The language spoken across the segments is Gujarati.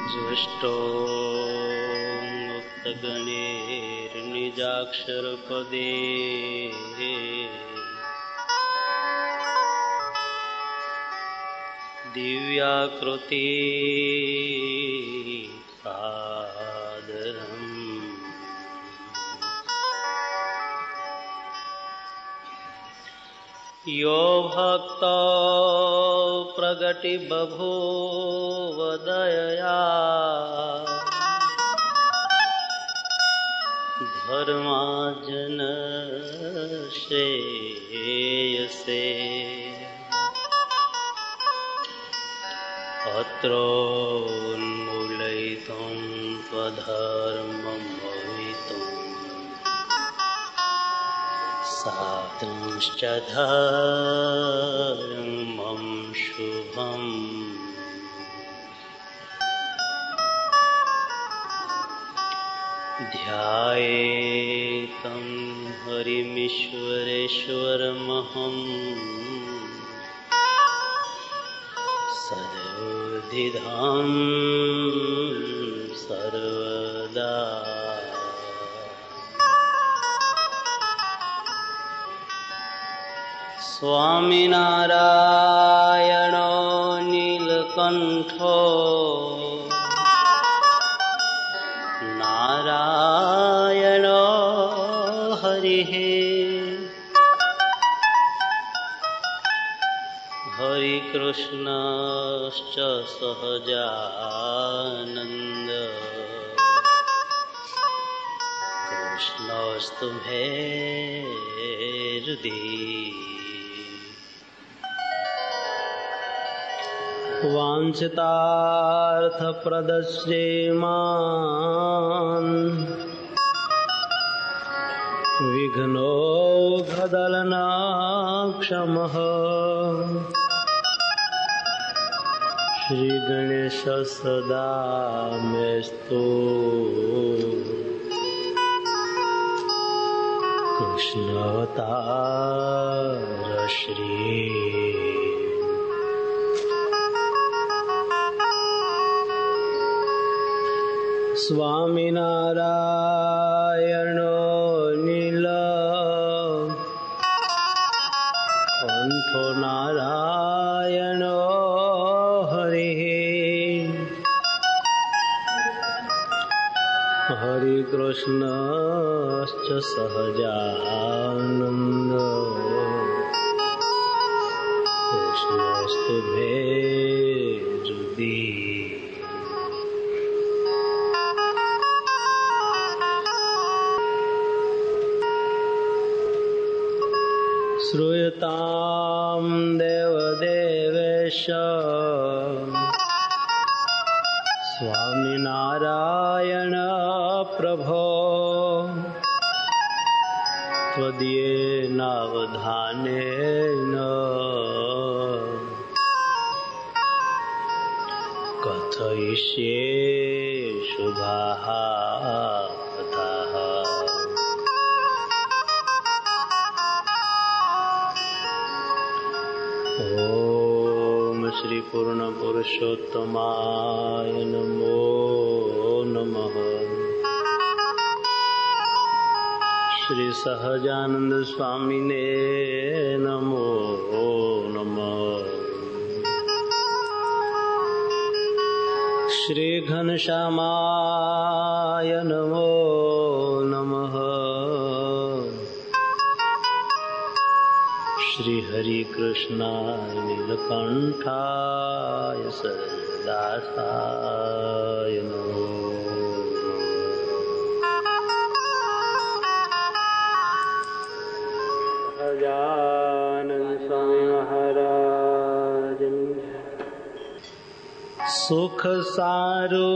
ज्येष्ठो मुक्तगणेर्निजाक्षरपदे दिव्याकृति सादरम् यो भक्तो प्रगति बभूव दयया धर्माजन श्रेयसे अत्रोन्मूलयितुं त्वधर्ममवितुं साधुश्च धर्मं शुभम् ध्यायेतं हरिमीश्वरेश्वरमहम् सदोदितं सर्वदा स्वामिनारायणो नीलकण्ठो नारायणो हरिः हरिकृष्णश्च सहजानन्द कृष्णस्तु मे हृदि वाञ्छितार्थप्रदस्ये मान् विघ्नौघदलनाक्षमः श्रीगणेश सदा मेस्तु कृष्णावतार श्री स्वामिनारायणो नीलकण्ठो नारायणो हरिः हरिकृष्णश्च सहजानन्द कृष्णस्तु मे हृदि श्रूयतां देवदेवेश स्वामिनारायण प्रभो त्वदीयेनावधानेन कथयिष्ये शुभाः कथाः ओम श्री पूर्ण पुरुषोत्तमाय नमो नमः। श्री सहजानंद स्वामिने नमो नमः। श्री घनश्यामाय नमो नमः। श्री हरि कृष्णाय नीलकंठाय सदासाय नमो। सहजानंद स्वामी महाराज सुख सारो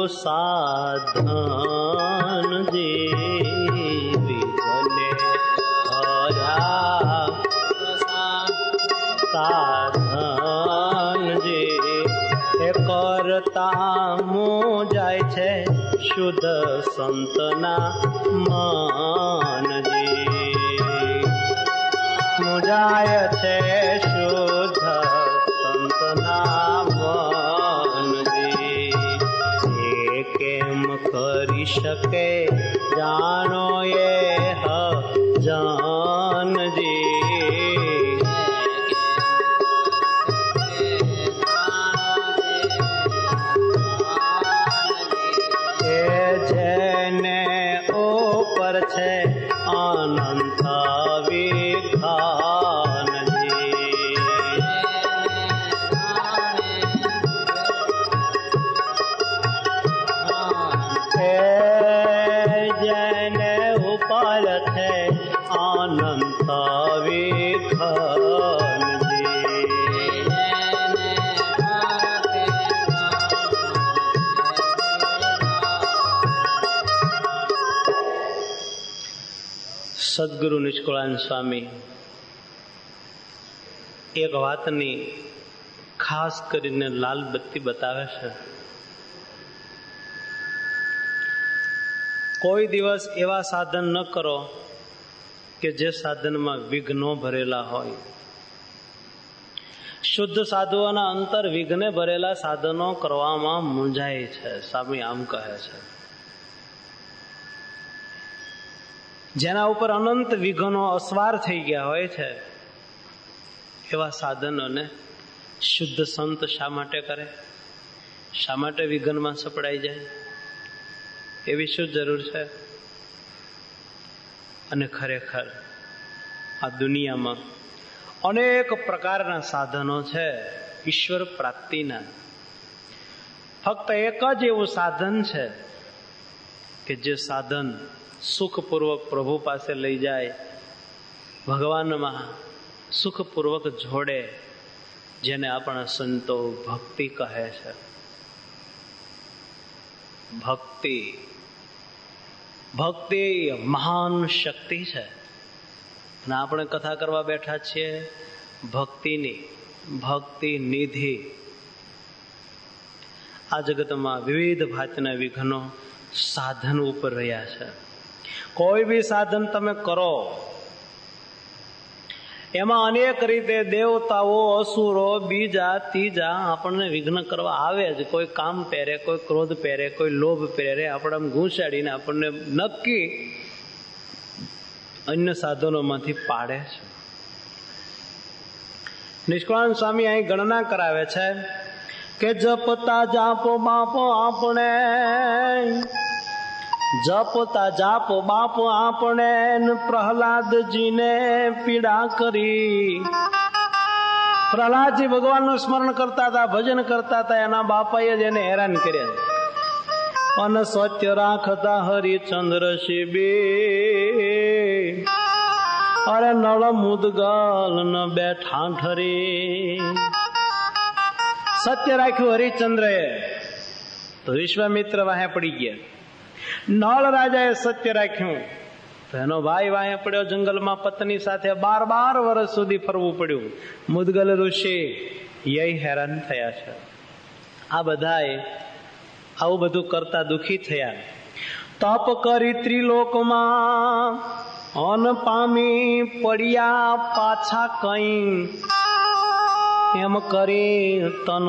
साधन जी विगले हरा साधन जे करता मो जाय छे शुद्ध संतना मान जे मुजाय छे शुद्ध संतना मान जे के जानो ये जान जी। जेने ऊपर छे अनंत विधान जी। जेने ऊपर छे अनंत विधान जी। સદગુરુ નિષ્કુળાનંદ સ્વામી એક વાતની ખાસ કરીને લાલ બત્તી બતાવે છે. કોઈ દિવસ એવા સાધન ન કરો કે જે સાધનમાં વિઘ્નો ભરેલા હોય. શુદ્ધ સાધુઓના અંતર વિઘ્ને ભરેલા સાધનો કરવામાં મૂંઝાય છે. સ્વામી આમ કહે છે, જેના ઉપર અનંત વિઘ્નો અસવાર થઈ ગયા હોય છે એવા સાધનોને શુદ્ધ સંત શા માટે કરે? શા માટે વિઘ્નમાં સપડાઈ જાય? એવી શું જરૂર છે? અને ખરેખર આ દુનિયામાં અનેક પ્રકારના સાધનો છે ઈશ્વર પ્રાપ્તિના. ફક્ત એક જ એવું સાધન છે કે જે સાધન સુખપૂર્વક પ્રભુ પાસે લઈ જાય, ભગવાનમાં સુખપૂર્વક જોડે, જેને આપણા સંતો ભક્તિ કહે છે. ભક્તિ ભક્તિ મહાન શક્તિ છે. અને આપણે કથા કરવા બેઠા છીએ ભક્તિની, ભક્તિ નિધિ. આ જગતમાં વિવિધ ભાતના વિઘ્નો સાધન ઉપર રહ્યા છે. કોઈ બી સાધન તમે કરો એમાં અનેક રીતે દેવતાઓ, અસુરો, બીજા ત્રીજા આપણને વિઘ્ન કરવા આવે જ. કોઈ કામ પહેરે, કોઈ ક્રોધ પહેરે, કોઈ લોભ પહેરે, આપણે ઘૂંસાડીને આપણને નક્કી અન્ય સાધનોમાંથી પાડે છે. નિષ્કુળાનંદ સ્વામી અહીં ગણના કરાવે છે કે જપતા જાપો બાપો આપણે, જપતા જાપો બાપો આપણે પ્રહલાદજીને પીડા કરી. પ્રહલાદજી ભગવાનનું સ્મરણ કરતા હતા, ભજન કરતા હતા, એના બાપાએ જ એને હેરાન કર્યા. અને સત્ય રાખતા હરિચંદ્ર શિબી, અરે નળ મુદગલ ન બેઠા ઠરી. સત્ય રાખ્યું હરિચંદ્રએ તો વિશ્વામિત્ર વાહે પડી ગયા. નળ રાજાએ સત્ય રાખ્યું તો એનો ભાઈ વાહે પડ્યો જંગલમાં પત્ની સાથે. 12 વર્ષ સુધી ફરવું પડ્યું. મુદગલ ઋષિ યય હેરાન થયા છે. આ બધાએ આવું બધું કરતા દુખી થયા. તપ કરી ત્રિલોકમાં અન પામી પડ્યા પાછા કઈ, એમ કરી તન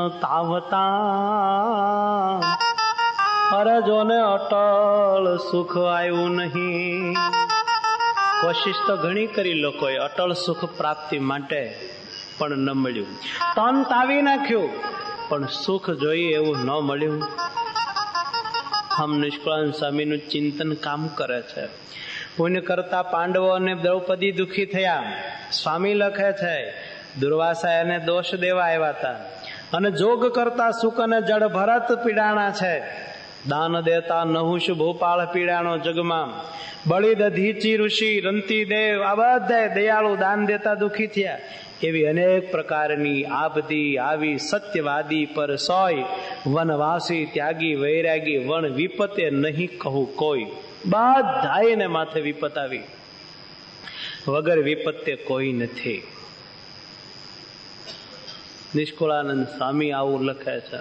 તાવતા અરે જોને અટલ સુખ આવ્યું નહીં. કોશિશ તો ઘણી કરી લોકોએ અટલ સુખ પ્રાપ્તિ માટે, પણ ન મળ્યું. તન તાવી નાખ્યું પણ સુખ જોઈએ એવું ન મળ્યું. હમ નિષ્કુળાનંદ સ્વામીનું ચિંતન કામ કરે છે. પુણ્ય કરતા પાંડવો અને દ્રૌપદી દુઃખી થયા. સ્વામી લખે છે દુર્વાસા એને દોષ દેવા આવ્યા હતા. અને જોગ કરતા સુખ અને જળ ભરત પીડાણા છે. દાન દેતા નહુષ ભોપાળ પીડાણો જગમાં. બળી દધીચી ઋષિ રંતી દેવ આ બધા દયાળુ દાન દેતા દુઃખી થયા. એવી અનેક પ્રકારની આ બધી આવી સત્યવાદી પર સોય વનવાસી ત્યાગી વૈરાગી વણ વિપતે નહીં કહું કોઈ. બધાને માથે વિપત આવી, વગર વિપત્તે કોઈ નથી. નિષ્કુળાનંદ સ્વામી આવું લખે છે.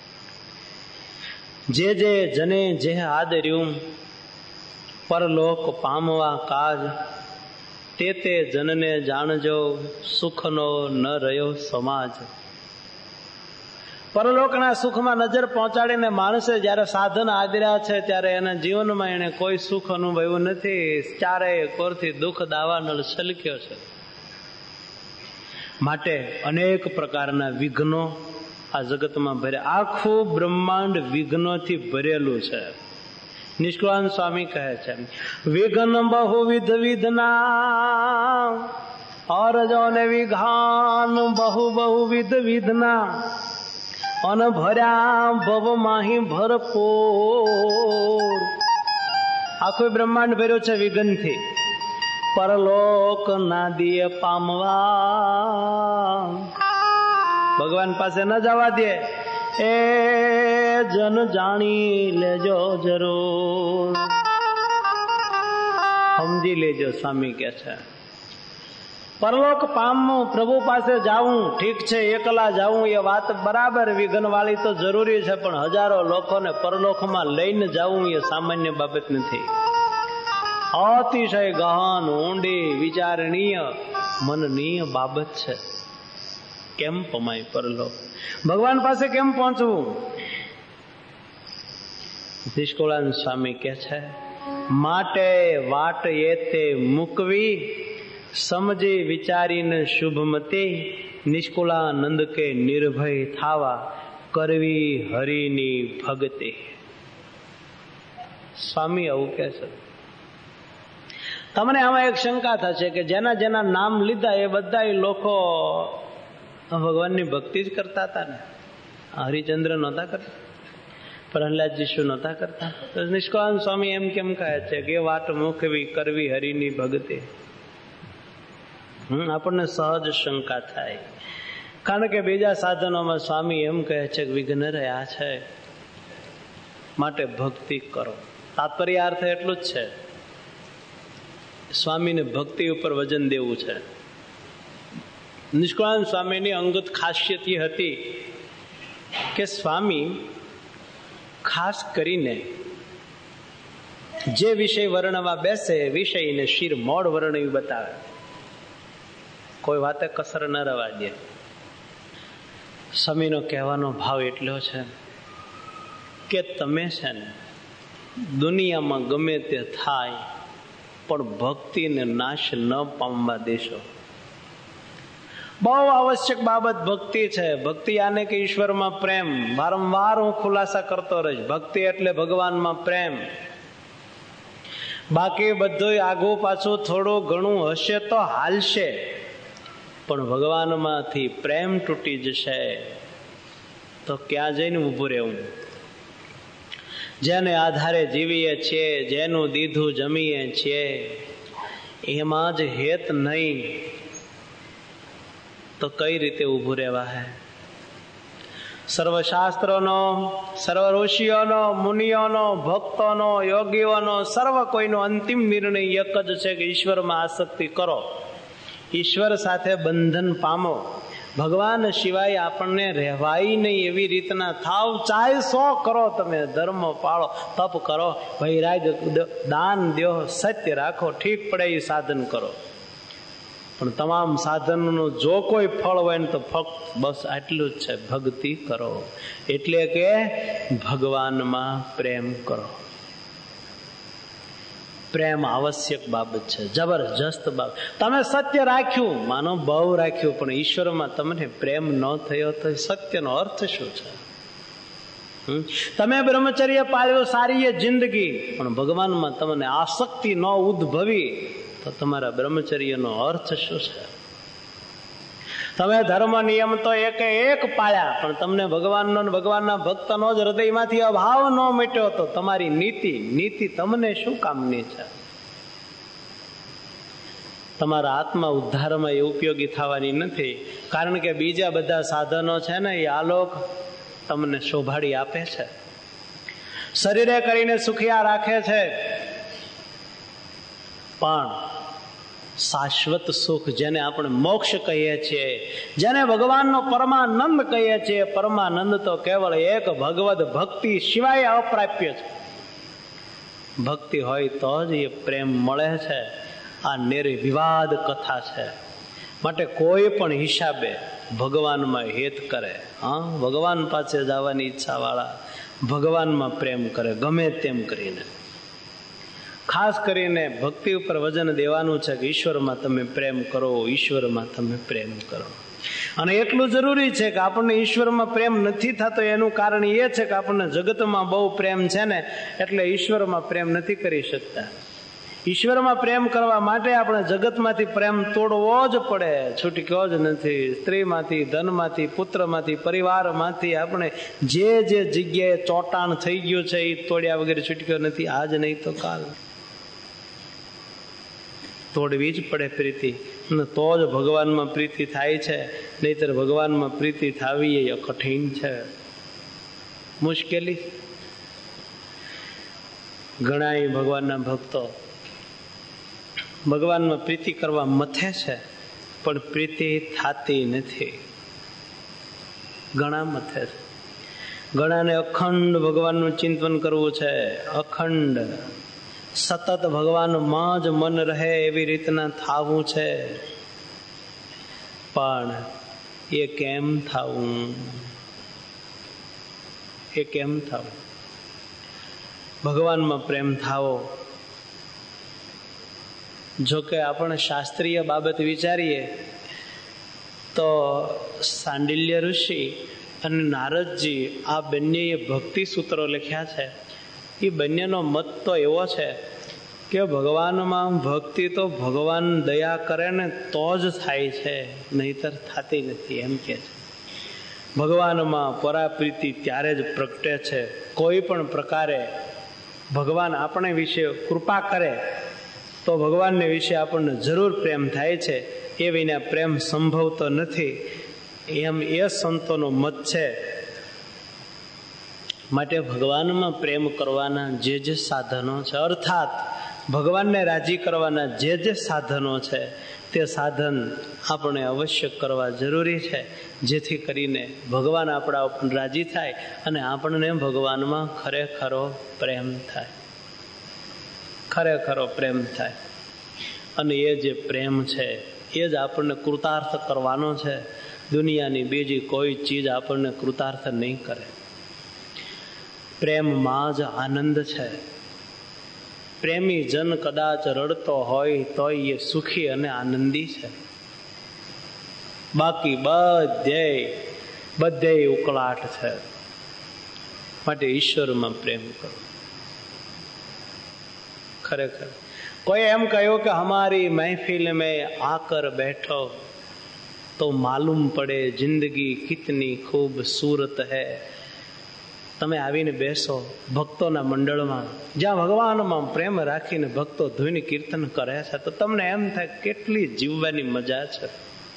જે જે જને જે આદર્યું પરલોક પામવા કાજ, તે તે જનને જાણજો સુખનો ન રહ્યો સમાજ. પરલોકના સુખમાં નજર પહોંચાડીને માણસે જયારે સાધન આદર્યા છે ત્યારે એના જીવનમાં એને કોઈ સુખ અનુભવ્યું નથી. ચારેય કોરથી દુઃખ દાવાનળ છલક્યો છે. માટે અનેક પ્રકારના વિઘ્નો આ જગતમાં ભર્યા. આખું બ્રહ્માંડ વિઘ્નોથી ભરેલું છે. નિષ્કુળાનંદ સ્વામી કહે છે, વિઘ્ન બહુવિધ વિધના અરજો ને વિઘાન બહુવિધ વિધના અન ભર્યા ભવ માહી ભરપૂર. આખું બ્રહ્માંડ ભર્યું છે વિઘ્નથી. પરલોક નાદીએ પામવા ભગવાન પાસે ન જવા દે એ જન જાણી લેજો જરૂર. સમજી લેજો. સ્વામી કે છે પરલોક પામવું, પ્રભુ પાસે જાવું ઠીક છે, એકલા જાવું એ વાત બરાબર, વિઘ્ન વાળી તો જરૂરી છે, પણ હજારો લોકોને પરલોકમાં લઈને જાવું એ સામાન્ય બાબત નથી. અતિશય ગહન ઊંડી વિચારણીય મનનીય બાબત છે. કેમ પમાય પરલોક? ભગવાન પાસે કેમ પહોંચવું? નિષ્કુળાનંદ સ્વામી કે છે, માટે વાટ એતે મૂકવી સમજી વિચારીને શુભમતી નિષ્કુળાનંદ કે નિર્ભય થાવા કરવી હરિની ભક્તિ. સ્વામી આવું કે છે. તમને આમાં એક શંકા થશે કે જેના જેના નામ લીધા એ બધા લોકો ભગવાનની ભક્તિ જ કરતા હતા ને? હરિચંદ્ર નહોતા કરતા? પ્રહલાદજી શું નહોતા કરતા? તો નિષ્કુળાનંદ સ્વામી એમ કેમ કહે છે કે વાટ મૂકવી કરવી હરિની ભક્તિ? આપણને સહજ શંકા થાય, કારણ કે બીજા સાધનોમાં સ્વામી એમ કહે છે કે વિઘ્ન રહ્યા છે માટે ભક્તિ કરો. તાત્પર્ય અર્થ એટલું જ છે, સ્વામીને ભક્તિ ઉપર વજન દેવું છે. નિષ્કુળાનંદ સ્વામીની અંગત ખાસિયત એ હતી કે સ્વામી ખાસ કરીને જે વિષય વર્ણવા બેસે વિષયને શિર મોડ વર્ણવી બતાવે, કોઈ વાતે કસર ન રવા દે. સ્વામીનો કહેવાનો ભાવ એટલો છે કે તમે છે ને દુનિયામાં ગમે તે થાય પણ ભક્તિને નાશ ન પામવા દેશો. બહુ આવશ્યક બાબત ભક્તિ છે. ભક્તિ આને કે ઈશ્વરમાં પ્રેમ. વારંવાર હું ખુલાસા કરતો રહીશ, ભક્તિ એટલે ભગવાનમાં પ્રેમ. બાકી બધું આગું પાછું થોડું ઘણું હશે તો હાલશે, પણ ભગવાનમાંથી પ્રેમ તૂટી જશે તો ક્યાં જઈને ઊભું રહેવું? જેને આધારે જીવીએ છીએ, જેનું દીધું જમીએ છીએ, એમાં જ હેત નહીં તો કઈ રીતે ઊભું રહેવા? હે સર્વશાસ્ત્રોનો, સર્વ ઋષિઓનો, મુનિઓનો, ભક્તોનો, યોગીઓનો, સર્વ કોઈનો અંતિમ નિર્ણય એક જ છે કે ઈશ્વરમાં આસક્તિ કરો, ઈશ્વર સાથે બંધન પામો. ભગવાન સિવાય આપણને રહેવાય નહીં એવી રીતના થાવ. ચાહે 100 કરો, તમે ધર્મ પાળો, તપ કરો, વૈરાગ્ય દાન દો, સત્ય રાખો, ઠીક પડે એ સાધન કરો, પણ તમામ સાધનનું જો કોઈ ફળ હોય ને તો ફક્ત બસ આટલું જ છે, ભક્તિ કરો. એટલે કે ભગવાનમાં પ્રેમ કરો. પ્રેમ આવશ્યક બાબત છે, જબરજસ્ત બાબત. તમે સત્ય રાખ્યું, માનો બહુ રાખ્યું, પણ ઈશ્વરમાં તમને પ્રેમ ન થયો તો સત્યનો અર્થ શું છે? તમે બ્રહ્મચર્ય પાળ્યો, સારી જિંદગી, પણ ભગવાનમાં તમને આસક્તિ ન ઉદ્ભવી તો તમારા બ્રહ્મચર્યનો અર્થ શું છે? તમે ધર્મ નિયમ તો એક પાળ્યા, પણ તમને ભગવાનનો, ભગવાનના ભક્તનો જ હૃદયમાંથી અભાવ ન મિટ્યો તો તમારી નીતિ તમને શું કામની છે? તમારા આત્મા ઉદ્ધારમાં એ ઉપયોગી થવાની નથી, કારણ કે બીજા બધા સાધનો છે ને એ આલોક તમને શોભાડી આપે છે, શરીરે કરીને સુખિયા રાખે છે, પણ શાશ્વત સુખ જેને આપણે મોક્ષ કહીએ છીએ, જેને ભગવાનનો પરમાનંદ કહીએ છીએ, પરમાનંદ તો કેવળ એક ભગવદ ભક્તિ સિવાય અપ્રાપ્ય છે. ભક્તિ હોય તો જ એ પ્રેમ મળે છે. આ નિર્વિવાદ કથા છે. માટે કોઈ પણ હિસાબે ભગવાનમાં હેત કરે. હા, ભગવાન પાસે જવાની ઈચ્છા વાળા ભગવાનમાં પ્રેમ કરે ગમે તેમ કરીને. ખાસ કરીને ભક્તિ ઉપર વજન દેવાનું છે કે ઈશ્વરમાં તમે પ્રેમ કરો, ઈશ્વરમાં તમે પ્રેમ કરો. અને એટલું જરૂરી છે કે આપણને ઈશ્વરમાં પ્રેમ નથી થતો એનું કારણ એ છે કે આપણને જગતમાં બહુ પ્રેમ છે ને, એટલે ઈશ્વરમાં પ્રેમ નથી કરી શકતા. ઈશ્વરમાં પ્રેમ કરવા માટે આપણે જગતમાંથી પ્રેમ તોડવો જ પડે, છૂટક્યો જ નથી. સ્ત્રીમાંથી, ધનમાંથી, પુત્રમાંથી, પરિવારમાંથી આપણે જે જગ્યાએ ચોટાણ થઈ ગયું છે એ તોડ્યા વગર છૂટક્યો નથી. આજ નહીં તો કાલ તોડવી જ પડે પ્રીતિ, તો જ ભગવાનમાં પ્રીતિ થાય છે. નહીતર ભગવાનમાં પ્રીતિ થવી એ કઠિન છે, મુશ્કેલી. ઘણા ભગવાનના ભક્તો ભગવાનમાં પ્રીતિ કરવા મથે છે પણ પ્રીતિ થતી નથી. ઘણા મથે છે. ઘણાને અખંડ ભગવાનનું ચિંતન કરવું છે, અખંડ સતત ભગવાનમાં જ મન રહે એવી રીતના થાવું છે. પણ એ કેમ થાવું? એ કેમ થાવું? ભગવાનમાં પ્રેમ થાવો. જોકે આપણે શાસ્ત્રીય બાબત વિચારીએ તો સાંડિલ્ય ઋષિ અને નારદજી આ બંનેએ ભક્તિ સૂત્રો લખ્યા છે. એ બંનેનો મત તો એવો છે કે ભગવાનમાં ભક્તિ તો ભગવાન દયા કરે ને તો જ થાય છે, નહીતર થતી નથી એમ કે છે. ભગવાનમાં પરાપ્રીતિ ત્યારે જ પ્રગટે છે. કોઈ પણ પ્રકારે ભગવાન આપણે વિશે કૃપા કરે તો ભગવાનને વિશે આપણને જરૂર પ્રેમ થાય છે, એ વિના પ્રેમ સંભવતો નથી, એમ એ સંતોનો મત છે. માટે ભગવાનમાં પ્રેમ કરવાના જે સાધનો છે, અર્થાત ભગવાનને રાજી કરવાના જે સાધનો છે તે સાધન આપણે અવશ્ય કરવા જરૂરી છે, જેથી કરીને ભગવાન આપણા ઉપર રાજી થાય અને આપણને ભગવાનમાં ખરેખરો પ્રેમ થાય, ખરેખરો પ્રેમ થાય. અને એ જે પ્રેમ છે એ જ આપણને કૃતાર્થ કરવાનો છે. દુનિયાની બીજી કોઈ ચીજ આપણને કૃતાર્થ નહીં કરે. પ્રેમમાં જ આનંદ છે. પ્રેમી જન કદાચ રડતો હોય તો એ સુખી અને આનંદી છે. બાકી બધે ઉકળાટ છે. માટે ઈશ્વરમાં પ્રેમ કરો. ખરેખર કોઈ એમ કહ્યું કે હમારી મહેફિલ મેં આકર બેઠો તો માલુમ પડે જિંદગી કિતની ખૂબસૂરત હૈ. તમે આવીને બેસો ભક્તોના મંડળમાં, જ્યાં ભગવાનમાં પ્રેમ રાખીને ભક્તો ધૂન કીર્તન કરે છે, તો તમને એમ થાય કેટલી જીવવાની મજા છે.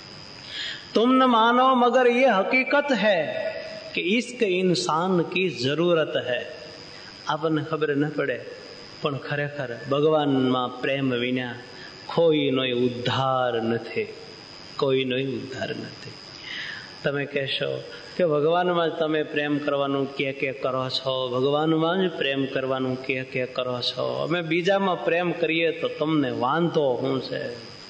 तुम न मानो मगर ये हकीकत है कि इश्क इंसान की जरूरत है. આપણને ખબર ન પડે પણ ખરેખર ભગવાનમાં પ્રેમ વિના કોઈનો ઉદ્ધાર નથી, કોઈનો ઉદ્ધાર નથી. તમે કહેશો કે ભગવાનમાં જ તમે પ્રેમ કરવાનું કે કરો છો, ભગવાનમાં જ પ્રેમ કરવાનું કે કરો છો, અમે બીજામાં પ્રેમ કરીએ તો તમને વાંધો શું છે?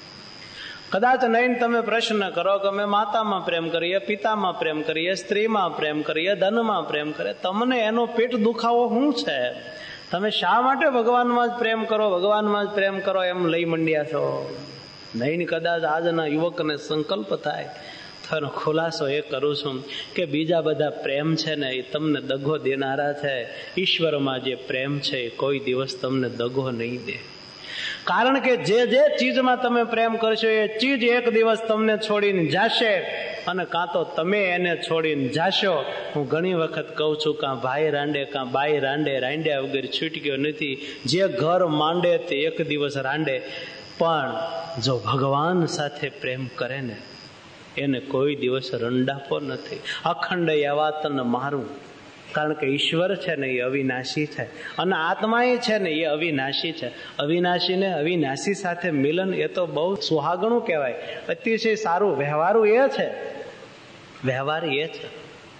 કદાચ નહીં તમે પ્રશ્ન કરો કે અમે માતામાં પ્રેમ કરીએ, પિતામાં પ્રેમ કરીએ, સ્ત્રીમાં પ્રેમ કરીએ, ધનમાં પ્રેમ કરીએ, તમને એનો પેટ દુખાવો શું છે? તમે શા માટે ભગવાનમાં જ પ્રેમ કરો, ભગવાનમાં જ પ્રેમ કરો એમ લઈ મંડ્યા છો? નહીં કદાચ આજના યુવકને સંકલ્પ થાય તો એનો ખુલાસો એ કરું છું કે બીજા બધા પ્રેમ છે ને એ તમને દગો દેનારા છે. ઈશ્વરમાં જે પ્રેમ છે એ કોઈ દિવસ તમને દગો નહીં દે. કારણ કે જે ચીજમાં તમે પ્રેમ કરશો એ ચીજ એક દિવસ તમને છોડીને જાશે, અને કાં તો તમે એને છોડીને જાશો. હું ઘણી વખત કહું છું, કાં ભાઈ રાંડે કાં બાઈ રાંડે, રાંડ્યા વગર છૂટક્યો નથી. જે ઘર માંડે તે એક દિવસ રાંડે, પણ જો ભગવાન સાથે પ્રેમ કરે ને એને કોઈ દિવસ રંડાપો નથી. અખંડ એવા તને મારું. કારણ કે ઈશ્વર છે ને એ અવિનાશી છે, અને આત્મા એ છે ને એ અવિનાશી છે. અવિનાશી ને અવિનાશી સાથે મિલન એ તો બહુ સુહાગણું કહેવાય, અતિશય સારું. વ્યવહારું એ છે, વ્યવહાર એ છે.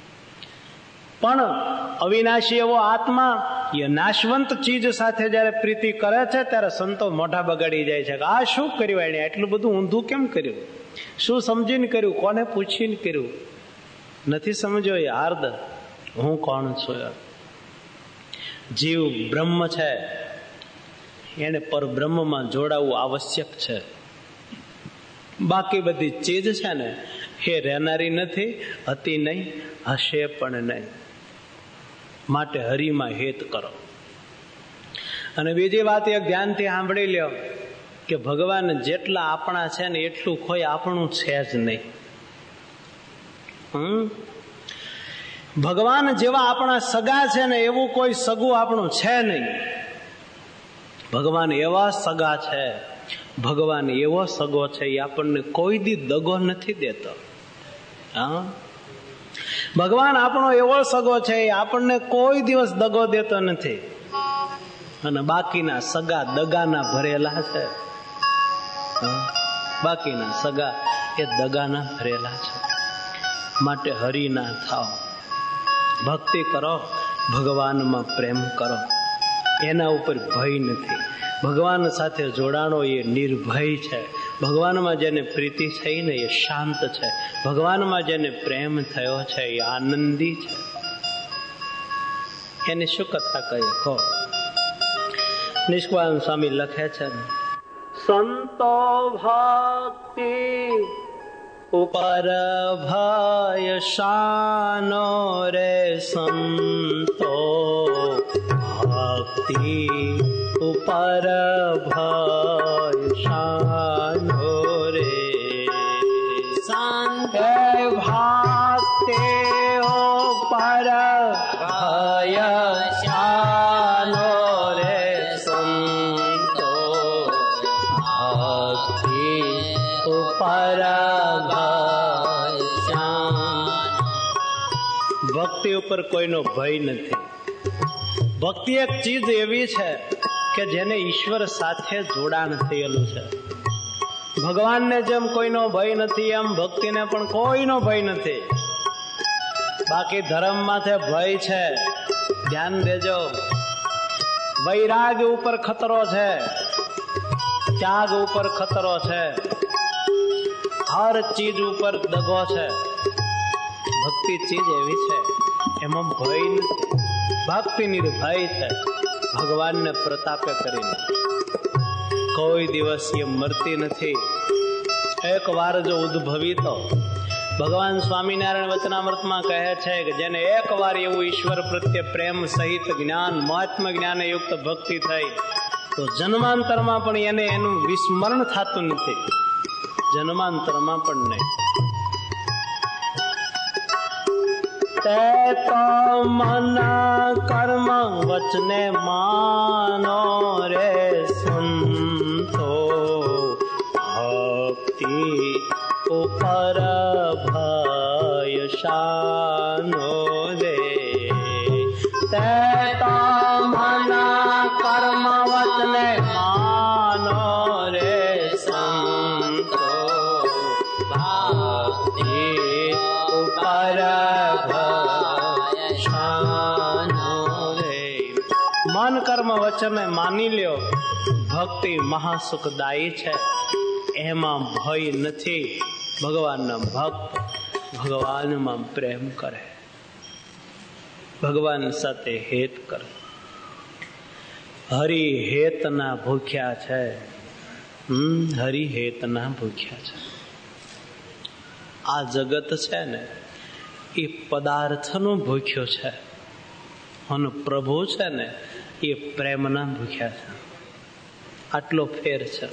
પણ અવિનાશી એવો આત્મા એ નાશવંત ચીજ સાથે જયારે પ્રીતિ કરે છે ત્યારે સંતો મોઢા બગાડી જાય છે કે આ શું કર્યું, એને એટલું બધું ઊંધું કેમ કર્યું? શું સમજીને કર્યું, કોને પૂછીને કર્યું? નથી સમજ્યો એ હાર્દ. હું કોણ છું? જીવ બ્રહ્મ છે, એને પરબ્રહ્મમાં જોડાવવું આવશ્યક છે. બાકી બધી ચીજ છે ને એ રહેનારી નથી, હતી નહીં, હશે પણ નહીં. માટે હરિમાં હેત કરો. અને બીજી વાત એક ધ્યાનથી સાંભળી લ્યો કે ભગવાન જેટલા આપણા છે ને એટલું કોઈ આપણું છે જ નહીં. ભગવાન જેવા આપણા સગા છે ને એવું કોઈ સગું આપણું છે નહીં. ભગવાન એવા સગા છે, ભગવાન એવો સગો છે, એ આપણને કોઈ દી દગો નથી દેતો. હા, ભગવાન આપણો એવો સગો છે, એ આપણને કોઈ દિવસ દગો દેતો નથી. અને બાકીના સગા દગાના ભરેલા છે. બાકીના સગા એ દગાના ભરેલા છે. માટે હરિના થાવ, ભક્તિ કરો, ભગવાનમાં પ્રેમ કરો. એના ઉપર ભય નથી. ભગવાન સાથે જોડાણો એ નિર્ભય છે. ભગવાનમાં જેને પ્રીતિ થઈ ને એ શાંત છે. ભગવાનમાં જેને પ્રેમ થયો છે એ આનંદી છે. એની શું કથા કહીએ કહો? નિષ્કાળ સ્વામી લખે છે, સંતો ભક્તિ ઉપર ભય શાનો રે, સંતો ભક્તિ ઉપર ભય શાનો રે, સંતો ભક્તિ ઉપર ભય શાનો રે, સંતો ભક્તિ ઉપર ભક્તિ ઉપર કોઈનો ભય નથી. ભક્તિ એક ચીજ એવી છે કે જેને ઈશ્વર સાથે જોડાણ થયેલું છે. ભગવાનને જેમ કોઈનો ભય નથી એમ ભક્તિને પણ કોઈનો ભય નથી. બાકી ધર્મ માથે ભય છે, ધ્યાન દેજો. વૈરાગ ઉપર ખતરો છે, ત્યાગ ઉપર ખતરો છે, હર ચીજ ઉપર દગો છે. ભક્તિ ચીજ એવી છે એમાં ભય નથી. ભક્તિ નિર્ભય છે, ભગવાનને પ્રતાપે કરીને. કોઈ દિવસ એ મરતી નથી. એક વાર જો ઉદ્ભવી તો ભગવાન સ્વામિનારાયણ વચનામૃતમાં કહે છે કે જેને એક વાર એવું ઈશ્વર પ્રત્યે પ્રેમ સહિત જ્ઞાન, મહાત્મ જ્ઞાન યુક્ત ભક્તિ થઈ તો જન્માંતરમાં પણ એને એનું વિસ્મરણ થતું નથી. જન્માંતરમાં પણ નહીં. તે તો મન કર્મ વચને માનો રે, સંતો ભક્તિ ઉપર ભય શાનો રે, તે તો મન કર્મ વચને માનો રે, સંતો ભક્તિ ઉપર મન કર્મ વચને માની લ્યો. ભક્તિ મહાસુખદાયી છે, એમાં ભય નથી. ભગવાનના ભક્ત ભગવાનમાં પ્રેમ કરે, ભગવાન સાથે હેત કરે. હરિ હેતના ભૂખ્યા છે. હરિ હેતના ભૂખ્યા છે. આ જગત છે ને એ પદાર્થનું ભૂખ્યો છે અને પ્રભુ છે ને એ પ્રેમના ભૂખ્યા છે. આટલો ફેર છે.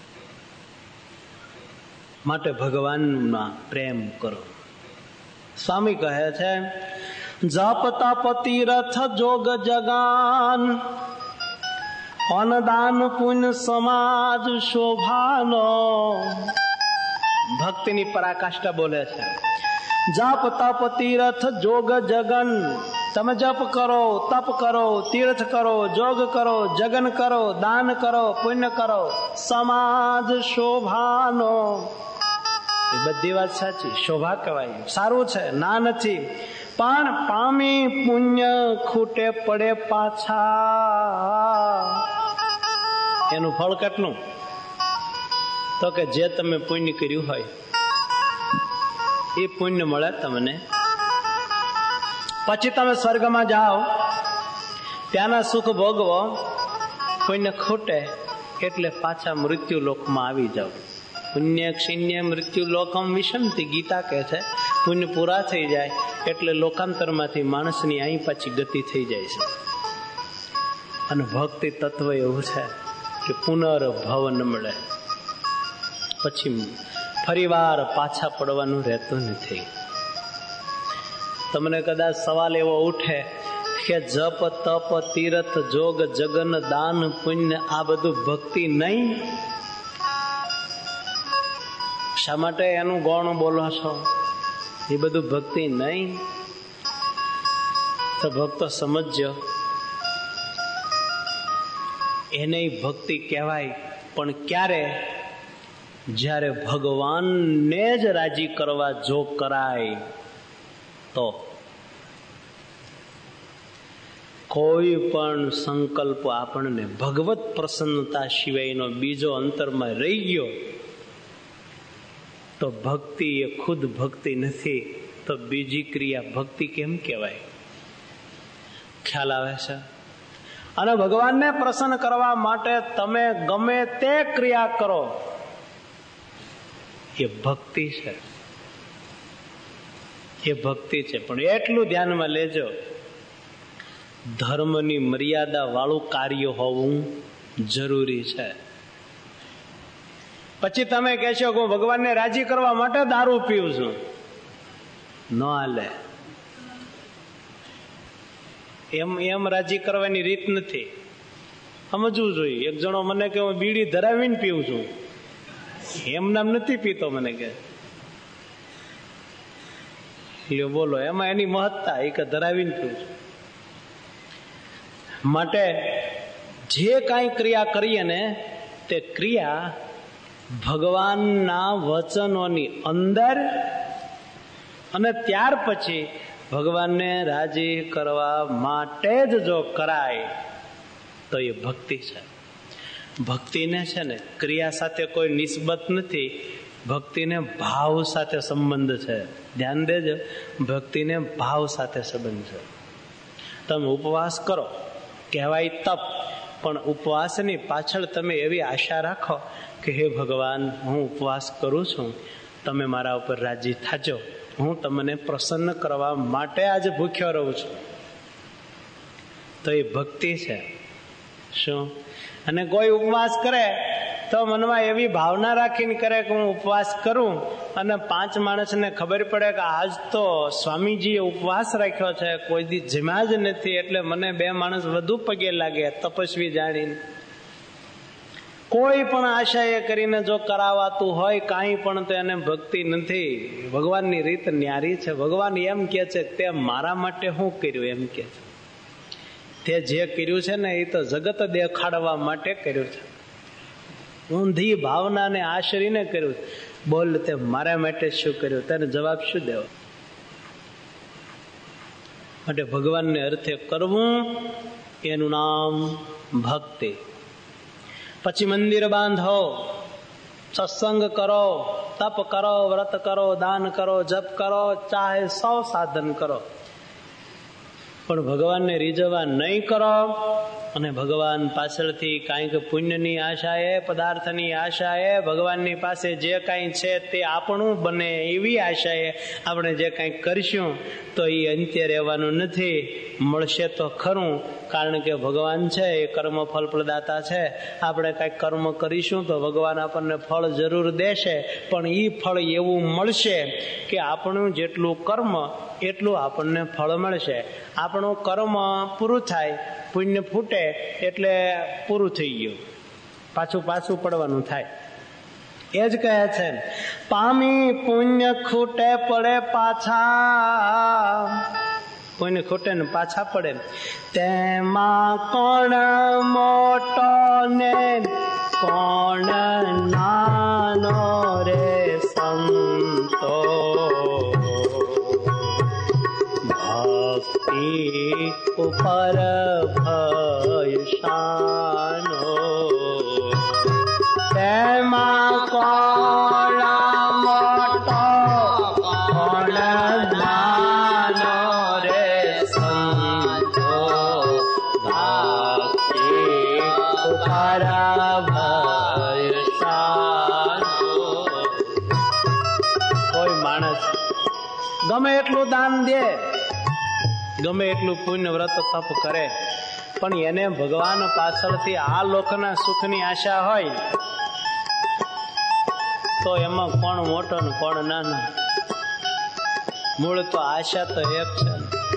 માટે ભગવાનમાં પ્રેમ કરો. સ્વામી કહે છે, જપ તપ તીરથ જોગ જગાન, અન્નદાન પુણ્ય સમાજ શોભાનો. ભક્તિની પરાકાષ્ઠા બોલે છે. જપ તપ તીર્થ જોગ જગન. તમે જપ કરો, તપ કરો, તીર્થ કરો, જોગ કરો, જગન કરો, દાન કરો, પુણ્ય કરો, સમાજ શોભાનો. એ બધી વાત સાચી. શોભા કહેવાય, સારું છે, ના નથી. પણ પામી પુણ્ય ખૂટે પડે પાછા. એનું ફળ કેટલું? તો કે જે તમે પુણ્ય કર્યું હોય એ પુણ્ય મળે તમને. પછી તમે સ્વર્ગમાં જાઓ, ત્યાંના સુખ ભોગવો. પુણ્ય ખૂટે એટલે પાછા મૃત્યુ લોકમાં આવી જાઓ. પુણ્ય ક્ષીણ્ય મૃત્યુ લોકમ વિષમતી, ગીતા કહે છે. પુણ્ય પૂરા થઈ જાય એટલે લોકાંતરમાંથી માણસની અહીં પાછી ગતિ થઈ જાય છે. અને ભક્તિ તત્વ એવું છે કે પુનર્ભવ ન મળે, પછી ફરીવાર પાછા પડવાનું રહેતું નથી. તમને કદાચ સવાલ એવો ઉઠે કે જપ તપ તીર્થ જોગ જગન દાન પુણ્ય આ બધું ભક્તિ નહીં? શા માટે એનું ગૌણ બોલો છો? એ બધું ભક્તિ નહીં? તો ભક્તો સમજજો, એને ભક્તિ કહેવાય. પણ ક્યારે? જ્યારે ભગવાનને જ રાજી કરવા જો કરાય તો. કોઈ પણ સંકલ્પ આપણને ભગવત પ્રસન્નતા સિવાયનો બીજો અંતરમાં રહી ગયો તો ભક્તિ એ ખુદ ભક્તિ નથી, તો બીજી ક્રિયા ભક્તિ કેમ કહેવાય? ખ્યાલ આવે છે? અને ભગવાનને પ્રસન્ન કરવા માટે તમે ગમે તે ક્રિયા કરો એ ભક્તિ છે, એ ભક્તિ છે. પણ એટલું ધ્યાનમાં લેજો, ધર્મની મર્યાદા વાળું કાર્ય હોવું જરૂરી છે. પછી તમે કહેશો કે હું ભગવાનને રાજી કરવા માટે દારૂ પીવું છું, ન હાલે. એમ રાજી કરવાની રીત નથી. સમજવું જોઈએ. એક જણો મને કે હું બીડી ધરાવીને પીવું છું, એમ નામ નથી પીતો. મને કે બોલો એમાં એની મહત્તા, એ કે ધરાવીને પીવું છું. માટે જે કાંઈ ક્રિયા કરીએ ને તે ક્રિયા ભગવાનના વચનોની અંદર અને ત્યાર પછી ભગવાનને રાજી કરવા માટે જ જો કરાય તો એ ભક્તિ છે. ભક્તિને છે ને ક્રિયા સાથે કોઈ નિસ્બત નથી, ભક્તિને ભાવ સાથે સંબંધ છે. ધ્યાન દેજો, ભક્તિને ભાવ સાથે સંબંધ છે. તમે ઉપવાસ કરો, કહેવાય તપ, પણ ઉપવાસની પાછળ તમે એવી આશા રાખો કે હે ભગવાન, હું ઉપવાસ કરું છું, તમે મારા ઉપર રાજી થાજો, હું તમને પ્રસન્ન કરવા માટે આજે ભૂખ્યો રહું છું, તો એ ભક્તિ છે. શું? અને કોઈ ઉપવાસ કરે તો મનમાં એવી ભાવના રાખીને કરે કે હું ઉપવાસ કરું, અને 5 માણસને ખબર પડે કે આજ તો સ્વામીજીએ ઉપવાસ રાખ્યો છે, કોઈ દી જમ્યા જ નથી, એટલે મને 2 માણસ વધુ પગે લાગે તપસ્વી જાણીને. કોઈ પણ આશા એ કરીને જો કરાવાતું હોય કાંઈ પણ, તો એને ભક્તિ નથી. ભગવાનની રીત ન્યારી છે. ભગવાન એમ કે છે તે મારા માટે શું કર્યું, એમ કે છે. તે જે કર્યું છે ને એ તો જગત દેખાડવા માટે કર્યું છે, ઊંધી ભાવનાને આશરીને કર્યું. બોલ, તે મારા માટે શું કર્યું? તેને જવાબ શું દેવો? માટે ભગવાનને અર્થે કરવું એનું નામ ભક્તિ. પછી મંદિર બાંધો, સત્સંગ કરો, તપ કરો, વ્રત કરો, દાન કરો, જપ કરો, ચાહે 100 સાધન કરો, પણ ભગવાનને રીઝવવા નહીં કરો. અને ભગવાન પાછળથી કાંઈક પુણ્યની આશાએ, પદાર્થની આશાએ, ભગવાનની પાસે જે કાંઈ છે તે આપણું બને એવી આશાએ આપણે જે કાંઈ કરશું તો એ અંત્ય રહેવાનું નથી. મળશે તો ખરું, કારણ કે ભગવાન છે એ કર્મ ફળ પ્રદાતા છે. આપણે કાંઈક કર્મ કરીશું તો ભગવાન આપણને ફળ જરૂર દેશે, પણ એ ફળ એવું મળશે કે આપણું જેટલું કર્મ એટલું આપણને ફળ મળશે. આપણું કર્મ પૂરું થાય, પુણ્ય ફૂટે એટલે પૂરું થઈ ગયું, પાછું પડવાનું થાય. એ જ કહે છે, પામી પુણ્ય ખૂટે પડે પાછા. પુણ્ય ખૂટે ને પાછા પડે, તેમાં કોણ મોટો ને કોણ નાનો રે સંતો. ભક્તિ ઉપર ભયશાનો, તેમાં કોણ મોટો કોણ ગમે એટલું દાન દે, ગમે એટલું પુણ્ય વ્રત તપ કરે, પણ એને ભગવાન પાછળથી આ લોકના સુખની આશા હોય તો એમાં કોણ મોટો ને કોણ નાનો? મૂળ તો આશા તો એક છે,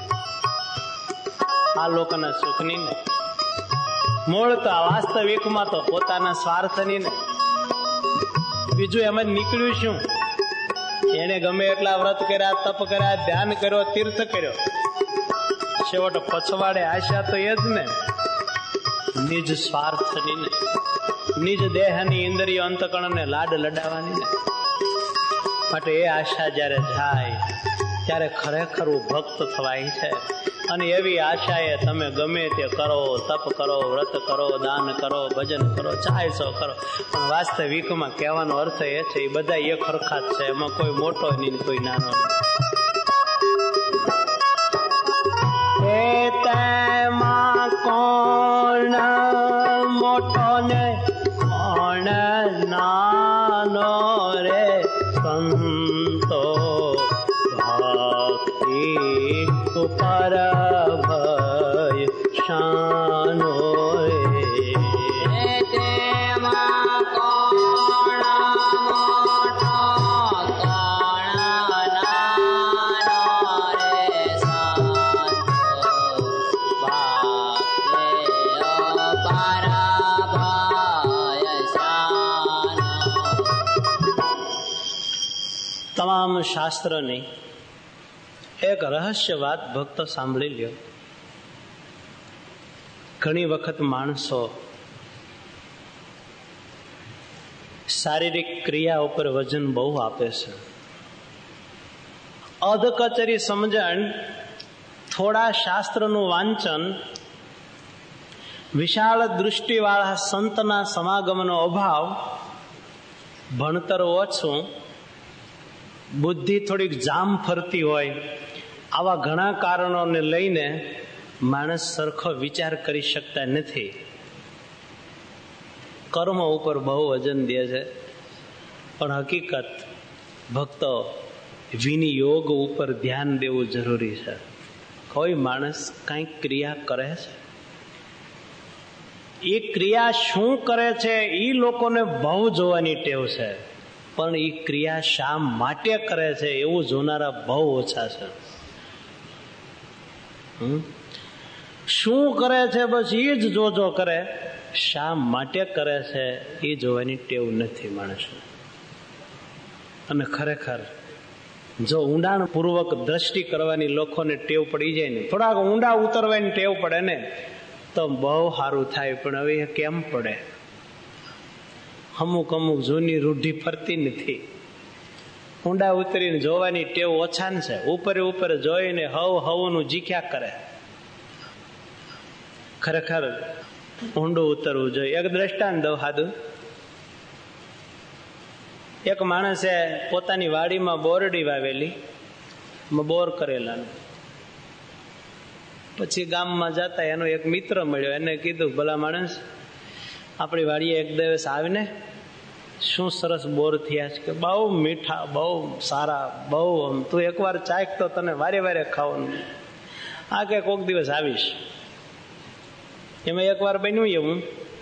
આ લોકના સુખની ને. મૂળ તો આ વાસ્તવિકમાં તો પોતાના સ્વાર્થની ને. બીજું એમ જ નીકળ્યું શું? એને ગમે એટલા વ્રત કર્યા, તપ કર્યા, ધ્યાન કર્યો, તીર્થ કર્યો, છેવટ પછવાડે આશા તો એ જ ને, નિજ સ્વાર્થની ને, નિજ દેહની ઇન્દ્રિય અંતકણને લાડ લડાવવાની ને. માટે એ આશા જ્યારે જાય ત્યારે ખરેખર ભક્ત થવાય છે. અને એવી આશાએ તમે ગમે તે કરો, તપ કરો, વ્રત કરો, દાન કરો, ભજન કરો, ચાહે સો કરો, પણ વાસ્તવિકમાં કહેવાનો અર્થ એ છે એ બધા એક સરખા જ છે. એમાં કોઈ મોટો નહીં, કોઈ નાનો નહીં. તેમાં કોણ મોટો ને કોણ નાનો રે સંતો ભક્તિ ઉપર ભય શાનો રે. તેમાં કોણ મોટો કોણ નાનો રે સંતો તમામ શાસ્ત્રની એક રહસ્ય વાત ભક્તો સાંભળી લ્યો. ઘણી વખત માણસો શારીરિક ક્રિયા ઉપર વજન બહુ આપે છે. અધ કચેરી સમજણ, થોડા શાસ્ત્રનું વાંચન, વિશાળ દૃષ્ટિવાળા સંતના સમાગમનો અભાવ, ભણતર ઓછું, બુદ્ધિ થોડીક જામ ફરતી હોય, આવા ઘણા કારણોને લઈને માણસ સરખો વિચાર કરી શકતા નથી. કર્મ ઉપર બહુ વજન દે છે, પણ હકીકત ભક્તો વિનિયોગ ઉપર ધ્યાન દેવું જરૂરી છે. કોઈ માણસ કંઈક ક્રિયા કરે છે, એ ક્રિયા શું કરે છે એ લોકોને બહુ જોવાની ટેવ છે, પણ એ ક્રિયા શા માટે કરે છે એવું જોનારા બહુ ઓછા છે. શું કરે છે બસ એ જ જોજો કરે, શા માટે કરે છે એ જોવાની ટેવ નથી માણસને. અને ખરેખર જો ઊંડાણપૂર્વક દ્રષ્ટિ કરવાની લોકોને ટેવ પડી જાય ને, થોડાક ઊંડા ઉતરવાની ટેવ પડે ને, તો બહુ સારું થાય. પણ હવે એ કેમ પડે? અમુક જૂની રૂઢિ ફરતી નથી. ઊંડા ઉતરીને જોવાની ટેવ ઓછાને છે. ઉપર જોઈને હવનું જીખ્યા કરે. ખરેખર ઊંડું ઉતરવું જોઈએ. એક દ્રષ્ટાંત દઉં સાદું. એક માણસે પોતાની વાડીમાં બોરડી વાવેલી, બોર કરેલા. પછી ગામમાં જતા એનો એક મિત્ર મળ્યો, એને કીધું, ભલા માણસ, આપણી વાડીએ એક દિવસ આવીને શું સરસ બોર થયા છે, કે બહુ મીઠા, બહુ સારા, બહુ તું એકવાર ચાખ તો તને વારે વારે ખાવાનું. આ કે કોક દિવસ આવીશ. એમાં એકવાર બન્યું એવું,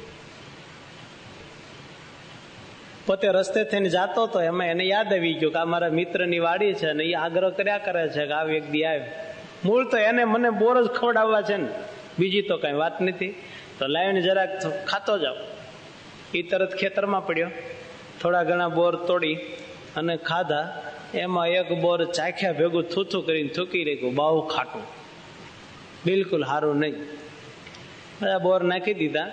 પોતે રસ્તે થઈને જાતો હતો, એમાં એને યાદ આવી ગયું કે આ મારા મિત્રની વાડી છે ને એ આગ્રહ કર્યા કરે છે કે આવી એક દી આવે. મૂળ તો એને મને બોર જ ખવડાવવા છે ને, બીજી તો કઈ વાત નથી. તો લાવીને જરાક ખાતો જાવ. એ તરત ખેતરમાં પડ્યો, થોડા ઘણા બોર તોડી અને ખાધા. એમાં એક બોર ચાખ્યા ભેગું થૂથું કરીને થૂકી રાખ્યું, બહુ ખાટું, બિલકુલ સારું નહીં. બધા બોર નાખી દીધા.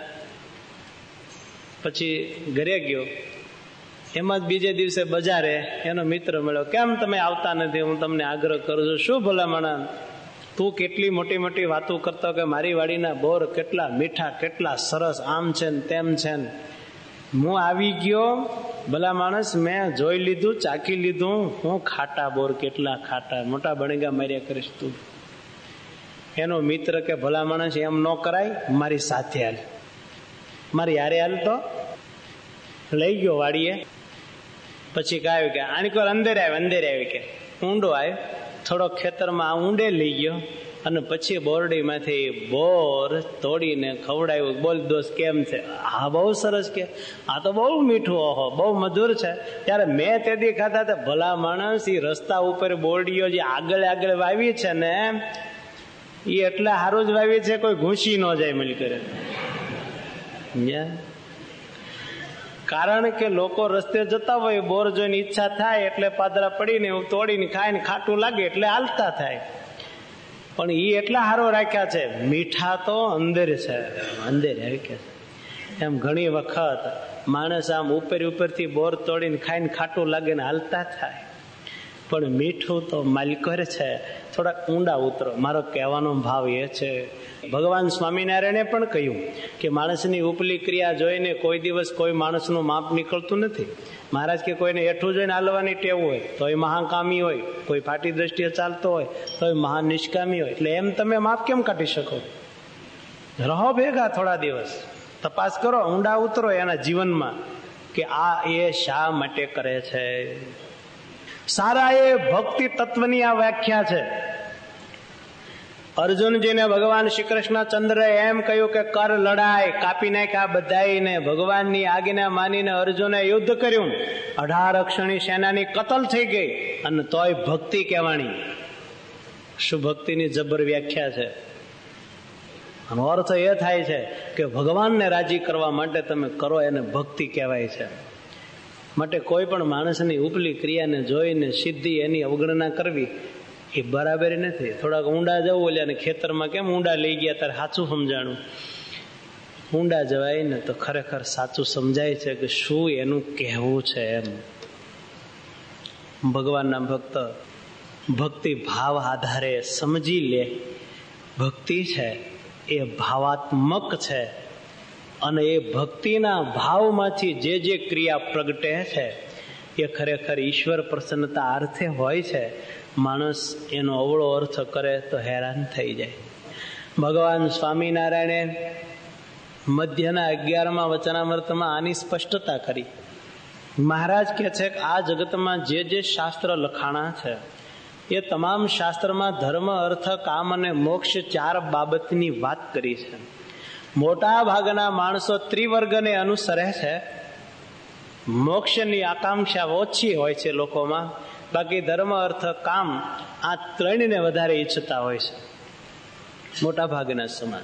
પછી ઘરે ગયો. એમાં જ બીજે દિવસે બજારે એનો મિત્ર મળ્યો. કેમ તમે આવતા નથી? હું તમને આગ્રહ કરું છું. શું ભલામણ, તું કેટલી મોટી મોટી વાતો કરતો કે મારી વાડીના બોર કેટલા મીઠા, કેટલા સરસ, આમ છે ને તેમ છે ને. હું આવી ગયો, ભલા માણસ, મેં જોઈ લીધું, ચાખી લીધું. હું ખાટા બોર, કેટલા ખાટા, મોટા બણેગા માર્યા કરીશ તું. એનો મિત્ર કે ભલા માણસ એમ ન કરાય, મારી સાથે હાલ, મારી હારે હાલ. તો લઈ ગયો વાડીએ. પછી કહ્યું કે આની કોઈ અંદર આવી કે ઊંડો આવ્યો, થોડો ખેતરમાં ઊંડે લઈ ગયો અને પછી બોરડીમાંથી બોર તોડીને ખવડાવ્યું. બોલ દોસ્ત કેમ છે? હા બહુ સરસ. કે આ તો બહુ મીઠું, ઓહો બહુ મધુર છે. ત્યારે મેં તેથી ખાતા હતા, ભલા માણસ એ રસ્તા ઉપર બોરડીઓ જે આગળ આગળ વાવી છે ને એ એટલે સારું જ વાવી છે, કોઈ ઘૂસી ન જાય મળી કરે. કારણ કે લોકો રસ્તે જતા હોય, બોર જોઈને ઈચ્છા થાય એટલે પાદરા પડીને તોડીને ખાઈને ખાટું લાગે એટલે હાલતા થાય. પણ એ એટલા સારો રાખ્યા છે, મીઠા તો અંદર છે, અંદર રાખ્યા છે. એમ ઘણી વખત માણસ આમ ઉપરથી બોર તોડીને ખાઈને ખાટું લાગે ને હાલતા થાય, પણ મીઠું તો માલિકોર છે. થોડાક ઊંડા ઉતરો. મારો કહેવાનો ભાવ એ છે, ભગવાન સ્વામિનારાયણે પણ કહ્યું કે માણસની ઉપલી ક્રિયા જોઈને કોઈ દિવસ કોઈ માણસનું માપ નીકળતું નથી. મહારાજ કે કોઈને એઠું જોઈને હાલવાની ટેવ હોય તો એ મહાકામી હોય, કોઈ ફાટી દ્રષ્ટિએ ચાલતો હોય તો એ મહાન નિષ્કામી હોય. એટલે એમ તમે માપ કેમ કાઢી શકો? રહો ભેગા થોડા દિવસ, તપાસ કરો, ઊંડા ઉતરો એના જીવનમાં કે આ એ શા માટે કરે છે. સારા એ ભક્તિ તત્વની આ વ્યાખ્યા છે. અર્જુનજીને ભગવાન શ્રી કૃષ્ણચંદ્ર એમ કહ્યું કે કર લડાઈ, કાપી નાખ્યા બધાઈને. ભગવાનની આજ્ઞા માનીને અર્જુને યુદ્ધ કર્યું. 18 અક્ષણી સેનાની કતલ થઈ ગઈ અને તોય ભક્તિ કહેવાણી. શું ભક્તિની જબર વ્યાખ્યા છે. આનો અર્થ એ થાય છે કે ભગવાનને રાજી કરવા માટે તમે કરો એને ભક્તિ કહેવાય છે. માટે કોઈ પણ માણસની ઉપલી ક્રિયાને જોઈને સિદ્ધિ એની અવગણના કરવી એ બરાબર નથી. થોડાક ઊંડા જવું, ઓલ્યાને ખેતરમાં કેમ ઊંડા લઈ ગયા ત્યારે સાચું સમજાણું. ઊંડા જવાય ને તો ખરેખર સાચું સમજાય છે કે શું એનું કહેવું છે. એમ ભગવાનના ભક્ત ભક્તિ ભાવ આધારે સમજી લે. ભક્તિ છે એ ભાવાત્મક છે અને એ ભક્તિના ભાવમાંથી જે ક્રિયા પ્રગટે છે એ ખરેખર ઈશ્વર પ્રસન્નતા અર્થે હોય છે. માણસ એનો અવળો અર્થ કરે તો હેરાન થઈ જાય. ભગવાન સ્વામિનારાયણે મધ્યના 11મા વચનામૃતમાં આની સ્પષ્ટતા કરી. મહારાજ કહે છે કે આ જગતમાં જે શાસ્ત્ર લખાણા છે એ તમામ શાસ્ત્રમાં ધર્મ, અર્થ, કામ અને મોક્ષ 4 બાબતની વાત કરી છે. મોટા ભાગના માણસો ત્રિવર્ગને અનુસરે છે. મોક્ષની આકાંક્ષા ઓછી હોય છે લોકોમાં. બાકી ધર્મ, અર્થ, કામ આ 3ને વધારે ઈચ્છતા હોય છે મોટા ભાગના સમાજ.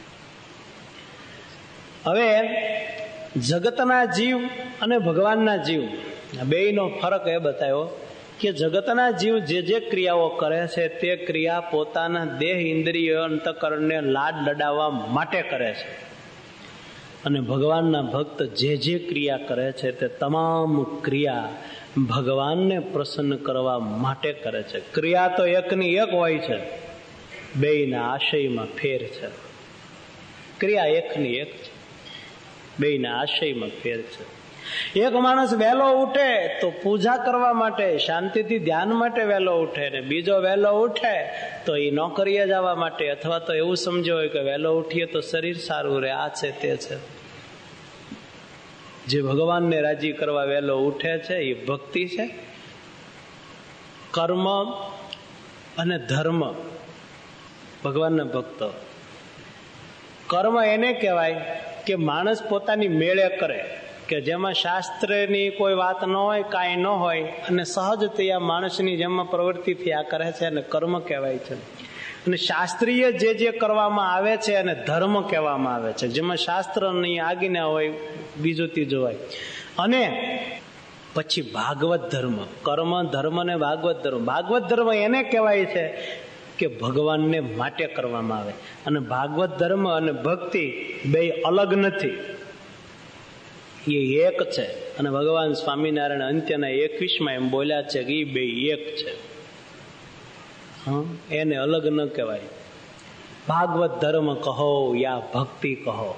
હવે જગતના જીવ અને ભગવાનના જીવ બેયનો ફરક એ બતાવ્યો કે જગતના જીવ જે ક્રિયાઓ કરે છે તે ક્રિયા પોતાના દેહ, ઇન્દ્રિય, અંતકરણને લાડ લડાવવા માટે કરે છે. અને ભગવાનના ભક્ત જે ક્રિયા કરે છે તે તમામ ક્રિયા ભગવાનને પ્રસન્ન કરવા માટે કરે છે. ક્રિયા તો એકની એક હોય છે, બેયના આશયમાં ફેર છે. ક્રિયા એકની એક છે, બેયના આશયમાં ફેર છે. એક માણસ વહેલો ઉઠે તો પૂજા કરવા માટે, શાંતિથી ધ્યાન માટે વહેલો ઉઠે, ને બીજો વહેલો ઉઠે તો એ નોકરીએ જવા માટે, અથવા તો એવું સમજ્યો હોય કે વહેલો ઉઠીએ તો શરીર સારું રહે, આ છે તે છે. જે ભગવાનને રાજી કરવા વહેલો ઉઠે છે એ ભક્તિ છે. કર્મ અને ધર્મ ભગવાનના ભક્તો. કર્મ એને કહેવાય કે માણસ પોતાની મેળે કરે, કે જેમાં શાસ્ત્રની કોઈ વાત ન હોય, કાંઈ ન હોય, અને સહજતયા માણસની જેમાં પ્રવૃત્તિ થયા કરે છે અને કર્મ કહેવાય છે. અને શાસ્ત્રીય જે કરવામાં આવે છે અને ધર્મ કહેવામાં આવે છે, જેમાં શાસ્ત્રની આજ્ઞા હોય, બીજું ત્રીજું હોય. અને પછી ભાગવત ધર્મ. કર્મ, ધર્મ અને ભાગવત ધર્મ. ભાગવત ધર્મ એને કહેવાય છે કે ભગવાનને માટે કરવામાં આવે. અને ભાગવત ધર્મ અને ભક્તિ બે અલગ નથી, એ એક છે. અને ભગવાન સ્વામિનારાયણ અંત્યના 21માં એમ બોલ્યા છે કે એ બે એક છે, એને અલગ ન કહેવાય. ભાગવત ધર્મ કહો યા ભક્તિ કહો,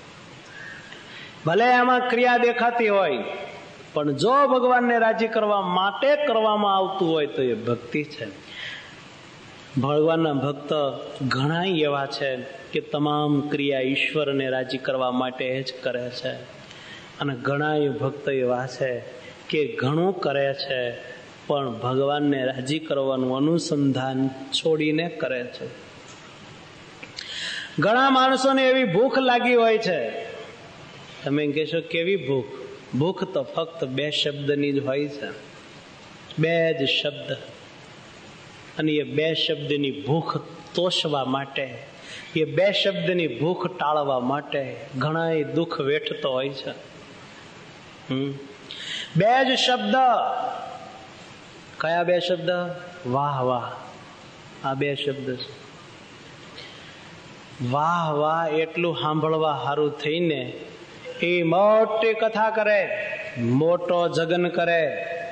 ભલે એમાં ક્રિયા દેખાતી હોય, પણ જો ભગવાનને રાજી કરવા માટે કરવામાં આવતું હોય તો એ ભક્તિ છે. ભગવાનના ભક્ત ઘણા એવા છે કે તમામ ક્રિયા ઈશ્વરને રાજી કરવા માટે જ કરે છે. અને ઘણા ભક્ત એવા છે કે ઘણું કરે છે પણ ભગવાનને રાજી કરવાનું અનુસંધાન છોડીને કરે છે. ઘણા માણસોને એવી ભૂખ લાગી હોય છે. તમે કહેશો કેવી ભૂખ? ભૂખ તો ફક્ત 2 શબ્દની જ હોય છે, 2 જ શબ્દ. અને એ 2 શબ્દની ભૂખ તોષવા માટે, એ 2 શબ્દની ભૂખ ટાળવા માટે ઘણા દુઃખ વેઠતો હોય છે. 2 જ શબ્દ. કયા 2 શબ્દ? વાહ વાહ. આ 2 શબ્દ છે. વાહ વાહ એટલું સાંભળવા સારું થઈને એ મોટી કથા કરે, મોટો જગન કરે,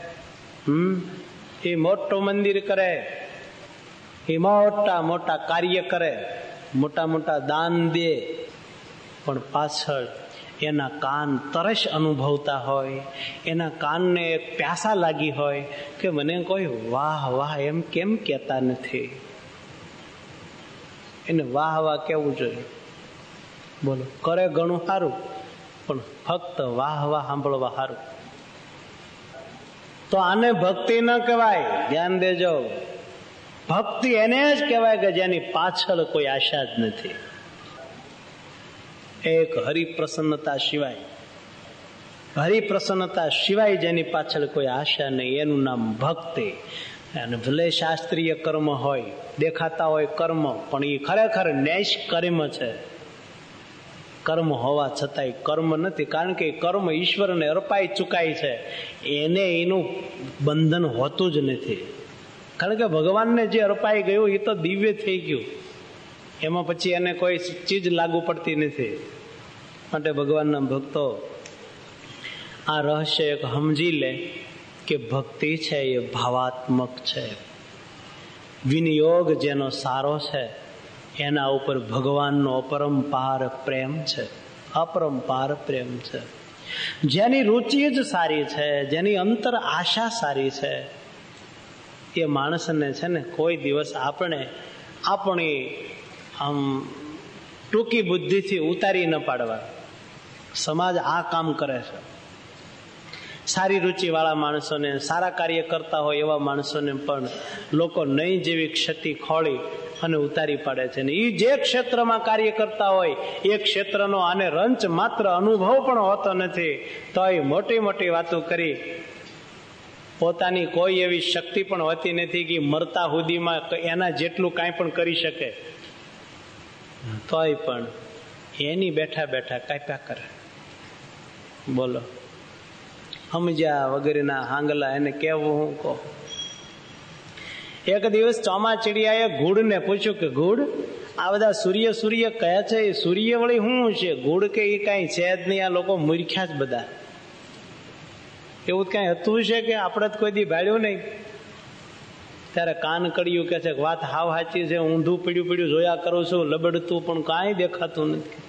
એ મોટું મંદિર કરે, એ મોટા મોટા કાર્ય કરે, મોટા મોટા દાન દે, પણ પાછળ એના કાન તરસ અનુભવતા હોય, એના કાનને એક પ્યાસા લાગી હોય કે મને કોઈ વાહ વાહ એમ કેમ કહેતા નથી. એને વાહ વાહ કેવું જોઈએ? બોલો, કરે ઘણું સારું, પણ ફક્ત વાહ વાહ સાંભળવા સારું. તો આને ભક્તિ ન કહેવાય. ધ્યાન દેજો, ભક્તિ એને જ કહેવાય કે જેની પાછળ કોઈ આશા જ નથી. એક હરિપ્રસન્નતા સિવાય, હરિપ્રસન્નતા સિવાય જેની પાછળ કોઈ આશા નહીં, એનું નામ ભક્તિ. અને ભલે શાસ્ત્રીય કર્મ હોય, દેખાતા હોય કર્મ, પણ એ ખરેખર નૈષ્કર્મ છે. કર્મ હોવા છતાંય કર્મ નથી, કારણ કે કર્મ ઈશ્વરને અર્પાઈ ચુકાય છે. એને એનું બંધન હોતું જ નથી, કારણ કે ભગવાનને જે અર્પાઈ ગયું એ તો દિવ્ય થઈ ગયું. એમાં પછી એને કોઈ ચીજ લાગુ પડતી નથી. માટે ભગવાનના ભક્તો આ રહસ્ય એક સમજી લે કે ભક્તિ છે એ ભાવાત્મક છે. વિનિયોગ જેનો સારો છે એના ઉપર ભગવાનનો અપરંપાર પ્રેમ છે, અપરંપાર પ્રેમ છે. જેની રુચિ જ સારી છે, જેની અંતર આશા સારી છે, એ માણસને છે ને કોઈ દિવસ આપણી આમ ટૂંકી બુદ્ધિથી ઉતારી ન પાડવા. સમાજ આ કામ કરે છે. સારી રુચિવાળા માણસોને, સારા કાર્ય કરતા હોય એવા માણસોને પણ લોકો નહીં જેવી ક્ષતિ ખોળી અને ઉતારી પાડે છે. ને એ જે ક્ષેત્રમાં કાર્ય કરતા હોય એ ક્ષેત્રનો આને રંચ માત્ર અનુભવ પણ હોતો નથી, તો એ મોટી મોટી વાતો કરી પોતાની કોઈ એવી શક્તિ પણ હોતી નથી કે મરતા સુધીમાં એના જેટલું કાંઈ પણ કરી શકે, તોય પણ એની બેઠા બેઠા કાપ્યા કરે. બોલો, સમજ્યા વગેરેના હાંગલા એને કેવું હું કહો. એક દિવસ ચોમાચીડિયાએ ઘૂડને પૂછ્યું કે ઘૂડ, આ બધા સૂર્ય સૂર્ય કહે છે, એ સૂર્ય વળી શું છે? ઘૂડ કે એ કાંઈ છે જ નહીં, આ લોકો મૂર્ખ્યા જ બધા. એવું કાંઈ હતું છે કે આપણે કોઈ દી ભાળ્યું નહીં? ત્યારે કાન કડિયું કે છે વાત હાવ સાચી છે, ઊંધું પીડ્યું પીડ્યું જોયા કરું છું, લબડતું પણ કાંઈ દેખાતું નથી.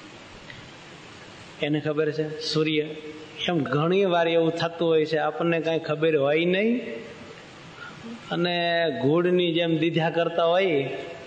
એને ખબર છે સૂર્ય. એમ ઘણી વાર એવું થતું હોય છે, આપણને કાંઈ ખબર હોય નહીં અને ઘૂડની જેમ દીધા કરતા હોય.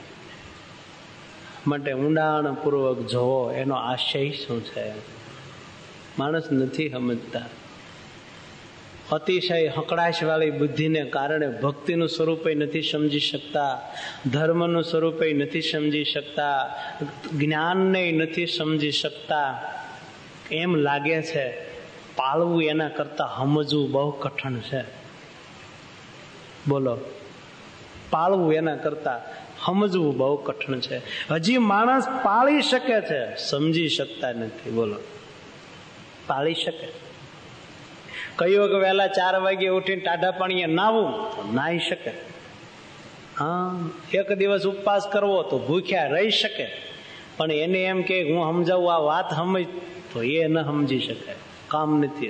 માટે ઊંડાણપૂર્વક જોવો એનો આશય શું છે. માણસ નથી સમજતા. અતિશય હકડાશ વાળી બુદ્ધિને કારણે ભક્તિનું સ્વરૂપે નથી સમજી શકતા, ધર્મનું સ્વરૂપે નથી સમજી શકતા, જ્ઞાનને નથી સમજી શકતા. એમ લાગે છે. પાળવું એના કરતા સમજવું બહુ કઠણ છે. બોલો, પાળવું એના કરતા સમજવું બહુ કઠણ છે. હજી માણસ પાળી શકે છે, સમજી શકતા નથી. બોલો, પાળી શકે. કહ્યું કે વહેલા 4 વાગે ઉઠીને ટાઢા પાણીએ નાવું, નાહી શકે. હા, એક દિવસ ઉપવાસ કરવો તો ભૂખ્યા રહી શકે. પણ એને એમ કે હું સમજાવું આ વાત સમજ, તો એ ન સમજી શકે. કામ નથી,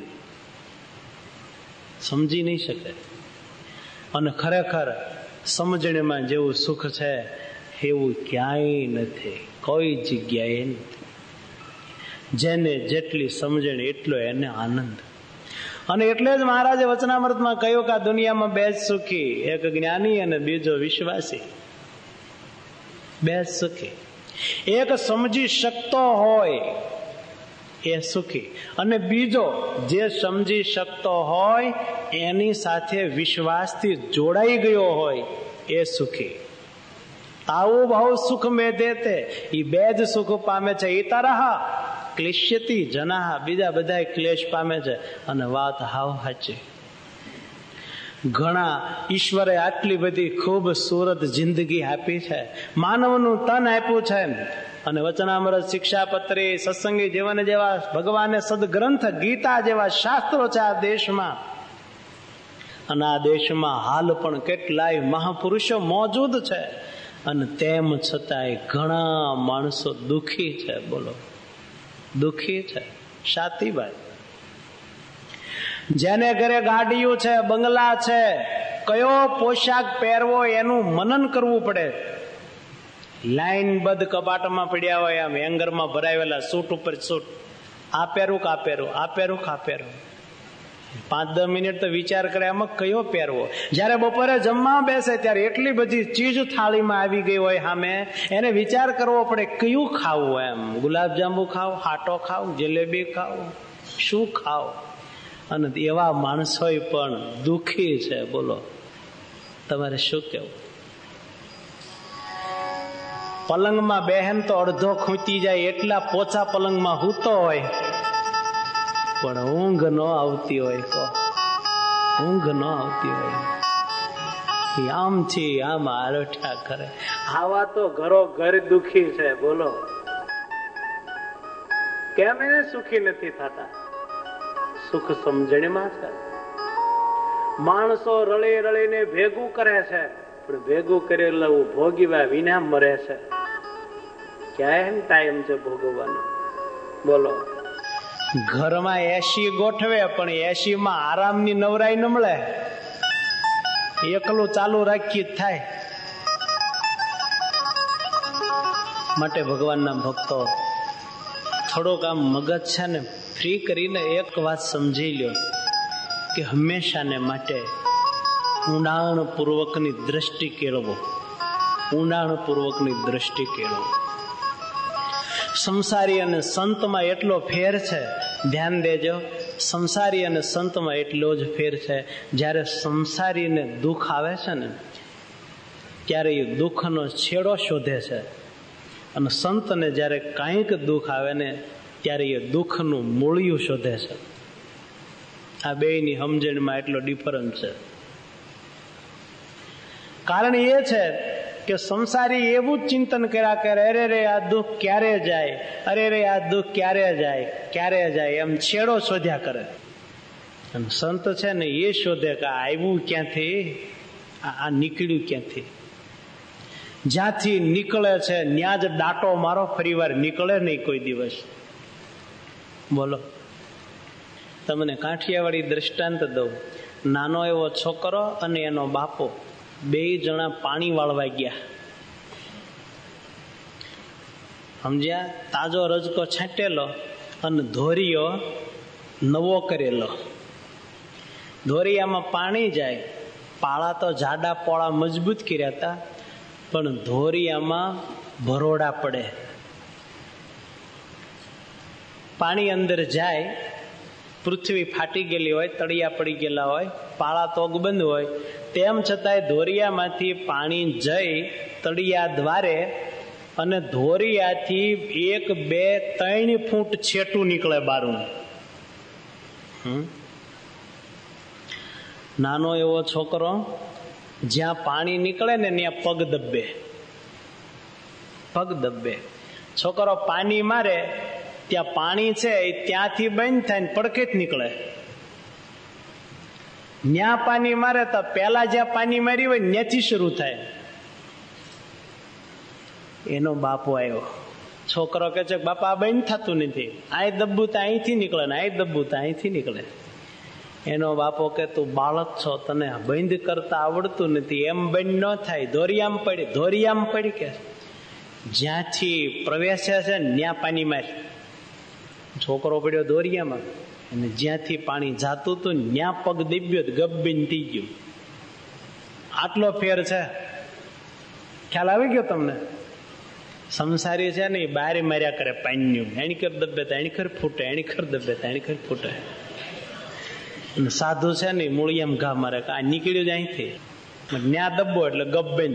સમજી નહીં શકે. અને ખરેખર સમજણીમાં જેવું સુખ છે એવું ક્યાંય નથી, કોઈ જગ્યાએ નથી. જેને જેટલી સમજણ એટલો એને આનંદ. અને એટલે જ મહારાજે વચનામૃતમાં કહ્યું કે આ દુનિયામાં 2 જ સુખી, એક જ્ઞાની અને બીજો વિશ્વાસી. 2 જ સુખી. એક સમજી શકતો હોય એ સુખી. અને બીજો જે સમજી શકતો હોય, એની સાથે વિશ્વાસથી જોડાઈ ગયો હોય, એ સુખી. તાવું ભાવ સુખ મેધે તે, એ બે જ સુખ પામે છે. ઇતરહ ક્લિશ્યતિ જનાહ, બીજા બધા ક્લેશ પામે છે. અને વાત હાવ સાચી. ઘણા ઈશ્વરે આટલી બધી ખૂબસૂરત જિંદગી આપી છે, માનવનું તન આપ્યું છે, અને વચનામૃત, શિક્ષાપત્રી, સત્સંગી જીવન જેવા ભગવાને સદગ્રંથ ગીતા જેવા શાસ્ત્રો છે આ દેશમાં. અને આ દેશમાં હાલ પણ કેટલાય મહાપુરુષો મોજૂદ છે, અને તેમ છતાંય ઘણા માણસો દુખી છે. બોલો, દુખી છે. શાતીભાઈ, જેને ઘરે ગાડીઓ છે, બંગલા છે, કયો પોશાક પહેરવો એનું મનન કરવું પડે. લાઈનબદ્ધ કબાટમાં પડ્યા હોય, આમ હેંગરમાં ભરાયેલા સૂટ ઉપર સૂટ, આ પહેરું કે આ પહેરું, આ પહેરું કે આ પહેરું. 5-10 મિનિટ તો વિચાર કરે આમાં કયો પહેરવો. જયારે બપોરે જમવા બેસે ત્યારે એટલી બધી ચીજ થાળીમાં આવી ગઈ હોય સામે, એને વિચાર કરવો પડે કયું ખાવું. એમ ગુલાબજાંબુ ખાવ, હાટો ખાવ, જલેબી ખાવ, શું ખાવ. અને એવા માણસો પણ દુખી છે. બોલો, તમારે શું કેવું? પલંગમાં બહેન તો અડધો ખૂંચી જાય એટલા પોચા પલંગમાં હૂતો હોય, પણ ઊંઘ ન આવતી હોય. તો ઊંઘ ન આવતી હોય, આમથી આમ આરોઠ્યા કરે. આવા તો ઘરો ઘર દુખી છે. બોલો, કેમ એને સુખી નથી થતા? સુખ સમજણમાં છે. માણસો રળી રળીને ભેગું કરે છે, પણ ભેગું કરેલું ભોગવ્યા વિના મરે છે. ક્યાં ટાઈમ છે ભોગવવાનો? બોલો, ઘરમાં એસી ગોઠવે, પણ એસી માં આરામની નવરાઈ ન મળે. એકલું ચાલુ રાખી જ થાય. માટે ભગવાનના ભક્તો થોડોક આમ મગજ છે ને ફ્રી કરીને એક વાત સમજી લ્યો કે હંમેશાને માટે ઊંડાણપૂર્વકની દ્રષ્ટિ કેળવો. ઊંડાણપૂર્વકની દ્રષ્ટિ કેળવો. સંસારી અને સંતમાં એટલો ફેર છે, ધ્યાન દેજો. સંસારી અને સંતમાં એટલો જ ફેર છે. જ્યારે સંસારીને દુઃખ આવે છે ને, ત્યારે એ દુઃખનો છેડો શોધે છે, અને સંતને જ્યારે કાંઈક દુઃખ આવે ને, ત્યારે એ દુઃખનું મૂળિયું શોધે છે. આ બેયની સમજણમાં એટલો ડિફરન્સ છે. કારણ એ છે કે સંસારી એવું જ ચિંતન કર્યા કરે, અરે રે આ દુઃખ ક્યારે જાય, અરે રે આ દુઃખ ક્યારે જાય, ક્યારે જાય, એમ છેડો શોધ્યા કરે. અને સંત છે ને એ શોધે કે આવ્યું ક્યાંથી, આ નીકળ્યું ક્યાંથી. જ્યાંથી નીકળે છે ત્યાં જ દાટો મારો, ફરીવાર નીકળે નહીં કોઈ દિવસ. બોલો, તમને કાઠિયાવાડી દ્રષ્ટાંત દઉં. નાનો એવો છોકરો અને એનો બાપો 2 જણા પાણી વાળવા ગયા. સમજ્યા? તાજો રજકો છાંટેલો અને ધોરિયો નવો કરેલો. ધોરિયામાં પાણી જાય, પાળા તો જાડા પોળા મજબૂત કર્યા હતા, પણ ધોરિયામાં ભરોડા પડે. પાણી અંદર જાય, પૃથ્વી ફાટી ગયેલી હોય, તળિયા પડી ગયેલા હોય, પાળા તો બંધ હોય, તેમ છતાંય ધોરિયામાંથી પાણી જઈ તળિયા દ્વારે, અને ધોરિયાથી 1, 2, 3 ફૂટ છેટું નીકળે બારું. નાનો એવો છોકરો જ્યાં પાણી નીકળે ને ત્યાં પગ દબ્બે. પગ દબ્બે. છોકરો પાણી મારે ત્યાં પાણી છે એ ત્યાંથી બંધ થાય ને પડખે જ નીકળે. ન્યા પાણી મારે તો પેલા જ્યાં પાણી મારી હોય ત્યાંથી શરૂ થાય. એનો બાપો આવ્યો. છોકરો કે છે બાપા આ બંધ થતું નથી, અહીં દબ્બું તો અહીંથી નીકળે ને અહીં દબ્બું તો અહીંથી નીકળે. એનો બાપો કે તું બાળક છો, તને બંધ કરતા આવડતું નથી, એમ બંધ ન થાય. ધોરિયામાં પડી, ધોરિયામાં પડી કે જ્યાંથી પ્રવેશે છે ને ત્યાં પાણી મારી. છોકરો પડ્યો દોરિયામાં, અને જ્યાંથી પાણી જાતું હતું ત્યાં પગ દબ્યો, ગબ્બીન થઈ ગયું. આટલો ફેર છે. ખ્યાલ આવી ગયો તમને? સંસારી છે ને એ બારી માર્યા કરે પાન્યું, એની કર દબે તો એની ખર ફૂટે, એની ખર દબે તો એની ખર ફૂટે. સાધુ છે ને મૂળિયામ ઘા મારે, આ નીકળ્યું જ અહીંથી, ન્યા દબ્બો એટલે ગબ્બેન.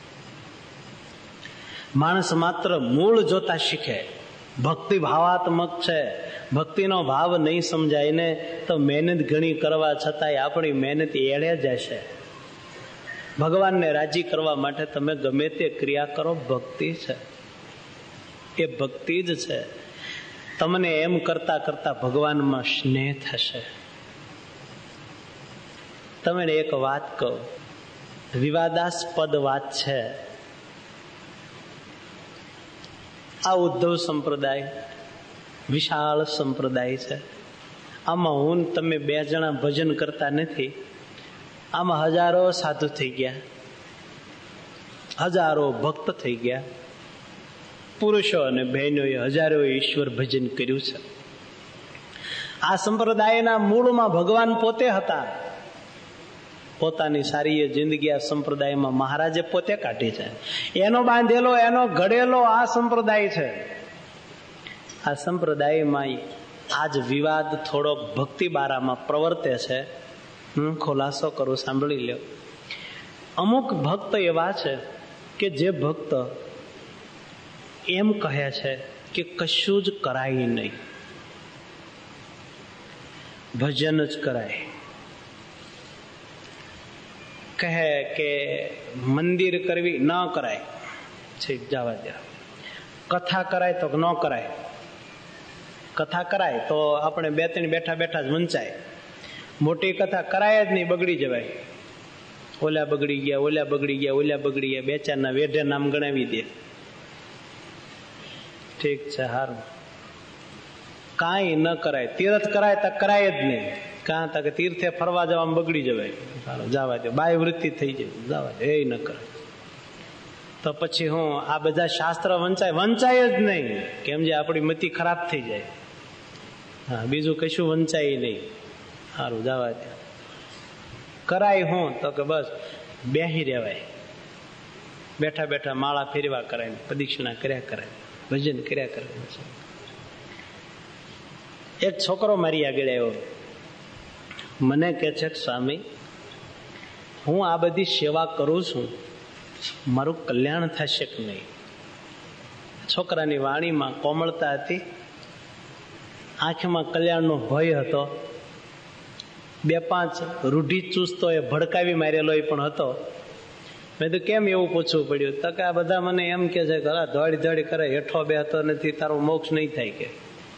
માણસ માત્ર મૂળ જોતા શીખે. ભક્તિ ભાવાત્મક છે. ભક્તિનો ભાવ નહીં સમજાય ને તો મહેનત ઘણી કરવા છતાંય આપણી મહેનત એળે જશે. ભગવાનને રાજી કરવા માટે તમે ગમે તે ક્રિયા કરો, ભક્તિ છે, એ ભક્તિ જ છે. તમને એમ કરતા કરતા ભગવાનમાં સ્નેહ થશે. તમને એક વાત કહું, વિવાદાસ્પદ વાત છે. આ ઉદ્ધવ સંપ્રદાય વિશાળ સંપ્રદાય છે. આમાં હું તમે 2 જણા ભજન કરતા નથી, આમાં હજારો સાધુ થઈ ગયા, હજારો ભક્ત થઈ ગયા. પુરુષો અને બહેનોએ હજારો ઈશ્વર ભજન કર્યું છે. આ સંપ્રદાયના મૂળમાં ભગવાન પોતે હતા. પોતાની સારી જિંદગી આ સંપ્રદાયમાં મહારાજે પોતે કાઢી છે. એનો બાંધેલો, એનો ઘડેલો આ સંપ્રદાય છે. આ સંપ્રદાયમાં આજ વિવાદ થોડો ભક્તિ બારામાં પ્રવર્તે છે. હું ખુલાસો કરું, સાંભળી લો. અમુક ભક્ત એવા છે કે જે ભક્ત એમ કહે છે કે કશું જ કરાય નહીં, ભજન જ કરાય. કહે કે મંદિર કરવી ન કરાય, ઠીક જવા દે. કથા કરાય તો ન કરાય. કથા કરાય તો આપણે 2-3 બેઠા બેઠા જ વંચાય. મોટી કથા કરાય જ નહીં, બગડી જવાય. ઓલા બગડી ગયા, ઓલા બગડી ગયા, ઓલા બગડી ગયા, 2-4 ના વેઢે નામ ગણાવી દે. ઠીક છે, સારું. કાંઈ ન કરાય. તીર્થ કરાય તો કરાય જ નહીં. કાં તક તીર્થે ફરવા જવામાં બગડી જવાય, સારું જવા દે. બાય વૃત્તિ થઈ જાય, જવા દે, એ ન કરે. તો પછી હું આ બધા શાસ્ત્ર વંચાય જ નહીં. કેમ જે આપણી મતિ ખરાબ થઈ જાય. હા, બીજું કશું વંચાય નહીં, સારું જવા દે. કરાય હું તો કે બસ બેહી રહેવાય, બેઠા બેઠા માળા ફેરવા કરાય, પ્રદક્ષિણા કર્યા કરાય, ભજન કર્યા કરે. એક છોકરો મારી આગળ આવ્યો, મને કહે છે કે સ્વામી, હું આ બધી સેવા કરું છું, મારું કલ્યાણ થશે કે નહીં? છોકરાની વાણીમાં કોમળતા હતી, આંખમાં કલ્યાણનો ભય હતો. 2-5 રૂઢિચુસ્તો એ ભડકાવી મારેલો પણ હતો. મેં તો કેમ એવું પૂછવું પડ્યું? તો કે આ બધા મને એમ કે છે કે દોડી દોડી કરે, હેઠો બેહતો નથી, તારો મોક્ષ નહીં થાય. કે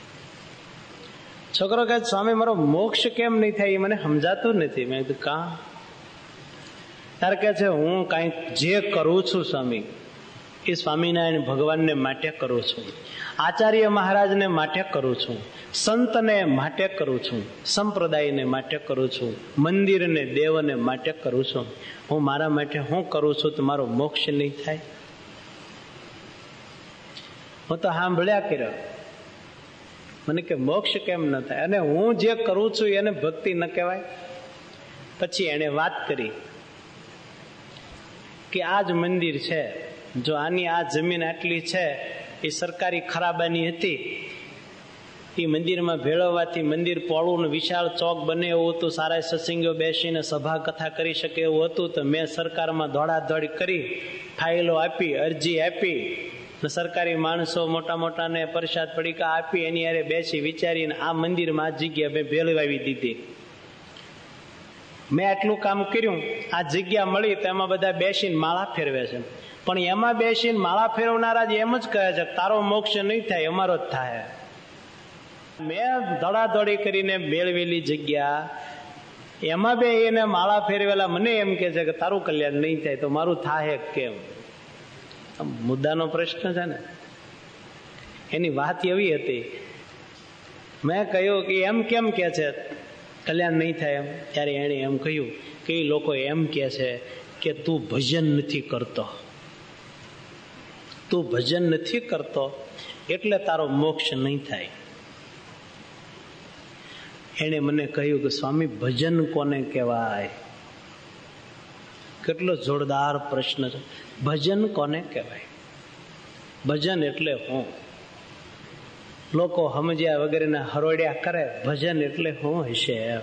છોકરો કહે સ્વામી મારો મોક્ષ કેમ નહીં થાય એ મને સમજાતું નથી. મેં કીધું કા? તારે કે છે હું કાંઈક જે કરું છું સ્વામી એ સ્વામિનારાયણ ભગવાનને માટે કરું છું, આચાર્ય મહારાજને માટે કરું છું, સંતને માટે કરું છું, સંપ્રદાયને માટે કરું છું, મંદિરને દેવને માટે કરું છું. હું મારા માટે હું કરું છું તો મારો મોક્ષ નહીં થાય? હું તો સાંભળ્યા કર્યો. મને કે મોક્ષ કેમ ન થાય? અને હું જે કરું છું એને ભક્તિ ન કહેવાય? પછી એને વાત કરી કે આ જ મંદિર છે, જો આની આ જમીન આટલી છે એ સરકારી ખરાબાની હતી, એ મંદિરમાં ભેળવવાથી મંદિર પોળું વિશાળ ચોક બને એવું હતું, સારા સત્સંગીઓ બેસીને સભા કથા કરી શકે એવું હતું. તો મેં સરકારમાં દોડાદોડી કરી, ફાઇલો આપી, અરજી આપી, સરકારી માણસો મોટા મોટાને પ્રસાદ પડીકા આપી, એની હારે બેસી વિચારીને આ મંદિરમાં આ જગ્યા મેં ભેળવાવી દીધી. મેં આટલું કામ કર્યું, આ જગ્યા મળી તો એમાં બધા બેસીને માળા ફેરવે છે. પણ એમાં બેસીને માળા ફેરવનારા જ એમ જ કહે છે તારો મોક્ષ નહીં થાય, અમારો જ થાય. મેં દોડાદોડી કરીને મેળવેલી જગ્યા એમાં બે એને માળા ફેરવેલા મને એમ કે છે કે તારું કલ્યાણ નહીં થાય તો મારું થાય કેમ? મુદ્દાનો પ્રશ્ન છે ને. એની વાત એવી હતી, મેં કહ્યું કે એમ કેમ કે છે કલ્યાણ નહીં થાય એમ? ત્યારે એણે એમ કહ્યું કે એ લોકો એમ કે છે કે તું ભજન નથી કરતો, તું ભજન નથી કરતો એટલે તારો મોક્ષ નહીં થાય. એણે મને કહ્યું કે સ્વામી ભજન કોને કહેવાય? કેટલો જોરદાર પ્રશ્ન છે. ભજન કોને કહેવાય? ભજન એટલે હું. લોકો સમજ્યા વગેરેના હરોડ્યા કરે, ભજન એટલે હું હશે એમ.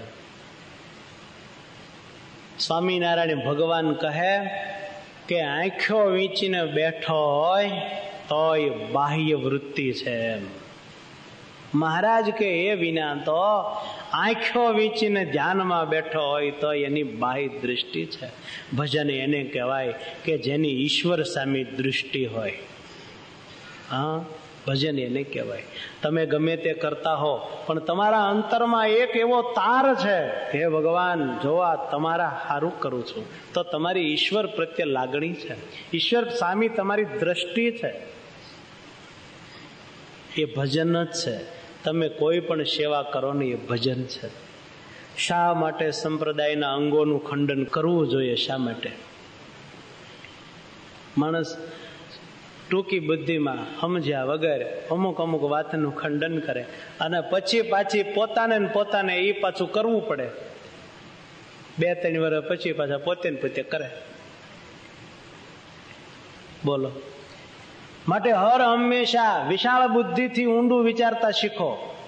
સ્વામિનારાયણ ભગવાન કહે કે આંખો વીંચીને બેઠો હોય તોય બાહ્ય વૃત્તિ છે એમ. મહારાજ કે એ વિના તો આંખો વીંચીને ધ્યાનમાં બેઠો હોય તો એની બાહ્ય દૃષ્ટિ છે. ભજન એને કહેવાય કે જેની ઈશ્વર સામે દૃષ્ટિ હોય. હા, ભજન એને કહેવાય. તમે ગમે તે કરતા હો પણ તમારા અંતરમાં એક એવો તાર છે, હે ભગવાન જો આ તમારા સારું કરું છું, તો તમારી ઈશ્વર પ્રત્યે લાગણી છે, ઈશ્વર સામે તમારી દ્રષ્ટિ છે. એ ભજન જ છે. તમે કોઈ પણ સેવા કરો ને એ ભજન છે. શા માટે સંપ્રદાયના અંગોનું ખંડન કરવું જોઈએ? શા માટે? માણસ ટૂંકી બુદ્ધિમાં સમજ્યા વગર અમુક અમુક વાતનું ખંડન કરે અને પછી પાછી પોતાને એ પાછું કરવું પડે. 2-3 વર્ષ પછી પાછા પોતે ને પોતે કરે. બોલો. માટે હર હંમેશા વિશાળ બુદ્ધિથી ઊંડું વિચારતા શીખો.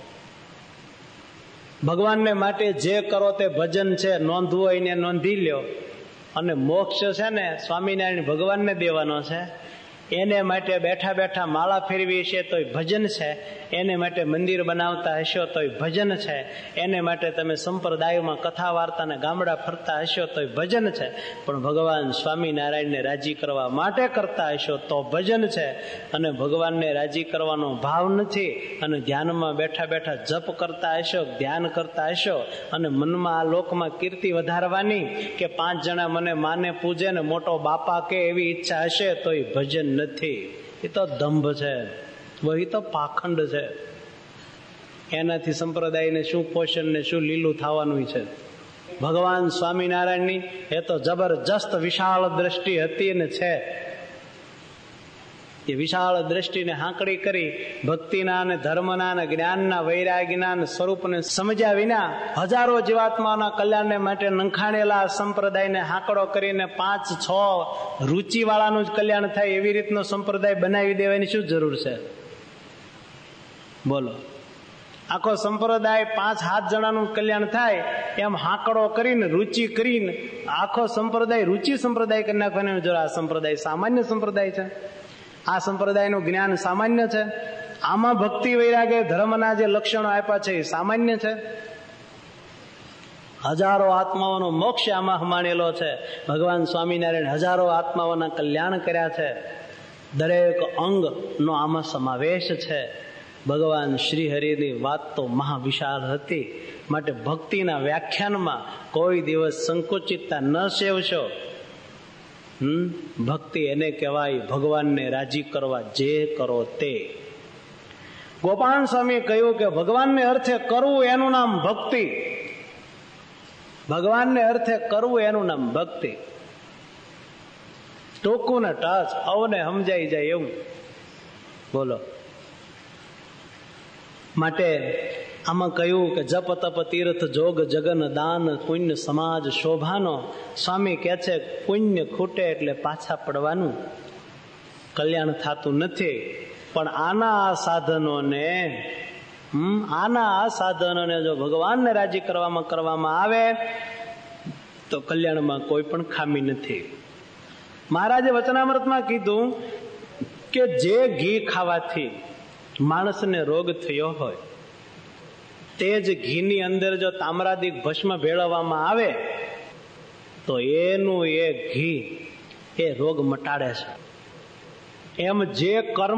ભગવાનને માટે જે કરો તે ભજન છે, નોંધવું હોય ને નોંધી લ્યો. અને મોક્ષ છે ને સ્વામિનારાયણ ભગવાનને દેવાનો છે. એને માટે બેઠા બેઠા માળા ફેરવી છે તોય ભજન છે. એને માટે મંદિર બનાવતા હશો તોય ભજન છે. એને માટે તમે સંપ્રદાયમાં કથા વાર્તાને ગામડા ફરતા હશો તોય ભજન છે. પણ ભગવાન સ્વામિનારાયણને રાજી કરવા માટે કરતા હશો તો ભજન છે. અને ભગવાનને રાજી કરવાનો ભાવ નથી અને ધ્યાનમાં બેઠા બેઠા જપ કરતા હશો, ધ્યાન કરતા હશો અને મનમાં આ લોકમાં કીર્તિ વધારવાની કે 5 જણા મને માને પૂજે ને મોટો બાપા કે એવી ઈચ્છા હશે તો એ ભજન નથી. એ તો દંભ છે, વહી તો પાખંડ છે. એનાથી સંપ્રદાયને શું પોષણ ને શું લીલું થવાનું છે? ભગવાન સ્વામિનારાયણની એ તો જબરજસ્ત વિશાળ દ્રષ્ટિ હતી ને છે. એ વિશાળ દ્રષ્ટિને હાંકડી કરી ભક્તિના અને ધર્મના અને જ્ઞાનના વૈરાગ્યના અને સ્વરૂપને સમજ્યા વિના હજારો જીવાત્માના કલ્યાણને માટે નંખાણેલા સંપ્રદાયને હાંકડો કરીને 5-6 રુચિવાળાનું જ કલ્યાણ થાય એવી રીતનો સંપ્રદાય બનાવી દેવાની શું જરૂર છે? બોલો. આખો સંપ્રદાય 5-7 જણાનું કલ્યાણ થાય એમ હાંકડો કરીને રુચિ કરીને આખો સંપ્રદાય રુચિ સંપ્રદાય કરી નાખવાની જરૂર. આ સંપ્રદાય સામાન્ય સંપ્રદાય છે. આ સંપ્રદાયનું જ્ઞાન સામાન્ય છે. આમાં ભક્તિ વૈરાગ્ય ધર્મના જે લક્ષણો આપ્યા છે એ સામાન્ય છે. હજારો આત્માઓનો મોક્ષ આમાં હમાણેલો છે. ભગવાન સ્વામિનારાયણ હજારો આત્માઓના કલ્યાણ કર્યા છે. દરેક અંગનો આમાં સમાવેશ છે. ભગવાન શ્રી હરિની વાત તો મહાવિશાળ હતી. માટે ભક્તિના વ્યાખ્યાનમાં કોઈ દિવસ સંકુચિતતા ન સેવશો. ભક્તિ એને કહેવાય ભગવાનને રાજી કરવા જે કરો તે. ગોપાલ સ્વામીએ કહ્યું કે ભગવાનને અર્થે કરવું એનું નામ ભક્તિ. ભગવાનને અર્થે કરવું એનું નામ ભક્તિ. ટોકું ને ટચ અવને સમજાઈ જાય એવું. બોલો. માટે આમાં કહ્યું કે જપ તપ તીર્થ જોગ જગન દાન પુણ્ય સમાજ શોભાનો. સ્વામી કહે છે પુણ્ય ખૂટે એટલે પાછા પડવાનું, કલ્યાણ થતું નથી. પણ આના આ સાધનોને જો ભગવાનને રાજી કરવામાં આવે તો કલ્યાણમાં કોઈ પણ ખામી નથી. મહારાજે વચનામૃતમાં કીધું કે જે ઘી ખાવાથી માણસને રોગ થયો હોય તે જ ઘીની અંદર જો તામ્રાદિક ભસ્મ ભેળવવામાં આવે તો એનું એ ઘી એ રોગ મટાડે છે. એમ જે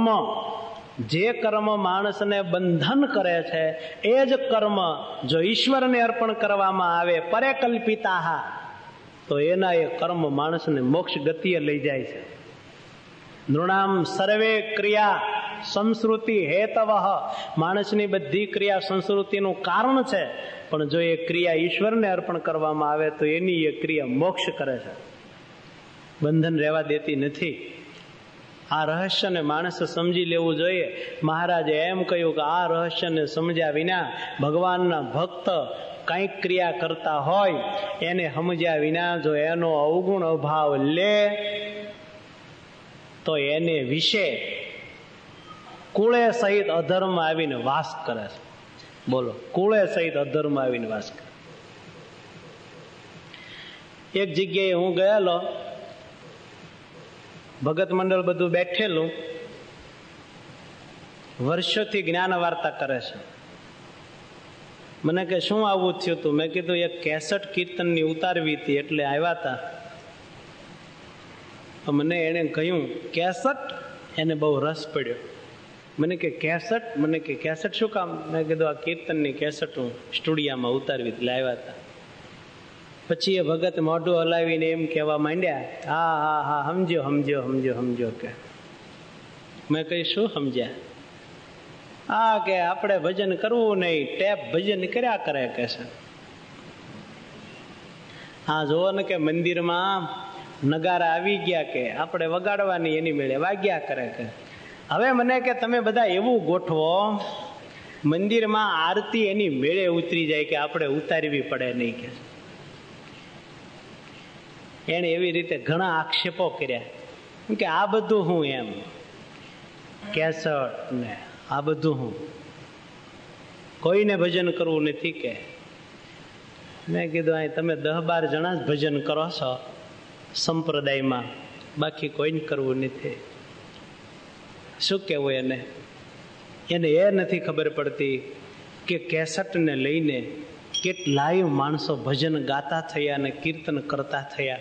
કર્મ માણસને બંધન કરે છે એ જ કર્મ જો ઈશ્વરને અર્પણ કરવામાં આવે પરેકલ્પિતા તો એના એ કર્મ માણસને મોક્ષ ગતિએ લઈ જાય છે. નૃણામ સર્વે ક્રિયા સંસ્કૃતિ હેતવ. માણસની બધી ક્રિયા સંસ્કૃતિનું કારણ છે, પણ જો એ ક્રિયા ઈશ્વરને અર્પણ કરવામાં આવે તો એની એ ક્રિયા મોક્ષ કરે છે, બંધન રહેવા દેતી નથી. આ રહસ્યને માણસે સમજી લેવું જોઈએ. મહારાજે એમ કહ્યું કે આ રહસ્યને સમજ્યા વિના ભગવાનના ભક્ત કંઈક ક્રિયા કરતા હોય એને સમજ્યા વિના જો એનો અવગુણ અભાવ લે તો એને વિશે કુળે સહિત અધર્મ આવીને વાસ કરે છે. બોલો, કુળે સહિત અધર્મ આવીને વાસ કરે. એક જગ્યાએ હું ગયેલો, ભગત મંડળ બધું બેઠેલું, વર્ષોથી જ્ઞાન વાર્તા કરે છે. મને કે શું આવું થયું તું? મેં કીધું એક કેસેટ કીર્તનની ઉતારવી હતી એટલે આવ્યા હતા. મને એને કહ્યું કેસેટ, એને બહુ રસ પડ્યો. મને કે કેસેટ, મને કે કેસેટ શું કામ? મેં કીધું આ કીર્તનની કેસેટ હું સ્ટુડિયામાં ઉતારવી એટલે આવ્યા હતા. પછી એ ભગત મોઢું હલાવીને એમ કહેવા માંડ્યા, હા હા હા સમજો સમજો સમજો સમજો. કે મેં કહી શું સમજ્યા? હા કે આપણે ભજન કરવું નહીં, ટેપ ભજન કર્યા કરે કે છે. હા જોવો ને કે મંદિરમાં નગારા આવી ગયા કે આપણે વગાડવાની એની મેળે વાગ્યા કરે કે. હવે મને કે તમે બધા એવું ગોઠવો, મંદિરમાં આરતી એની મેળે ઉતરી જાય કે આપણે ઉતારવી પડે નહીં કે. એને એવી રીતે ઘણા આક્ષેપો કર્યા કે આ બધું હું એમ કેસટ ને આ બધું હું, કોઈને ભજન કરવું નથી કે. મેં કીધું અહીં તમે 10-12 જણા જ ભજન કરો છો સંપ્રદાયમાં, બાકી કોઈને કરવું નથી. શું કહેવું એને? એને એ નથી ખબર પડતી કે કેસટને લઈને કેટલાય માણસો ભજન ગાતા થયા અને કીર્તન કરતા થયા.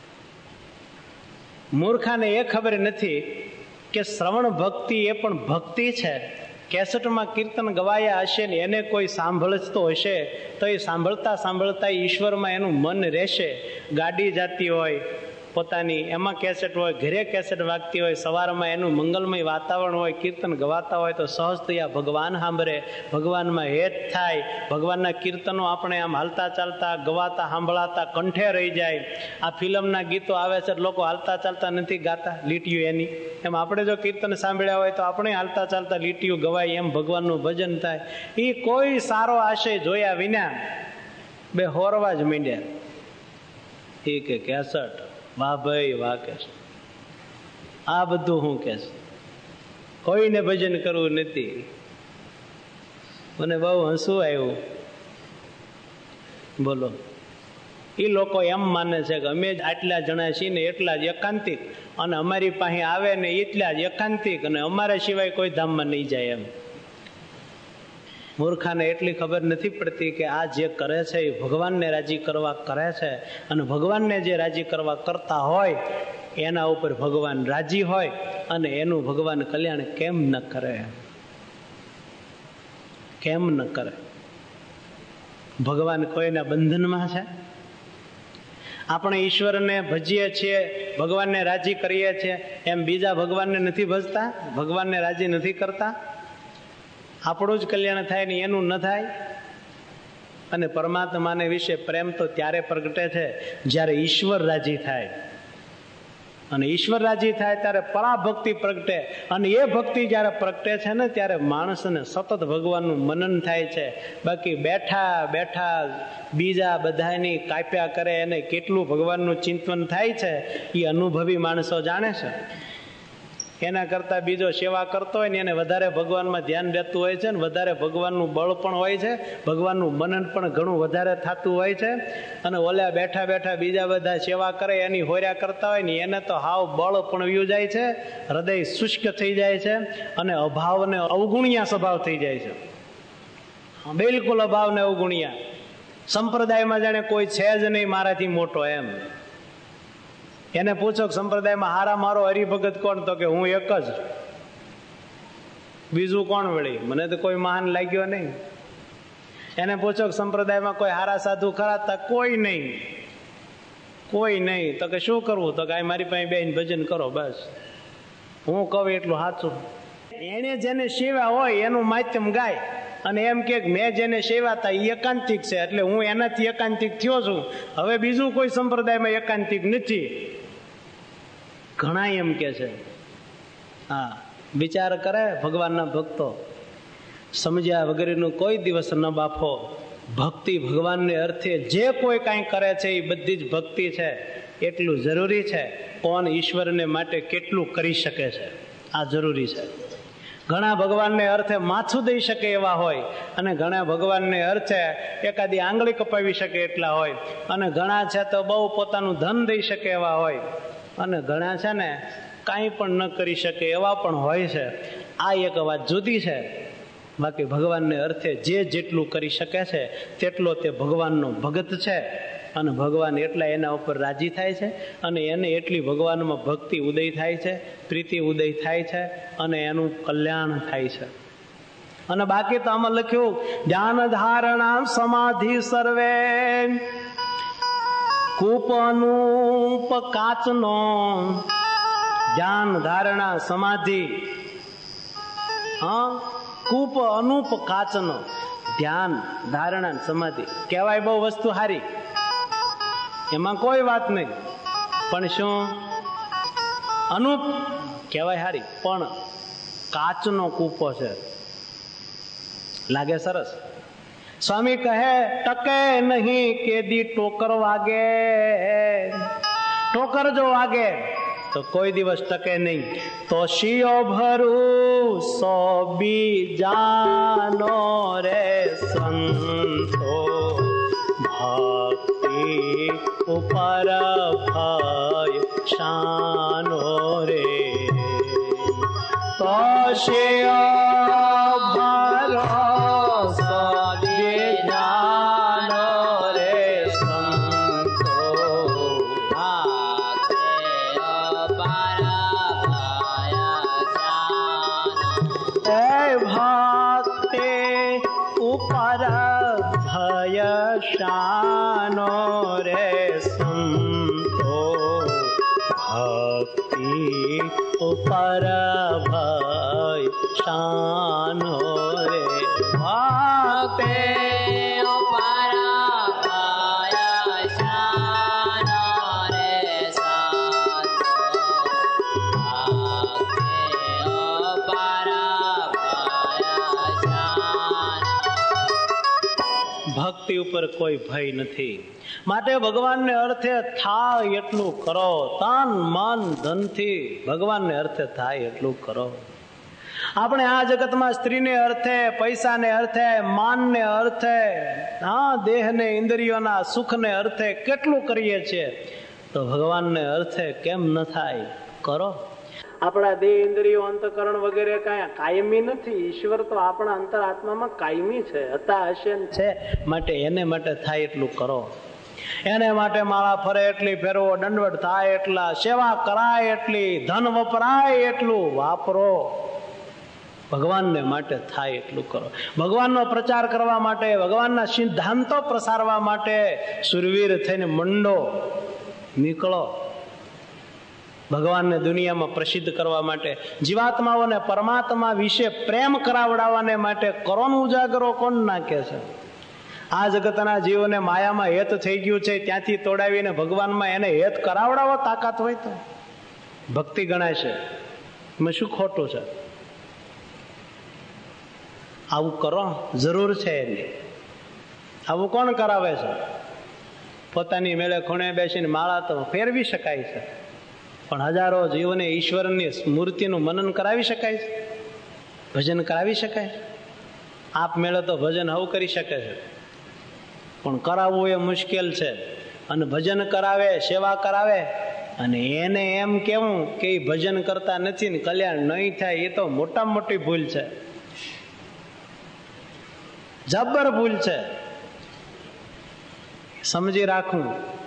મૂર્ખાને એ ખબર નથી કે શ્રવણ ભક્તિ એ પણ ભક્તિ છે. કેસેટમાં કીર્તન ગવાયા હશે ને એને કોઈ સાંભળતો હશે તો એ સાંભળતા સાંભળતા ઈશ્વરમાં એનું મન રહેશે. ગાડી જાતી હોય પોતાની, એમાં કેસેટ હોય, ઘરે કેસેટ વાગતી હોય, સવારમાં એનું મંગલમય વાતાવરણ હોય, કીર્તન ગવાતા હોય તો સહજતયા ભગવાન સાંભળે, ભગવાનમાં હેત થાય. ભગવાનના કીર્તનો આપણે આમ હાલતા ચાલતા ગવાતા સાંભળાતા કંઠે રહી જાય. આ ફિલ્મના ગીતો આવે છે, લોકો હાલતા ચાલતા નથી ગાતા લીટીયું એની, એમ આપણે જો કીર્તન સાંભળ્યા હોય તો આપણે હાલતા ચાલતા લીટીયું ગવાય, એમ ભગવાનનું ભજન થાય. એ કોઈ સારો આશય જોયા વિના બે હોરવા જ માંડ્યા. એ કે કેસટ, વાહ ભાઈ વાહ કે આ બધું હું કે કોઈને ભજન કરવું નથી. મને બહુ હસવું આવ્યું. બોલો, એ લોકો એમ માને છે કે અમે જ આટલા જણા છીએ ને એટલા જ એકાંતિક, અને અમારી પાસે આવે ને એટલા જ એકાંતિક, અને અમારા સિવાય કોઈ ધામમાં નહીં જાય. એમ મૂર્ખાને એટલી ખબર નથી પડતી કે આ જે કરે છે એ ભગવાનને રાજી કરવા કરે છે, અને ભગવાનને જે રાજી કરવા કરતા હોય એના ઉપર ભગવાન રાજી હોય, અને એનું ભગવાન કલ્યાણ કેમ ન કરે? કેમ ન કરે? ભગવાન કોઈના બંધનમાં છે? આપણે ઈશ્વરને ભજીએ છીએ, ભગવાનને રાજી કરીએ છીએ, એમ બીજા ભગવાનને નથી ભજતા, ભગવાનને રાજી નથી કરતા? આપણું જ કલ્યાણ થાય ને એનું ન થાય? અને પરમાત્માને વિશે પ્રેમ તો ત્યારે પ્રગટે છે જ્યારે ઈશ્વર રાજી થાય, અને ઈશ્વર રાજી થાય ત્યારે પરાભક્તિ પ્રગટે, અને એ ભક્તિ જ્યારે પ્રગટે છે ને ત્યારે માણસને સતત ભગવાનનું મનન થાય છે. બાકી બેઠા બેઠા બીજા બધાની કાપ્યા કરે એને કેટલું ભગવાનનું ચિંતન થાય છે એ અનુભવી માણસો જાણે છે. એના કરતાં બીજો સેવા કરતો હોય ને એને વધારે ભગવાનમાં ધ્યાન રહેતું હોય છે, ને વધારે ભગવાનનું બળ પણ હોય છે, ભગવાનનું મનન પણ ઘણું વધારે થતું હોય છે. અને ઓલા બેઠા બેઠા બીજા બધા સેવા કરે એની હોર્યા કરતા હોય ને એને તો હાવ બળ પણ વ્યુ જાય છે, હૃદય શુષ્ક થઈ જાય છે, અને અભાવને અવગુણિયા સ્વભાવ થઈ જાય છે. બિલકુલ અભાવને અવગુણિયા. સંપ્રદાયમાં જાણે કોઈ છે જ નહીં મારાથી મોટો એમ. એને પૂછો કે સંપ્રદાયમાં હારા મારો હરિભગત કોણ? તો કે હું એક જ. બીજું કોણ વળી? મને તો કોઈ મહાન લાગ્યો નહીં. એને પૂછો કે સંપ્રદાયમાં કોઈ હારા સાધુ ખરા? તા કોઈ નહીં, કોઈ નહીં. તો કે શું કરવું? તો કે મારી પાસે બેહીને ભજન કરો, બસ હું કહું એટલું સાચું. એને જેને સેવા હોય એનું માધ્યમ ગાય, અને એમ કે મેં જેને સેવા હતા એ એકાંતિક છે એટલે હું એનાથી એકાંતિક થયો છું, હવે બીજું કોઈ સંપ્રદાયમાં એકાંતિક નથી. ઘણા એમ કે છે. હા, વિચાર કરે ભગવાનના ભક્તો, સમજ્યા વગેરેનું કોઈ દિવસ ન બાફો. ભક્તિ ભગવાનને અર્થે જે કોઈ કાંઈ કરે છે એ બધી જ ભક્તિ છે, એટલું જરૂરી છે. કોણ ઈશ્વરને માટે કેટલું કરી શકે છે આ જરૂરી છે. ઘણા ભગવાનને અર્થે માથું દઈ શકે એવા હોય, અને ઘણા ભગવાનને અર્થે એકાદી આંગળી કપાવી શકે એટલા હોય, અને ઘણા છે તો બહુ પોતાનું ધન દઈ શકે એવા હોય, અને ઘણા છે ને કાંઈ પણ ન કરી શકે એવા પણ હોય છે. આ એક વાત જુદી છે. બાકી ભગવાનને અર્થે જે જેટલું કરી શકે છે તેટલો તે ભગવાનનો ભગત છે, અને ભગવાન એટલા એના ઉપર રાજી થાય છે, અને એને એટલી ભગવાનમાં ભક્તિ ઉદય થાય છે, પ્રીતિ ઉદય થાય છે, અને એનું કલ્યાણ થાય છે. અને બાકી તો આમાં લખ્યું ધ્યાન ધારણા સમાધિ સર્વે કૂપ અનુપ કાચનો. ધ્યાન ધારણા સમાધિ, કૂપ અનુપ કાચનો. ધ્યાન ધારણા સમાધિ કહેવાય બહુ વસ્તુ સારી, એમાં કોઈ વાત નહીં, પણ શું અનુપ કહેવાય સારી, પણ કાચનો કૂપો છે. લાગે સરસ. સ્વામી કહે ટકે નહીં કેદી ટોકર વાગે. ટોકર જો વાગે તો કોઈ દિવસ ટકે નહીં. તો શિયો ભરું સો બીજાનો રે સંતો ભક્તિ ઉપર ભય શાનો રે. તો શિયો ભરો સો બીજાનો રે સંતો ભક્તિ ઉપર ભય શાનો રે સંતો ભક્તિ ઉપર ભય શાનો રે. ભક્તિ ઉપર ભય શાનો રે ભક્તિ ઉપર કોઈ ભય નથી. માટે ભગવાનને અર્થે થાય એટલું કરો, તન મન ધનથી ભગવાનને અર્થે થાય એટલું કરો. આપણે આ જગતમાં સ્ત્રીને અર્થે, પૈસાને અર્થે, માનને અર્થે, દેહને ઇન્દ્રિયોના સુખને અર્થે કેટલું કરીએ છીએ, તો ભગવાનને અર્થે કેમ ન થાય? કરો. આપણા દેહ ઇન્દ્રિયો અંતકરણ વગેરે કાયમી નથી. ઈશ્વર તો આપણા અંતર આત્મામાં કાયમી છે, હતા હશે છે. માટે એને માટે થાય એટલું કરો. એને માટે માળા ફરે એટલી ફેરવો, દંડવત થાય એટલા, સેવા કરાય એટલી, ધન વપરાય એટલું વાપરો. ભગવાનને માટે થાય એટલું કરો. ભગવાનનો પ્રચાર કરવા માટે, ભગવાનના સિદ્ધાંતો પ્રસારવા માટે સુરવીર થઈને મંડો, નીકળો. ભગવાનને દુનિયામાં પ્રસિદ્ધ કરવા માટે, જીવાત્માઓને પરમાત્મા વિશે પ્રેમ કરાવડાવવાને માટે કરોનો ઉજાગરો કોણ નાખે છે? આ જગતના જીવોને માયામાં હેત થઈ ગયું છે, ત્યાંથી તોડાવીને ભગવાનમાં એને હેત કરાવડાવો તાકાત હોય તો ભક્તિ ગણાય છે. એમાં શું ખોટું છે? આવું કરો, જરૂર છે એની. આવું કોણ કરાવે છે? પોતાની મેળે ખૂણે બેસીને માળા તો ફેરવી શકાય છે, પણ હજારો જીવોને ઈશ્વરની મૂર્તિનું મનન કરાવી શકાય છે, ભજન કરાવી શકાય. આપ મેળે તો ભજન હવ કરી શકે છે, પણ કરાવવું એ મુશ્કેલ છે. અને ભજન કરાવે, સેવા કરાવે, અને એને એમ કેવું કે એ ભજન કરતા નથી ને કલ્યાણ નહીં થાય, એ તો મોટામાં મોટી ભૂલ છે, જબર ભૂલ છે. સમજી રાખવું.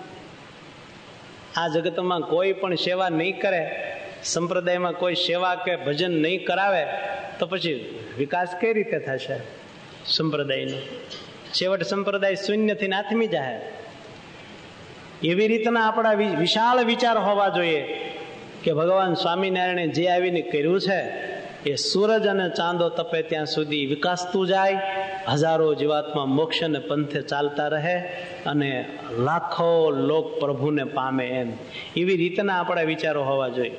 આ જગતમાં કોઈ પણ સેવા નહીં કરે, સંપ્રદાયમાં કોઈ સેવા કે ભજન નહીં કરાવે, તો પછી વિકાસ કઈ રીતે થશે સંપ્રદાયનો? છેવટ સંપ્રદાય શૂન્યથી નાથમી જાય. એવી રીતના આપણા વિશાળ વિચાર હોવા જોઈએ કે ભગવાન સ્વામિનારાયણે જે આવીને કર્યું છે એ સૂરજ અને ચાંદો તપે ત્યાં સુધી વિકાસતું જાય, હજારો જીવાત્મા મોક્ષ અને પંથે ચાલતા રહે, અને લાખો લોક પ્રભુને પામે. એમ એવી રીતના આપણા વિચારો હોવા જોઈએ.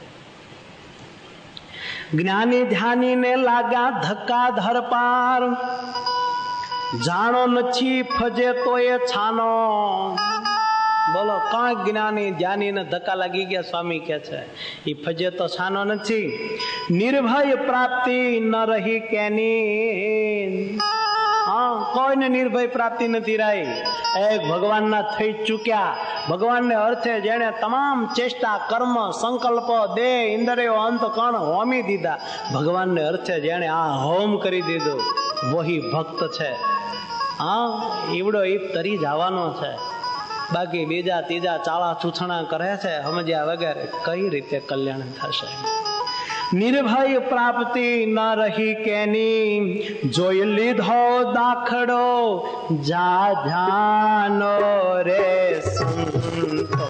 જ્ઞાની ધ્યાનીને લાગ્યા ધક્કા ધરપાર, જાણો નથી ફજે તો એ છાનો. બોલો, કાંઈક જ્ઞાની ધ્યાની ને ધક્કા લાગી ગયા. સ્વામી કે છે એ ફજે તો છાનો નથી. નિર્ભય પ્રાપ્તિ ન રહી કેની. હા, કોઈને નિર્ભય પ્રાપ્તિ નથી રહી. એક ભગવાનના થઈ ચૂક્યા. ભગવાનને અર્થે જેને તમામ ચેષ્ટા, કર્મ, સંકલ્પ, દેહ, ઇન્દ્રિયો, અંતકણ હોમી દીધા, ભગવાનને અર્થે જેને આ હોમ કરી દીધું, વહી ભક્ત છે. હા, ઈવડો ઈ તરી જવાનો છે. બાકી બીજા ત્રીજા ચાળા છૂછણા કરે છે, સમજ્યા વગેરે કઈ રીતે કલ્યાણ થશે? નિર્ભય પ્રાપ્તિ ન રહી કેની, જોઈ લીધો દાખલો જા જાનો રે સંતો,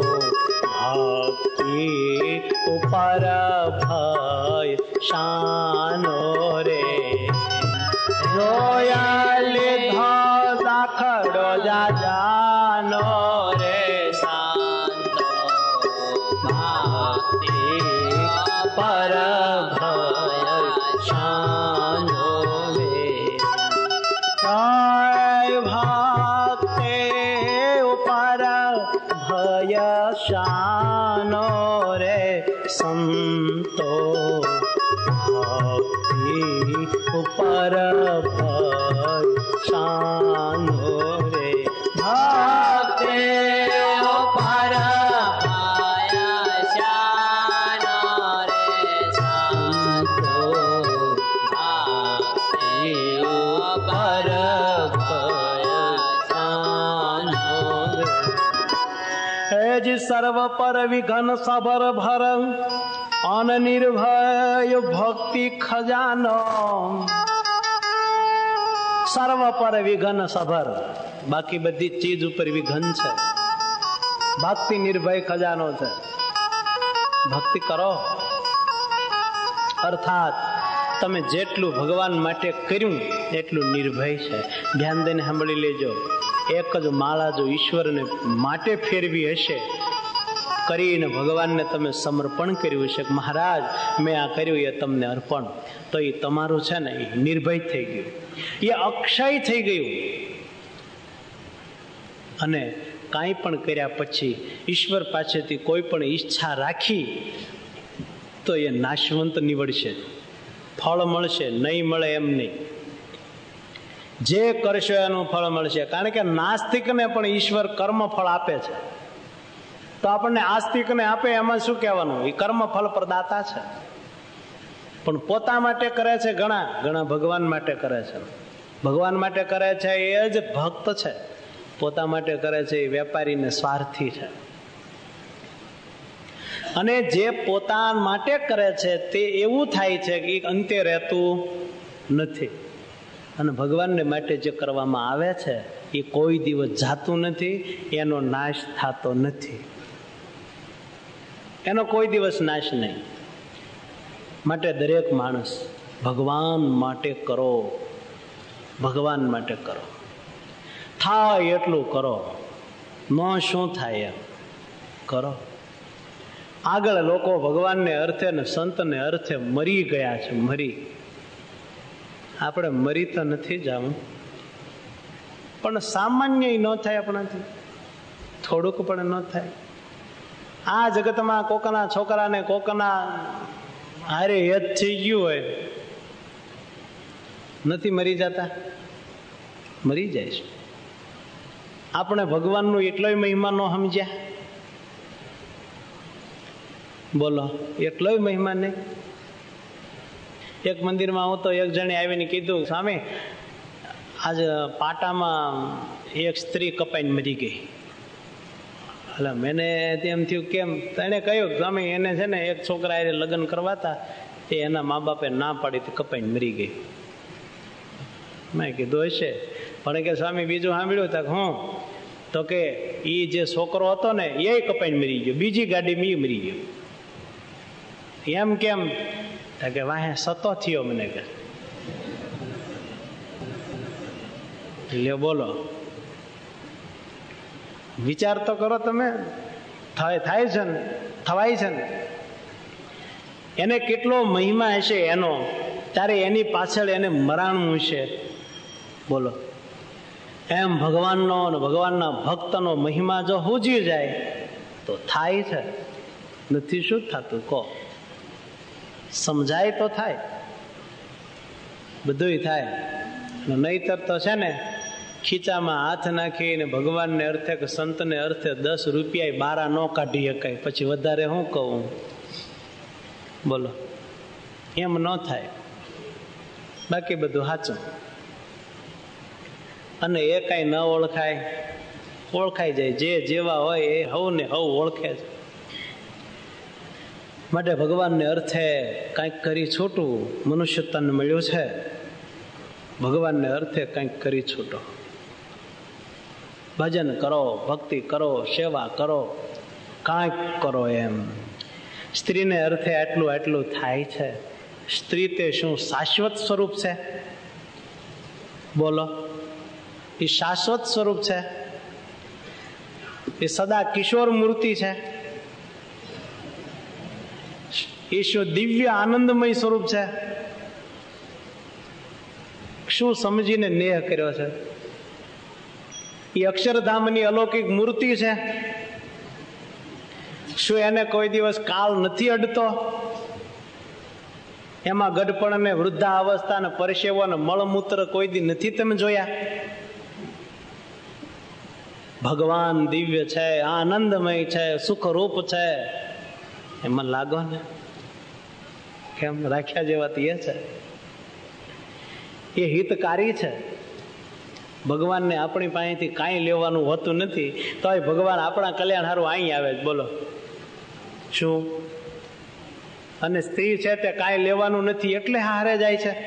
ભક્તિ ઉપર ભય શાનો રે. જોયા લીધો દાખલો જા જાનો રે સંતો, ભક્તિ પર ભય શાનો રે. ભક્તિ ઉપર ભય શાનો રે સંતો, ભક્તિ ઉપર ભય શાનો રે. ભક્તિ ઉપર સર્વ પર વિઘન સભર ભર, અનિર્ભય ભક્તિ ખજાનો. સર્વ પર વિઘન સભર, બાકી બધી ચીજ ઉપર વિઘન છે. ભક્તિ નિર્ભય ખજાનો છે. ભક્તિ કરો, અર્થાત તમે જેટલું ભગવાન માટે કર્યું એટલું નિર્ભય છે. ધ્યાન દઈને સાંભળી લેજો. એક જ માળા જો ઈશ્વરને માટે ફેરવી હશે, કરીને ભગવાનને તમે સમર્પણ કર્યું હશે, મહારાજ મેં આ કર્યું એ તમને અર્પણ, તો એ તમારું છે ને, એ નિર્ભય થઈ ગયું, એ અક્ષય થઈ ગયું. અને કાંઈ પણ કર્યા પછી ઈશ્વર પાસેથી કોઈ પણ ઈચ્છા રાખી તો એ નાશવંત નીવડશે, ફળ મળશે, નહીં મળે એમ નહીં. જે કરશો એનું ફળ મળશે. કારણ કે નાસ્તિકને પણ ઈશ્વર કર્મ ફળ આપે છે, તો આપણને આસ્તિકને આપે એમાં શું કહેવાનું? એ કર્મ ફળ પ્રદાતા છે. પણ પોતા માટે કરે છે, ઘણા ઘણા ભગવાન માટે કરે છે. ભગવાન માટે કરે છે એ જ ભક્ત છે. પોતા માટે કરે છે એ વેપારીને સ્વાર્થી છે. અને જે પોતા માટે કરે છે તે એવું થાય છે કે અંતે રહેતું નથી. અને ભગવાનને માટે જે કરવામાં આવે છે એ કોઈ દિવસ જાતું નથી, એનો નાશ થતો નથી, એનો કોઈ દિવસ નાશ નહીં. માટે દરેક માણસ ભગવાન માટે કરો, ભગવાન માટે કરો, થાય એટલું કરો, ન શું થાય એમ કરો. આગળ લોકો ભગવાનને અર્થે ને સંતને અર્થે મરી ગયા છે. મરી, આપણે મરી તો નથી જવું, પણ સામાન્ય ન થાય આપણાથી, થોડુંક પણ ન થાય. આ જગતમાં કોકના છોકરાને કોકના હારે હેત થઈ ગયું હોય, નથી મરી જતા? મરી જાય છે. આપણે ભગવાનનું એટલોય મહિમા ન સમજ્યા, બોલો, એટલોય મહિમા નહીં. એક મંદિરમાં હું તો એક જણે આવીને કીધું, સ્વામી આજે પાટામાં એક સ્ત્રી કપાઈને મરી ગઈ. એટલે મેને તેમ થયું કેમ? એને કહ્યું, સ્વામી એને છે ને એક છોકરા એ લગ્ન કરવાતા, એ એના મા બાપે ના પાડી તો કપાઈને મરી ગઈ. મેં કીધું હશે, પણ કે સ્વામી બીજું સાંભળ્યું તક હું તો કે એ જે છોકરો હતો ને એ કપાઈને મરી ગયો, બીજી ગાડીમાં એ મરી ગયો. એમ કેમ? કે વાહે સતો થયો મને કે. લે બોલો, વિચાર તો કરો તમે. થાય છે ને, થવાય છે ને. એને કેટલો મહિમા હશે એનો, ત્યારે એની પાછળ એને મરાણું હશે. બોલો, એમ ભગવાનનો અને ભગવાનના ભક્તનો મહિમા જો હુજી જાય તો થાય છે, નથી શું થતું કહો? સમજાય તો થાય, બધું થાય. નહીતર તો છે ને ખીચામાં હાથ નાખીને ભગવાનને અર્થે કે સંતને અર્થે 10 રૂપિયા બારા ન કાઢી શકાય, પછી વધારે શું કહું? બોલો, એમ ન થાય. બાકી બધું સાચું. અને એ કાંઈ ન ઓળખાય, ઓળખાઈ જાય. જે જેવા હોય એ હવને હવ ઓળખે છે. માટે ભગવાનને અર્થે કંઈક કરી છૂટવું. મનુષ્ય તન મળ્યું છે, ભગવાનને અર્થે કંઈક કરી છૂટો. ભજન કરો, ભક્તિ કરો, સેવા કરો, કાંઈક કરો. એમ સ્ત્રીને અર્થે આટલું આટલું થાય છે. સ્ત્રી તે શું શાશ્વત સ્વરૂપ છે? બોલો, એ શાશ્વત સ્વરૂપ છે? એ સદા કિશોર મૂર્તિ છે? એ શું દિવ્ય આનંદમય સ્વરૂપ છે? શું સમજીને નેહ કર્યો છે? એ અક્ષરધામની અલૌકિક મૂર્તિ છે? શું એને કોઈ દિવસ કાળ નથી અડતો? એમાં ગડપણ ને વૃદ્ધા અવસ્થા ને પરસેવો ને મળમૂત્ર કોઈ દી નથી તમે જોયા? ભગવાન દિવ્ય છે, આનંદમય છે, સુખરૂપ છે. એમાં લાગો ને કેમ રાખ્યા જેવા એ છે. એ હિતકારી છે. ભગવાનને આપણી પાસેથી કાંઈ લેવાનું હોતું નથી, તો ભગવાન આપણા કલ્યાણ હારું અહીં આવે છે. બોલો શું? અને સ્ત્રી છે તે કાંઈ લેવાનું નથી એટલે હારે જાય છે.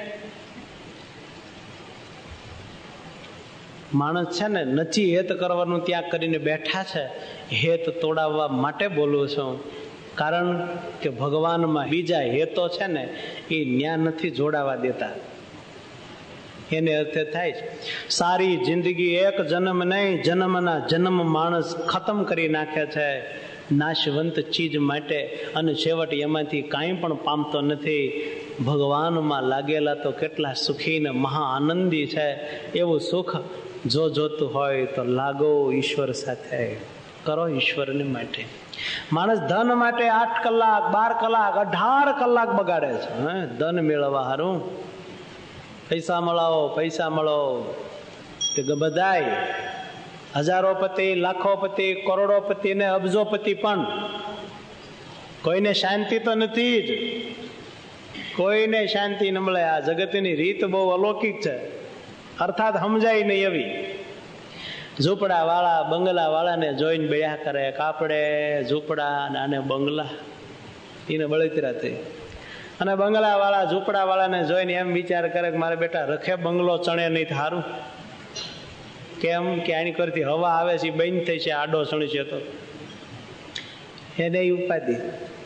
માણસ છે ને નથી હેત કરવાનું ત્યાગ કરીને બેઠા છે. હેત તોડાવવા માટે બોલું છું, કારણ કે ભગવાનમાં બીજા હેતો છે ને એ ન્યા નથી જોડાવા દેતા. એને અર્થે થાય છે સારી જિંદગી એક જન્મ નહીં, જન્મના જન્મ માણસ ખતમ કરી નાખે છે નાશવંત ચીજ માટે, અને છેવટ એમાંથી કાંઈ પણ પામતો નથી. ભગવાનમાં લાગેલા તો કેટલા સુખી ને મહા આનંદી છે. એવું સુખ જો જોતું હોય તો લાગો ઈશ્વર સાથે, કરો ઈશ્વરની માટે. માણસ ધન માટે 8 કલાક 12 કલાક 18 કલાક બગાડે છે. ધન મેળવવા હારું પૈસા મળાવો, પૈસા મળો. તે બધાય હજારોપતિ, લાખોપતિ, કરોડોપતિ ને અબજોપતિ પણ કોઈને શાંતિ તો નથી જ. કોઈને શાંતિ ન મળે. આ જગતની રીત બહુ અલૌકિક છે, અર્થાત સમજાય નહીં એવી. ઝૂંપડા વાળા બંગલા વાળાને જોઈને બળ્યા કરે, કાપડે ઝૂંપડા અને બંગલા એને બળતરા થઈ. અને બંગલા વાળા ઝૂંપડા વાળાને જોઈને એમ વિચાર કરે કે મારે બેટા રખે બંગલો ચણે નહીં થારું. કેમ કે આની કરતી હવા આવે છે બંધ થઈ છે, આડો સણશે તો એને ઉપાધિ.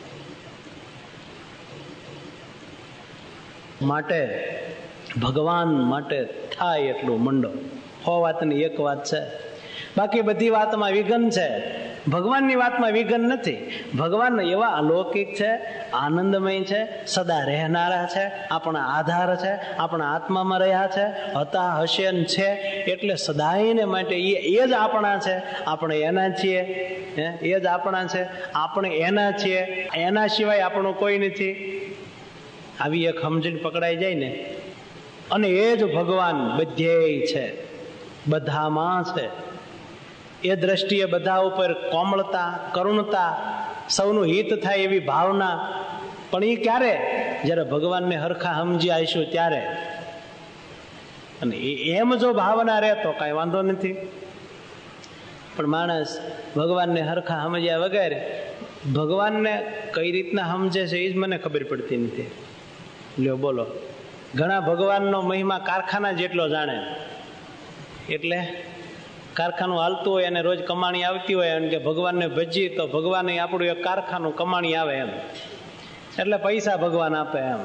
માટે ભગવાન માટે થાય એટલું મંડો. હો વાતની એક વાત છે, બાકી બધી વાતમાં વિઘન છે. ભગવાનની વાતમાં વિઘન નથી. ભગવાન એવા અલૌકિક છે, આનંદમય છે, સદા રહેનારા છે, આપણા આધાર છે, આપણા આત્મામાં રહ્યા છે, હતા હશે છે, એટલે સદાયને માટે એ જ આપણા છે. આપણે એના છીએ, એ જ આપણા છે. આપણે એના છીએ, એના સિવાય આપણું કોઈ નથી. આવી એક સમજણ પકડાઈ જાય ને, અને એ જ ભગવાન બધેય છે, બધામાં છે. એ દ્રષ્ટિએ બધા ઉપર કોમળતા, કરુણતા, સૌનું હિત થાય એવી ભાવના. પણ એ ક્યારે? જ્યારે ભગવાનને હરખા સમજી આવીશું ત્યારે. અને એમ જો ભાવના રહે તો કાંઈ વાંધો નથી. પણ માણસ ભગવાનને હરખા સમજ્યા વગર ભગવાનને કઈ રીતના સમજે છે એ જ મને ખબર પડતી નથી. લ્યો બોલો, ઘણા ભગવાનનો મહિમા કારખાના જેટલો જાણે. એટલે કારખાનું હાલતું હોય અને રોજ કમાણી આવતી હોય, એમ કે ભગવાનને ભજીએ તો ભગવાન આપણું એક કારખાનું કમાણી આવે એમ, એટલે પૈસા ભગવાન આપે એમ.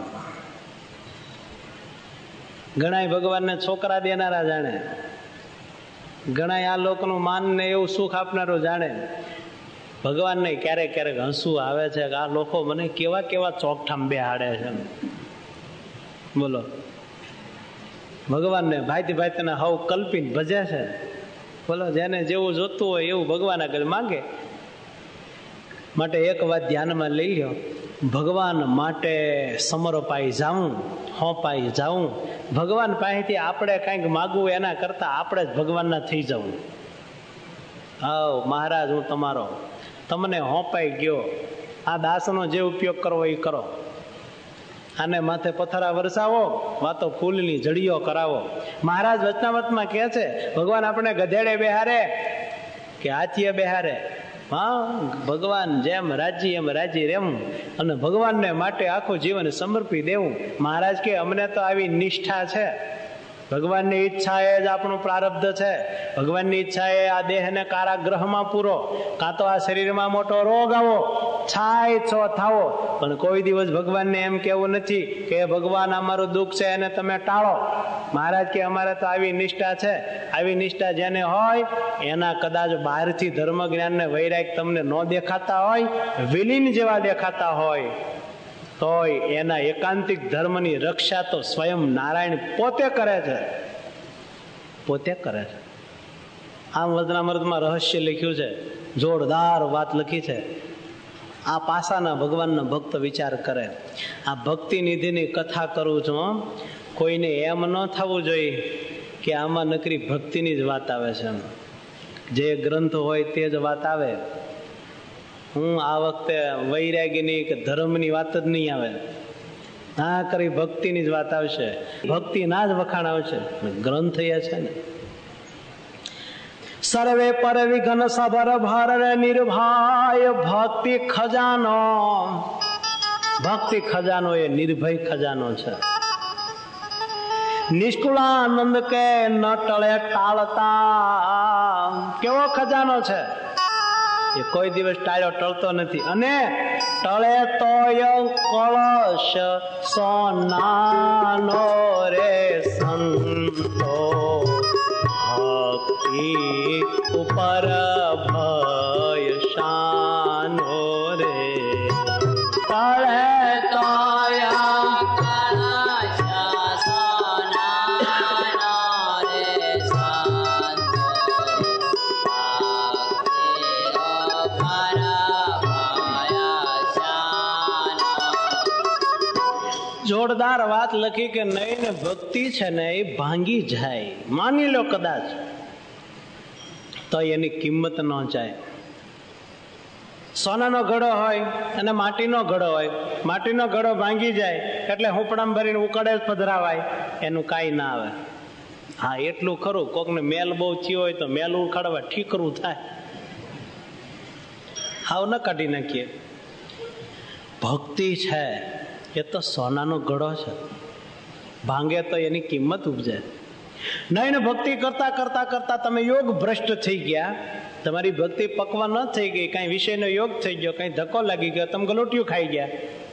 ઘણા ભગવાનને છોકરા દેનારા જાણે, ઘણા આ લોકોનું માન ને એવું સુખ આપનારું જાણે. ભગવાનને ક્યારેક ક્યારેક હસવું આવે છે કે આ લોકો મને કેવા કેવા ચોકઠામ બેહાડે છે. બોલો, ભગવાનને ભાઈથી ભાઈ તને હવ કલ્પીને ભજે છે. બોલો, જેને જેવું જોતું હોય એવું ભગવાન આગળ માંગે. માટે એક વાત ધ્યાનમાં લઈ લો, ભગવાન માટે સમર્પાઈ જાઉં, હોંપાઈ જાઉં. ભગવાન પાસેથી આપણે કંઈક માગવું એના કરતાં આપણે જ ભગવાનના થઈ જવું. હા મહારાજ, હું તમારો, તમને હોંપાઈ ગયો, આ દાસનો જે ઉપયોગ કરવો એ કરો. આને માથે પથ્થરા વરસાવો, વાતો ફૂલની જડીઓ કરાવો. મહારાજ વચનામતમાં કહે છે, ભગવાન આપણે ગધેડે બેહારે કે હાથીએ બેહારે? હા, ભગવાન જેમ રાજી એમ રાજી રહેવું અને ભગવાનને માટે આખું જીવન સમર્પી દેવું. મહારાજ કે અમને તો આવી નિષ્ઠા છે. ભગવાનની ઈચ્છા એ જ આપણું પ્રારબ્ધ છે. ભગવાનની ઈચ્છા એ આ દેહને કારાગ્રહમાં પૂરો, કાં તો આ શરીરમાં મોટો રોગ આવો, છાય છો થાવો, પણ કોઈ દિવસ ભગવાનને એમ કેવું નથી કે ભગવાન અમારું દુઃખ છે એને તમે ટાળો. મહારાજ કે અમારે તો આવી નિષ્ઠા છે. આવી નિષ્ઠા જેને હોય એના કદાચ બહારથી ધર્મ જ્ઞાન ને વૈરાગ તમને ન દેખાતા હોય, વિલીન જેવા દેખાતા હોય, તોય એના એકાંતિક ધર્મની રક્ષા તો સ્વયં નારાયણ પોતે કરે છે. પોતે કરે છે. આમ વચનામૃતમાં રહસ્ય લખ્યું છે, જોરદાર વાત લખી છે. આ પાસાના ભગવાનના ભક્ત વિચાર કરે. આ ભક્તિ નિધિની કથા કરું છું. કોઈને એમ ન થવું જોઈએ કે આમાં નકરી ભક્તિની જ વાત આવે છે. જે ગ્રંથ હોય તે જ વાત આવે. હું આ વખતે વૈરાગીની કે ધર્મની વાત જ નહીં આવે. ના કરી ભક્તિની જ વાત આવશે. ભક્તિના જ વખાણ આવશે. ગ્રંથ એ છે ને, સર્વે પર વિઘ્ન સભર ભર નિર્ભય ભક્તિ ખજાનો. ભક્તિ ખજાનો એ નિર્ભય ખજાનો છે. નિષ્કુળાનંદ કે ન ટળે ટાળતા. કેવો ખજાનો છે એ કોઈ દિવસ ટાળ્યો ટળતો નથી. અને ટળે તોય કળશ સોનાનો રે સંતો. ભક્તિ ઉપર ભય શાનો રે. ટળે તોય જોરદાર વાત લખી કે નહીં ભક્તિ છે ને એ ભાંગી જાય, માની લો કદાચ, તો એની કિંમત ન જાય. સોનાનો ઘડો હોય અને માટીનો ઘડો હોય, માટીનો ઘડો ભાંગી જાય એટલે હુંપડામાં ભરીને ઉકળે પધરાવાય, એનું કાંઈ ના આવે. હા એટલું ખરું, કોકને મેલ બહુ થયો હોય તો મેલ ઉખાડવા ઠીકરું થાય, હાવ ન કાઢી નાખીએ. ભક્તિ છે એ તો સોનાનો ઘડો છે, ભાંગે તો એની કિંમત ઉપજે. નહીં ભક્તિ કરતા કરતા કરતા તમે યોગ ભ્રષ્ટ થઈ ગયા, તમારી ભક્તિ પકવા ન થઈ ગઈ, કઈ વિષયનો યોગ થઈ ગયો, કઈ ધક્કો લાગી ગયો, તમે ગલોટિયું ખાઈ ગયા,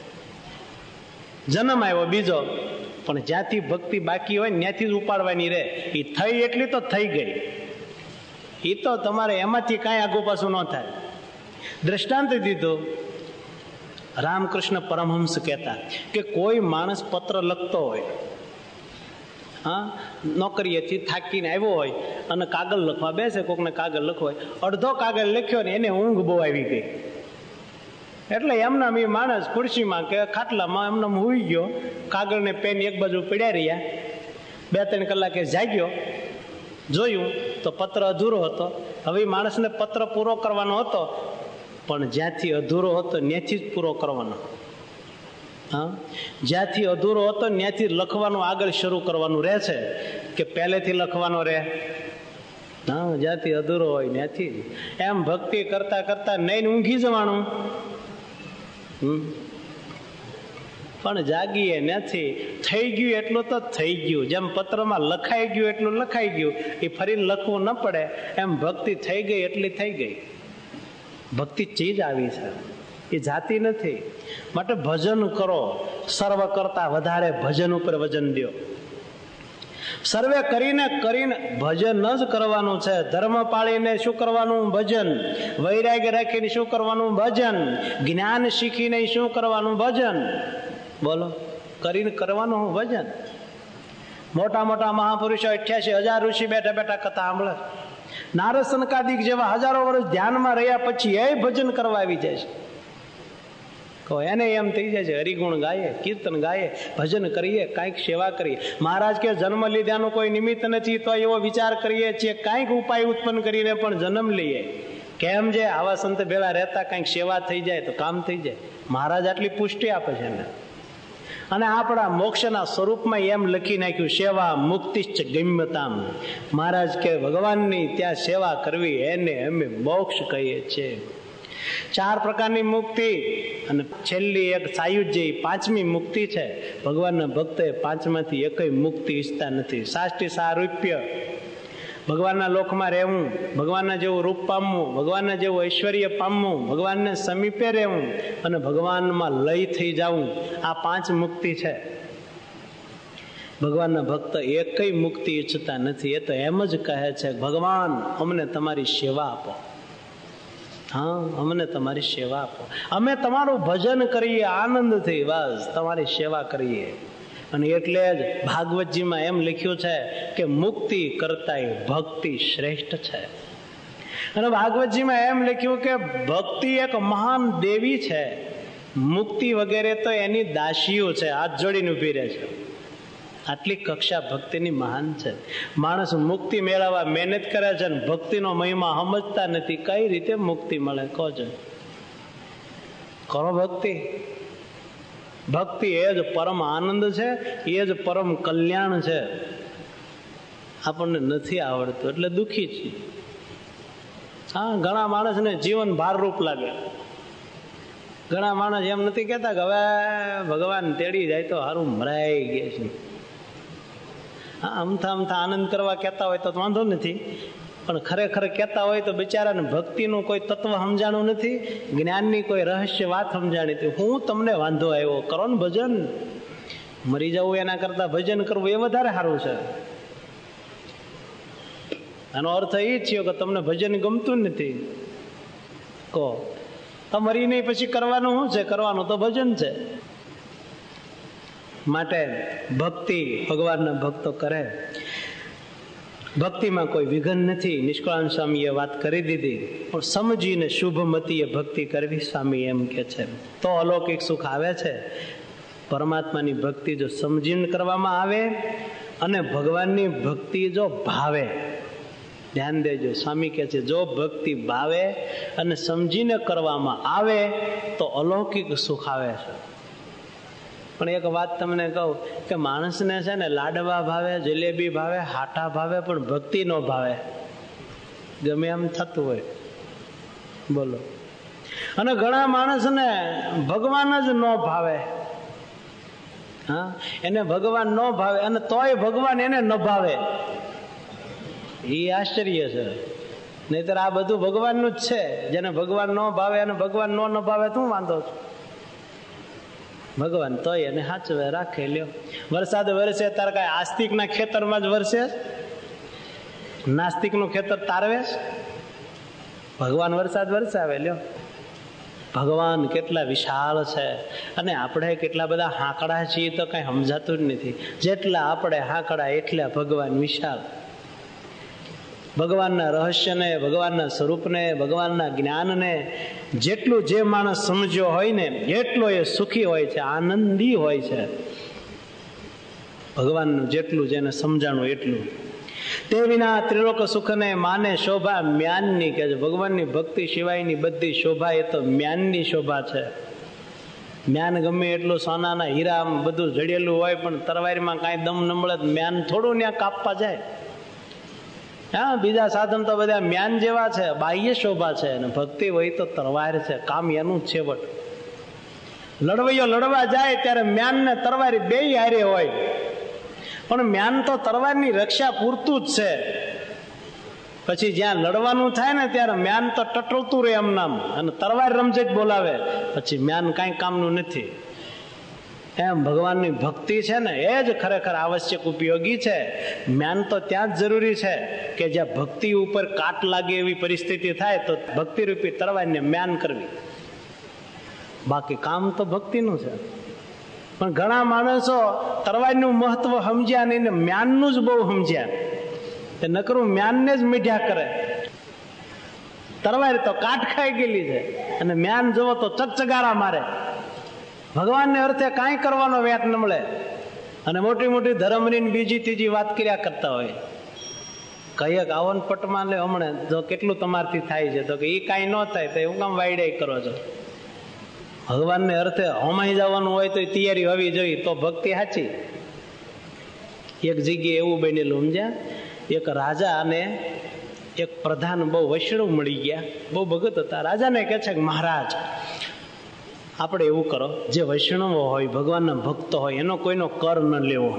જન્મ આવ્યો બીજો, પણ જ્યાંથી ભક્તિ બાકી હોય ત્યાંથી જ ઉપાડવાની રહે. એ થઈ એટલી તો થઈ ગઈ, એ તો તમારે એમાંથી કાંઈ આગુ પાછું ન થાય. દ્રષ્ટાંત દીધું, રામકૃષ્ણ પરમહંસ કહેતા કે કોઈ માણસ પત્ર લખતો હોય, હા નોકરીએથી થાકીને આવ્યો હોય અને કાગળ લખવા બેસે, કોકને કાગળ લખવો હોય, અડધો કાગળ લખ્યો ને એને ઊંઘ બહુ આવી ગઈ, એટલે એમના એ માણસ ખુરશીમાં કે ખાટલામાં એમને હુઈ ગયો, કાગળ ને પેન એક બાજુ પડ્યા રહ્યા, 2-3 કલાકે જાગ્યો, જોયું તો પત્ર અધૂરો હતો. હવે માણસને પત્ર પૂરો કરવાનો હતો, પણ જ્યાંથી અધૂરો હતો ત્યાંથી જ પૂરો કરવાનો. હા, જ્યાંથી અધૂરો હતો ત્યાંથી લખવાનું આગળ શરૂ કરવાનું રહે છે કે પહેલેથી લખવાનો રહે? હા, જ્યાંથી અધૂરો હોય ત્યાંથી. એમ ભક્તિ કરતા કરતા નહીં ઊંઘી જવાનું, પણ જાગીએ નથી. થઈ ગયું એટલું તો થઈ ગયું, જેમ પત્રમાં લખાઈ ગયું એટલું લખાઈ ગયું, એ ફરી લખવું ન પડે. એમ ભક્તિ થઈ ગઈ એટલી થઈ ગઈ. ભક્તિ ચીજ આવી છે, એ જાતિ નથી. માટે ભજન કરો, સર્વ કરતા વધારે ભજન ઉપર વજન દો. સર્વે કરીને કરીને ભજન જ કરવાનું છે. ધર્મ પાળીને શું કરવાનું? ભજન. વૈરાગ્ય રાખીને શું કરવાનું? ભજન. જ્ઞાન શીખીને શું કરવાનું? ભજન. બોલો, કરીને કરવાનું ભજન. મોટા મોટા મહાપુરુષો 88,000 ઋષિ બેઠા બેઠા કથા સાંભળે. નારદ સનકાદિક જેવા હજારો વર્ષ ધ્યાનમાં રહ્યા પછી એ ભજન કરવા આવી જાય છે. એને એમ થઈ જાય છે હરિગુણ ગાઈએ, કીર્તન ગાઈએ, ભજન કરીએ, કાંઈક સેવા કરીએ. મહારાજ કે જન્મ લીધાનું કોઈ નિમિત્ત નથી તો એવો વિચાર કરીએ છીએ કાંઈક ઉપાય ઉત્પન્ન કરીને પણ જન્મ લઈએ. કેમ છે આવા સંત ભેળા રહેતા કાંઈક સેવા થઈ જાય તો કામ થઈ જાય. મહારાજ આટલી પુષ્ટિ આપે છે એને. અને આપણા મોક્ષના સ્વરૂપમાં એમ લખી નાખ્યું સેવા મુક્તિશ્ચ ગમ્યતામ. મહારાજ કે ભગવાનની ત્યાં સેવા કરવી એને અમે મોક્ષ કહીએ છીએ. 4 પ્રકારની મુક્તિ અને છેલ્લી એક સાયુજ્ય 5મી મુક્તિ છે. ભગવાનના ભક્તો 5માંથી એકય મુક્તિ ઈચ્છતા નથી. સાષ્ટી સારૂપ્ય, ભગવાનના લોકમાં રહેવું, ભગવાનના જેવું રૂપ પામવું, ભગવાનના જેવું ઐશ્વર્ય પામવું, ભગવાનને સમીપે રહેવું અને ભગવાનમાં લય થઈ જવું, આ 5 મુક્તિ છે. ભગવાનના ભક્ત એકય મુક્તિ ઈચ્છતા નથી. એ તો એમ જ કહે છે ભગવાન અમને તમારી સેવા આપો. હા, અમને તમારી સેવા આપો, અમે તમારું ભજન કરીએ આનંદથી, બસ તમારી સેવા કરીએ. અને એટલે જ ભાગવતજીમાં એમ લખ્યું છે કે મુક્તિ કરતા ભક્તિ શ્રેષ્ઠ છે. અને ભાગવતજીમાં એમ લખ્યું કે ભક્તિ એક મહાન દેવી છે, મુક્તિ વગેરે તો એની દાસીઓ છે, હાથ જોડીને ઉભી રહે છે. આટલી કક્ષા ભક્તિની મહાન છે. માણસ મુક્તિ મેળવવા મહેનત કરે છે અને ભક્તિનો મહિમા સમજતા નથી. કઈ રીતે મુક્તિ મળે કહો છો? કરો ભક્તિ. ભક્તિ એ જ પરમ આનંદ છે, એ જ પરમ કલ્યાણ છે. આપણને નથી આવડતું એટલે દુઃખી છીએ. હા, ઘણા માણસને જીવન ભારરૂપ લાગે. ઘણા માણસ એમ નથી કહેતા કે હવે ભગવાન તેડી જાય તો સારું મરાઈ ગયા છે. હા, અમથા આનંદ કરવા કહેતા હોય તો વાંધો નથી, પણ ખરેખર કહેતા હોય તો બિચારાને ભક્તિનું કોઈ તત્વ સમજાણું નથી, જ્ઞાનની કોઈ રહસ્ય વાત સમજાણી હતી. હું તમને વાંધો આવ્યો? કરો ને ભજન. મરી જવું એના કરતા ભજન કરવું એ વધારે સારું છે. આનો અર્થ એ થયો કે તમને ભજન ગમતું નથી. કહો તો મરી નહીં પછી કરવાનું શું છે? કરવાનું તો ભજન છે. માટે ભક્તિ ભગવાનના ભક્તો કરે. ભક્તિમાં કોઈ વિઘન નથી. નિષ્કળાનંદ સ્વામીએ વાત કરી દીધી, પણ સમજીને શુભમતીએ ભક્તિ કરવી સ્વામી એમ કે છે તો અલૌકિક સુખ આવે છે. પરમાત્માની ભક્તિ જો સમજીને કરવામાં આવે અને ભગવાનની ભક્તિ જો ભાવે, ધ્યાન દેજો, સ્વામી કહે છે જો ભક્તિ ભાવે અને સમજીને કરવામાં આવે તો અલૌકિક સુખ આવે છે. પણ એક વાત તમને કહું કે માણસને છે ને લાડવા ભાવે, જલેબી ભાવે, હાટા ભાવે, પણ ભક્તિ ન ભાવે. ગમે એમ થતું હોય, બોલો. અને ઘણા માણસને ભગવાન જ ન ભાવે. હા, એને ભગવાન ન ભાવે અને તોય ભગવાન એને ન ભાવે. એ આશ્ચર્ય છે. નહીતર આ બધું ભગવાનનું જ છે. જેને ભગવાન ન ભાવે અને ભગવાન ન ભાવે શું વાંધો છે? ભગવાન તોય એને સાચવે રાખે. લ્યો, વરસાદ વરસે તારે કઈ આસ્તિકના ખેતરમાં જ વરસે? નાસ્તિકનું ખેતર તારવે? ભગવાન વરસાદ વરસાવે. લ્યો, ભગવાન કેટલા વિશાળ છે અને આપણે કેટલા બધા હાંકડા છીએ તો કઈ સમજાતું જ નથી. જેટલા આપણે હાંકડા એટલા ભગવાન વિશાળ. ભગવાનના રહસ્યને, ભગવાનના સ્વરૂપને, ભગવાનના જ્ઞાનને જેટલું જે માણસ સમજ્યો હોય ને એટલો એ સુખી હોય છે, આનંદી હોય છે. ભગવાનનું જેટલું જેને સમજાણું એટલું. તે વિના ત્રિલોક સુખને માને શોભા મ્યાનની કે ભગવાનની ભક્તિ સિવાયની બધી શોભા એ તો મ્યાનની શોભા છે. મ્યાન ગમે એટલું સોનાના હીરા બધું જડેલું હોય પણ તરવારીમાં કાંઈ દમ ન મળે, મ્યાન થોડું ત્યાં કાપવા જાય. હા, બીજા સાધન તો બધા મ્યાન જેવા છે, બાહ્ય શોભા છે. અને ભક્તિ હોય તો તરવાર છે, કામ એનું છેવટ. લડવૈયો લડવા જાય ત્યારે મ્યાન ને તરવારી બે હારે હોય, પણ મ્યાન તો તરવારની રક્ષા પૂરતું જ છે. પછી જ્યાં લડવાનું થાય ને ત્યારે મ્યાન તો ટટોળતું રહે એમ નામ, અને તરવાર રમઝટ બોલાવે, પછી મ્યાન કાંઈ કામનું નથી. એમ ભગવાનની ભક્તિ છે ને એ જ ખરેખર આવશ્યક ઉપયોગી છે. જ્ઞાન તો ત્યાં જ જરૂરી છે કે જ્યાં ભક્તિ ઉપર કાટ લાગે એવી પરિસ્થિતિ થાય તો ભક્તિરૂપી તરવારને જ્ઞાન કરવી. બાકી કામ તો ભક્તિનું છે. પણ ઘણા માણસો તરવારનું મહત્વ સમજ્યા નહીં ને મ્યાનનું જ બહુ સમજ્યા. તે નકરું મ્યાનને જ મીઠ્યા કરે. તરવાર તો કાટ ખાઈ ગયેલી છે અને મ્યાન જુઓ તો ચકચગારા મારે. ભગવાનને અર્થે કાંઈ કરવાનો વેટ ન મળે અને મોટી મોટી ધર્મની બીજી ત્રીજી વાત કર્યા કરતા હોય. કહીએ કે આવન પટમાં લે હમણાં જો કેટલું તમારથી થાય છે, તો કે એ કાંઈ ન થાય તો એવું કામ વાયડે કરો છો. ભગવાનને અર્થે હોમાઈ જવાનું હોય તો તૈયારી હોવી જોઈએ તો ભક્તિ સાચી. એક જગ્યાએ એવું બનેલું સમજ્યા, એક રાજા અને એક પ્રધાન બહુ વૈષ્ણવ મળી ગયા, બહુ ભગત હતા. રાજાને કહે છે કે મહારાજ આપણે એવું કરો, જે વૈષ્ણવો હોય ભગવાનના ભક્તો હોય એનો કોઈનો કર ન લેવો,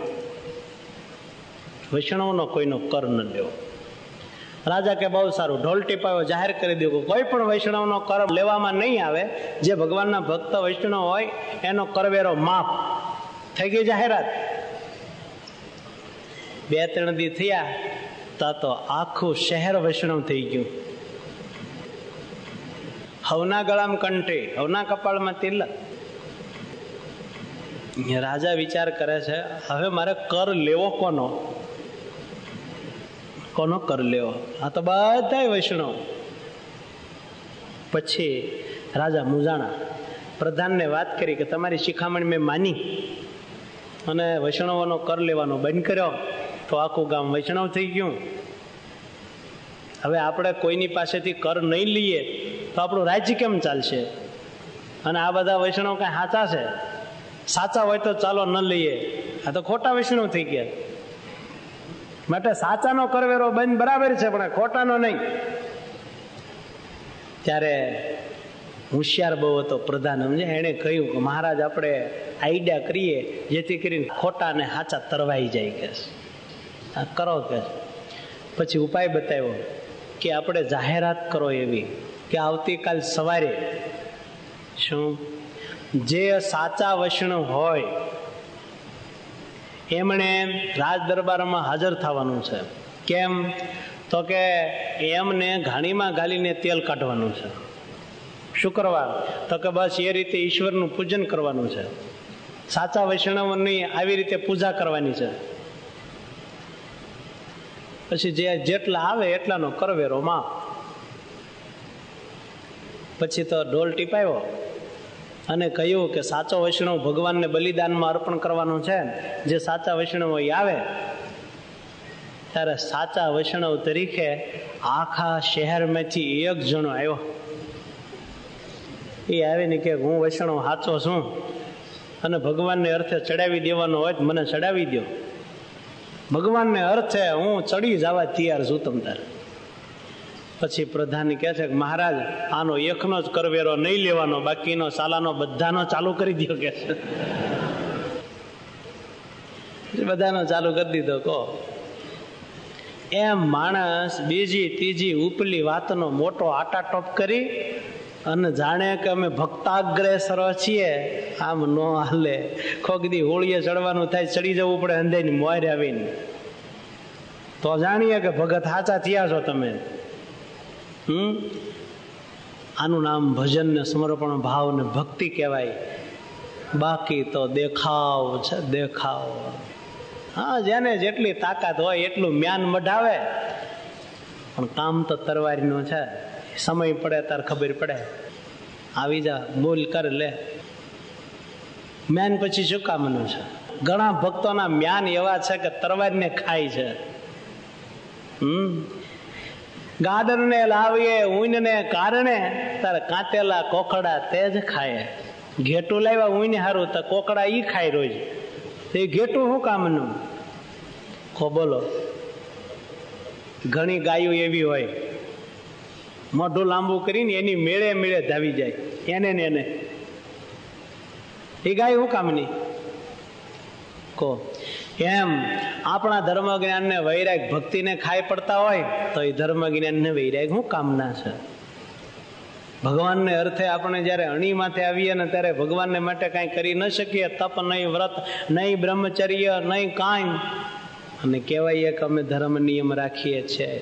વૈષ્ણવનો કોઈનો કર ન લેવો. રાજા કે બહુ સારું, ઢોલ ટીપાયો, જાહેર કરી દીધું કોઈ પણ વૈષ્ણવનો કર લેવામાં નહીં આવે. જે ભગવાનના ભક્ત વૈષ્ણવ હોય એનો કરવેરો માફ. થઈ ગઈ જાહેરાત. 2-3 દી થયા તો આખું શહેર વૈષ્ણવ થઈ ગયું. હવના ગળામાં કંઠી, હવના કપાળમાં તિલક. રાજા વિચાર કરે છે હવે મારે કર લેવો કોનો કર લેવો? આ તો બધા વૈષ્ણવ. પછી રાજા મૂંઝાણા. પ્રધાનને વાત કરી કે તમારી શિખામણ મેં માની અને વૈષ્ણવોનો કર લેવાનો બંધ કર્યો તો આખું ગામ વૈષ્ણવ થઈ ગયું. હવે આપણે કોઈની પાસેથી કર નહીં લઈએ તો આપણું રાજ્ય કેમ ચાલશે? અને આ બધા વૈષ્ણવ કાંઈ સાચા છે? સાચા હોય તો ચાલો ન લઈએ, આ તો ખોટા વૈષ્ણવ થઈ ગયા. માટે સાચાનો કરવેરો બંધ બરાબર છે પણ ખોટાનો નહીં. ત્યારે હોશિયાર બહુ હતો પ્રધાન, સમજે, એણે કહ્યું કે મહારાજ આપણે આઈડિયા કરીએ જેથી કરીને ખોટા અને સાચા તરવાઈ જાય. કે કરો કે પછી ઉપાય બતાવ્યો કે આપણે જાહેરાત કરો એવી કે આવતીકાલ સવારે શું જે સાચા વૈષ્ણવ હોય એમણે રાજ દરબારમાં હાજર થવાનું છે. કેમ? તો કે એમને ઘાણીમાં ગાલીને તેલ કાઢવાનું છે. શું કરવા? તો કે બસ એ રીતે ઈશ્વરનું પૂજન કરવાનું છે. સાચા વૈષ્ણવની આવી રીતે પૂજા કરવાની છે. પછી જેટલા આવે એટલાનો કરવેરો માફ. પછી તો ઢોલ ટીપાયો અને કહ્યું કે સાચો વૈષ્ણવ ભગવાનને બલિદાનમાં અર્પણ કરવાનું છે. જે સાચા વૈષ્ણવ આવે ત્યારે સાચા વૈષ્ણવ તરીકે આખા શહેરમાંથી એક જણો આવ્યો. એ આવીને કે હું વૈષ્ણવ સાચો છું અને ભગવાનને અર્થે ચડાવી દેવાનો હોય તો મને ચડાવી દો. ભગવાનને અર્થે હું ચડી જવા તૈયાર છું તમ તારે. પછી પ્રધાન કહે છે કે મહારાજ આનો એકનો જ કરવેરો નહીં લેવાનો, બાકીનો સાલાનો બધાનો ચાલુ કરી દો. કે બધાનો ચાલુ કરી દીધો. કહો એમ માણસ બીજી ત્રીજી ઉપલી વાતનો મોટો આટાટોપ કરી અને જાણે કે અમે ભક્તાગ્રેસરો છીએ. આમ નો હાલે. ખોગદી હોળીએ ચડવાનું થાય, ચડી જવું પડે અંધેની મોર આવીને, તો જાણીએ કે ભગત સાચા થયા છો તમે. આનું નામ ભજન ને સમર્પણ ભાવ ને ભક્તિ કહેવાય. બાકી તો દેખાવ છે, દેખાવ. હા, જેને જેટલી તાકાત હોય એટલું મ્યાન મઢાવે, પણ કામ તો તરવારીનું છે. સમય પડે તાર ખબર પડે, આવી જા, બોલ કર લે. મ્યાન પછી શું કામનું છે? ઘણા ભક્તોના મ્યાન એવા છે કે તરવારને ખાય છે. ગાડરને લાવીએ ઊનને કારણે તારે કાંતેલા કોકડા તે જ ખાય. ઘેટું લાવ્યા ઊન હારું તો કોકડા ઈ ખાય રોજ. એ ઘેટું શું કામનું? ખો બોલો. ઘણી ગાયો એવી હોય મોઢું લાંબુ કરીને એની મેળે મેળે ધાવી જાય, એને ને એને. એ ગાય શું કામની? કહો. એમ આપણા ધર્મ જ્ઞાનને વૈરાગ ભક્તિને ખાઈ પડતા હોય તો એ ધર્મ જ્ઞાનને વૈરાગ શું કામના છે? ભગવાનને અર્થે આપણે જયારે અણી માથે આવીએ ને ત્યારે ભગવાનને માટે કાંઈ કરી ન શકીએ. તપ નહીં, વ્રત નહીં, બ્રહ્મચર્ય નહીં, કાંઈ. અને કહેવાય કે અમે ધર્મ નિયમ રાખીએ છીએ.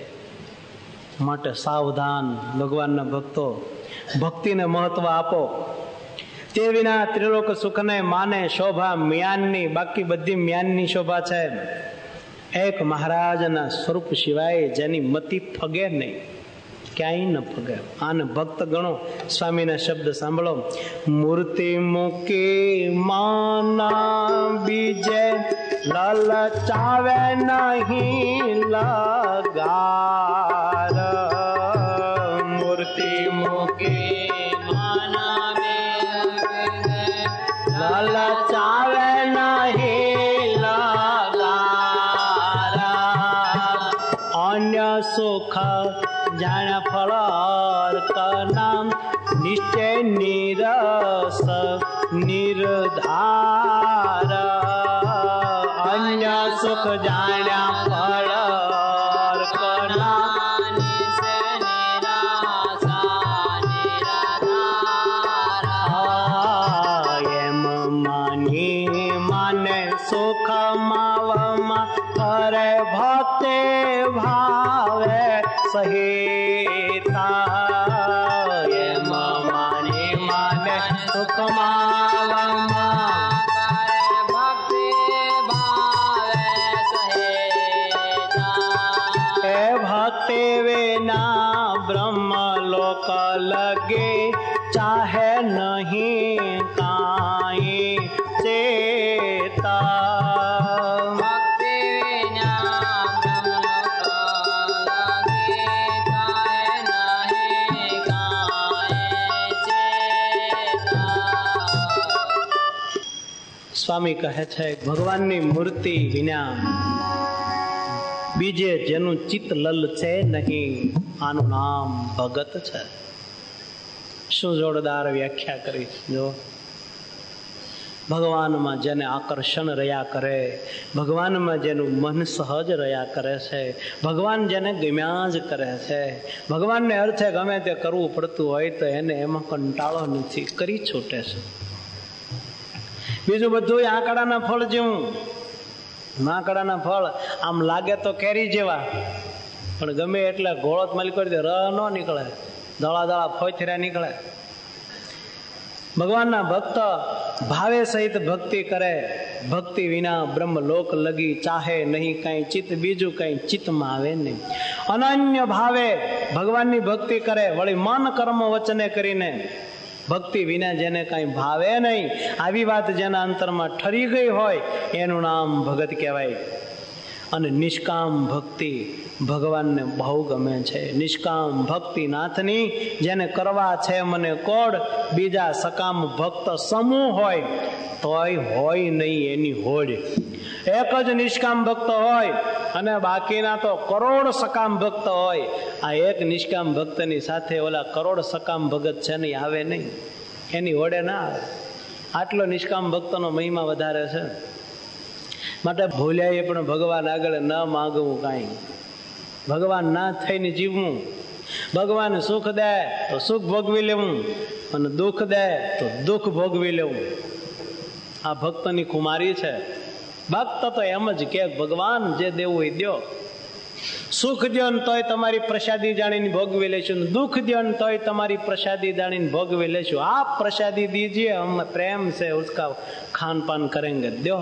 માટે સાવધાન ભગવાનના ભક્તો, ભક્તિને મહત્વ આપો. તે વિના ત્રિલોક સુખને માને શોભા મ્યાનની, બાકી બધી મ્યાનની શોભા છે. એક મહારાજના સ્વરૂપ સિવાય જેની મતિ ફગે નહીં, ક્યાંય ન ફગે. આને ભક્ત ગણો. સ્વામીના શબ્દ સાંભળો. મૂર્તિ મૂકી માના બીજે લલચાવે નહીં લગાર. મૂર્તિ મૂકી માના બીજે લલચાવે નહીં લગાર. અન્ય સુખ જાણ ફળ નામ નિશ્ચય નિરસ નિર્ધાર. અન્ય સુખ જાણ્યા ફળ એમ માની માને સુખ માવમાં ફરે ભક્તે ભાવે સહિતા. એમ માની માને સુખ માવમાં ભક્તિ ભાવે સહિતા. એ ભક્તિ વિના બ્રહ્મ લોક લગે ચાહે નહીં કાંઈ ચેતા. સ્વામી કહે છે ભગવાનની મૂર્તિ વિના બીજે જેનું ચિત્ત લલ છે નહીં, આનું નામ ભગત છે. શું જોરદાર વ્યાખ્યા કરી. જો ભગવાનમાં જેને આકર્ષણ રહ્યા કરે, ભગવાનમાં જેનું મન સહજ રહ્યા કરે છે, ભગવાન જેને ગમ્યા જ કરે છે, ભગવાનને અર્થે ગમે તે કરવું પડતું હોય તો એને એમાં કંટાળો નથી, કરી છૂટે છે. બીજું બધું આંકડાના ફળ જેવું. આંકડાના ફળ આમ લાગે તો કેરી જેવા, પણ ગમે એટલે ઘોળત માલી કરી દે, ર ન નીકળે, દળા દળા ફોથરા નીકળે. ભગવાનના ભક્ત ભાવે સહિત ભક્તિ કરે. ભક્તિ વિના બ્રહ્મ લોક લગી ચાહે નહીં કઈ ચિત્ત, બીજું કઈ ચિત્તમાં આવે નહીં. અનન્ય ભાવે ભગવાનની ભક્તિ કરે, વળી મન કર્મ વચને કરીને. ભક્તિ વિના જેને કઈ ભાવે નહીં, આવી વાત જેના અંતરમાં ઠરી ગઈ હોય એનું નામ ભગત કહેવાય. અને નિષ્કામ ભક્તિ ભગવાનને બહુ ગમે છે. નિષ્કામ ભક્તિ નાથની જેને કરવા છે મને કોડ, બીજા સકામ ભક્ત સમૂહ હોય તોય હોય નહીં એની હોડ. એક જ નિષ્કામ ભક્ત હોય અને બાકીના તો કરોડ સકામ ભક્ત હોય. આ એક નિષ્કામ ભક્તની સાથે ઓલા કરોડ સકામ ભગત છે નહીં, આવે નહીં, એની હોડે ના આવે. આટલો નિષ્કામ ભક્તનો મહિમા વધારે છે. માટે ભૂલ્યા પણ ભગવાન આગળ ન માગવું કાંઈ, ભગવાન ના થઈને જીવવું. ભગવાન સુખ દે તો સુખ ભોગવી લેવું, અને દુઃખ દે તો દુઃખ ભોગવી લેવું. આ ભક્તની કુમારી છે. ભક્ત તો એમ જ કે ભગવાન જે દેવું એ દો. સુખ દો ને તોય તમારી પ્રસાદી જાણીને ભોગવી લેશું, દુઃખ દો ને તોય તમારી પ્રસાદી જાણીને ભોગવી લેશું. આપ પ્રસાદી દીજીએ, હમ પ્રેમ से उसका खान पान करेंगे, दो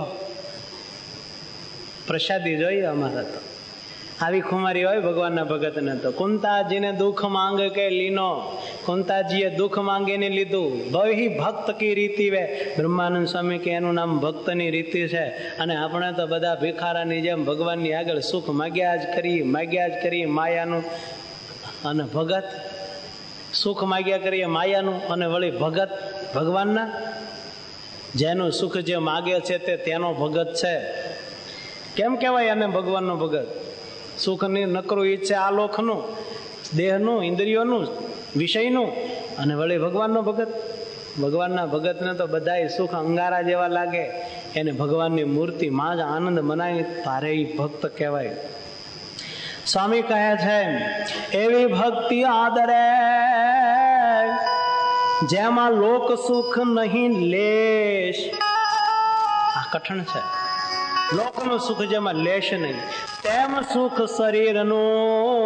પ્રસાદી જોઈએ અમારા. તો આવી ખુમારી હોય ભગવાનના ભગતને. તો કુંતાજીને દુઃખ માંગ કે લીનો, કુંતાજીએ દુઃખ માંગીને લીધું. બહી ભક્ત કી રીતિ વે. બ્રહ્માનંદ સ્વામી કે એનું નામ ભક્તની રીતિ છે. અને આપણે તો બધા ભિખારાની જેમ ભગવાનની આગળ સુખ માગ્યા જ કરીએ માયાનું. અને ભગત સુખ માગ્યા કરીએ માયાનું, અને વળી ભગત ભગવાનના. જેનું સુખ જે માગે છે તે તેનો ભગત છે. કેમ કહેવાય અને ભગવાનનો ભગત? સુખની નકરું ઈચ્છે આ લોકનું, દેહનું, ઇન્દ્રિયોનું, વિષયનું, અને વળી ભગવાનનો ભગત. ભગવાનના ભગતને તો બધાય સુખ અંગારા જેવા લાગે. એને ભગવાનની મૂર્તિ માં જ આનંદ મનાય, તારે ભક્ત કહેવાય. સ્વામી કહે છે એવી ભક્તિ આદરે જેમાં લોક સુખ નહીં લેશ. આ કઠણ છે. લોકનું સુખ જેમાં લેશ નહીં, તેમ સુખ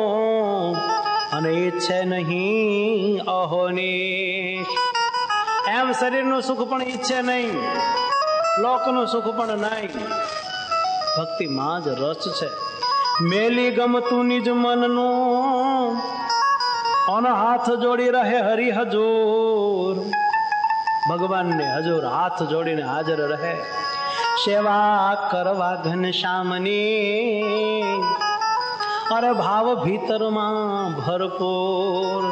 શરીરનું અને ઈચ્છે નહીં અહોનિશ. એમ શરીરનું સુખ પણ ઈચ્છે નહીં, લોકનું સુખ પણ નહીં. ભક્તિમાં જ રસ છે. મેલી ગમતું નિજ મનનું અન હાથ જોડી રહે હરિ હજૂર. ભગવાનને હજૂર હાથ જોડીને હાજર રહે. સેવા કરવા ઘનશ્યામની અરે ભાવ ભીતરમાં ભરપૂર.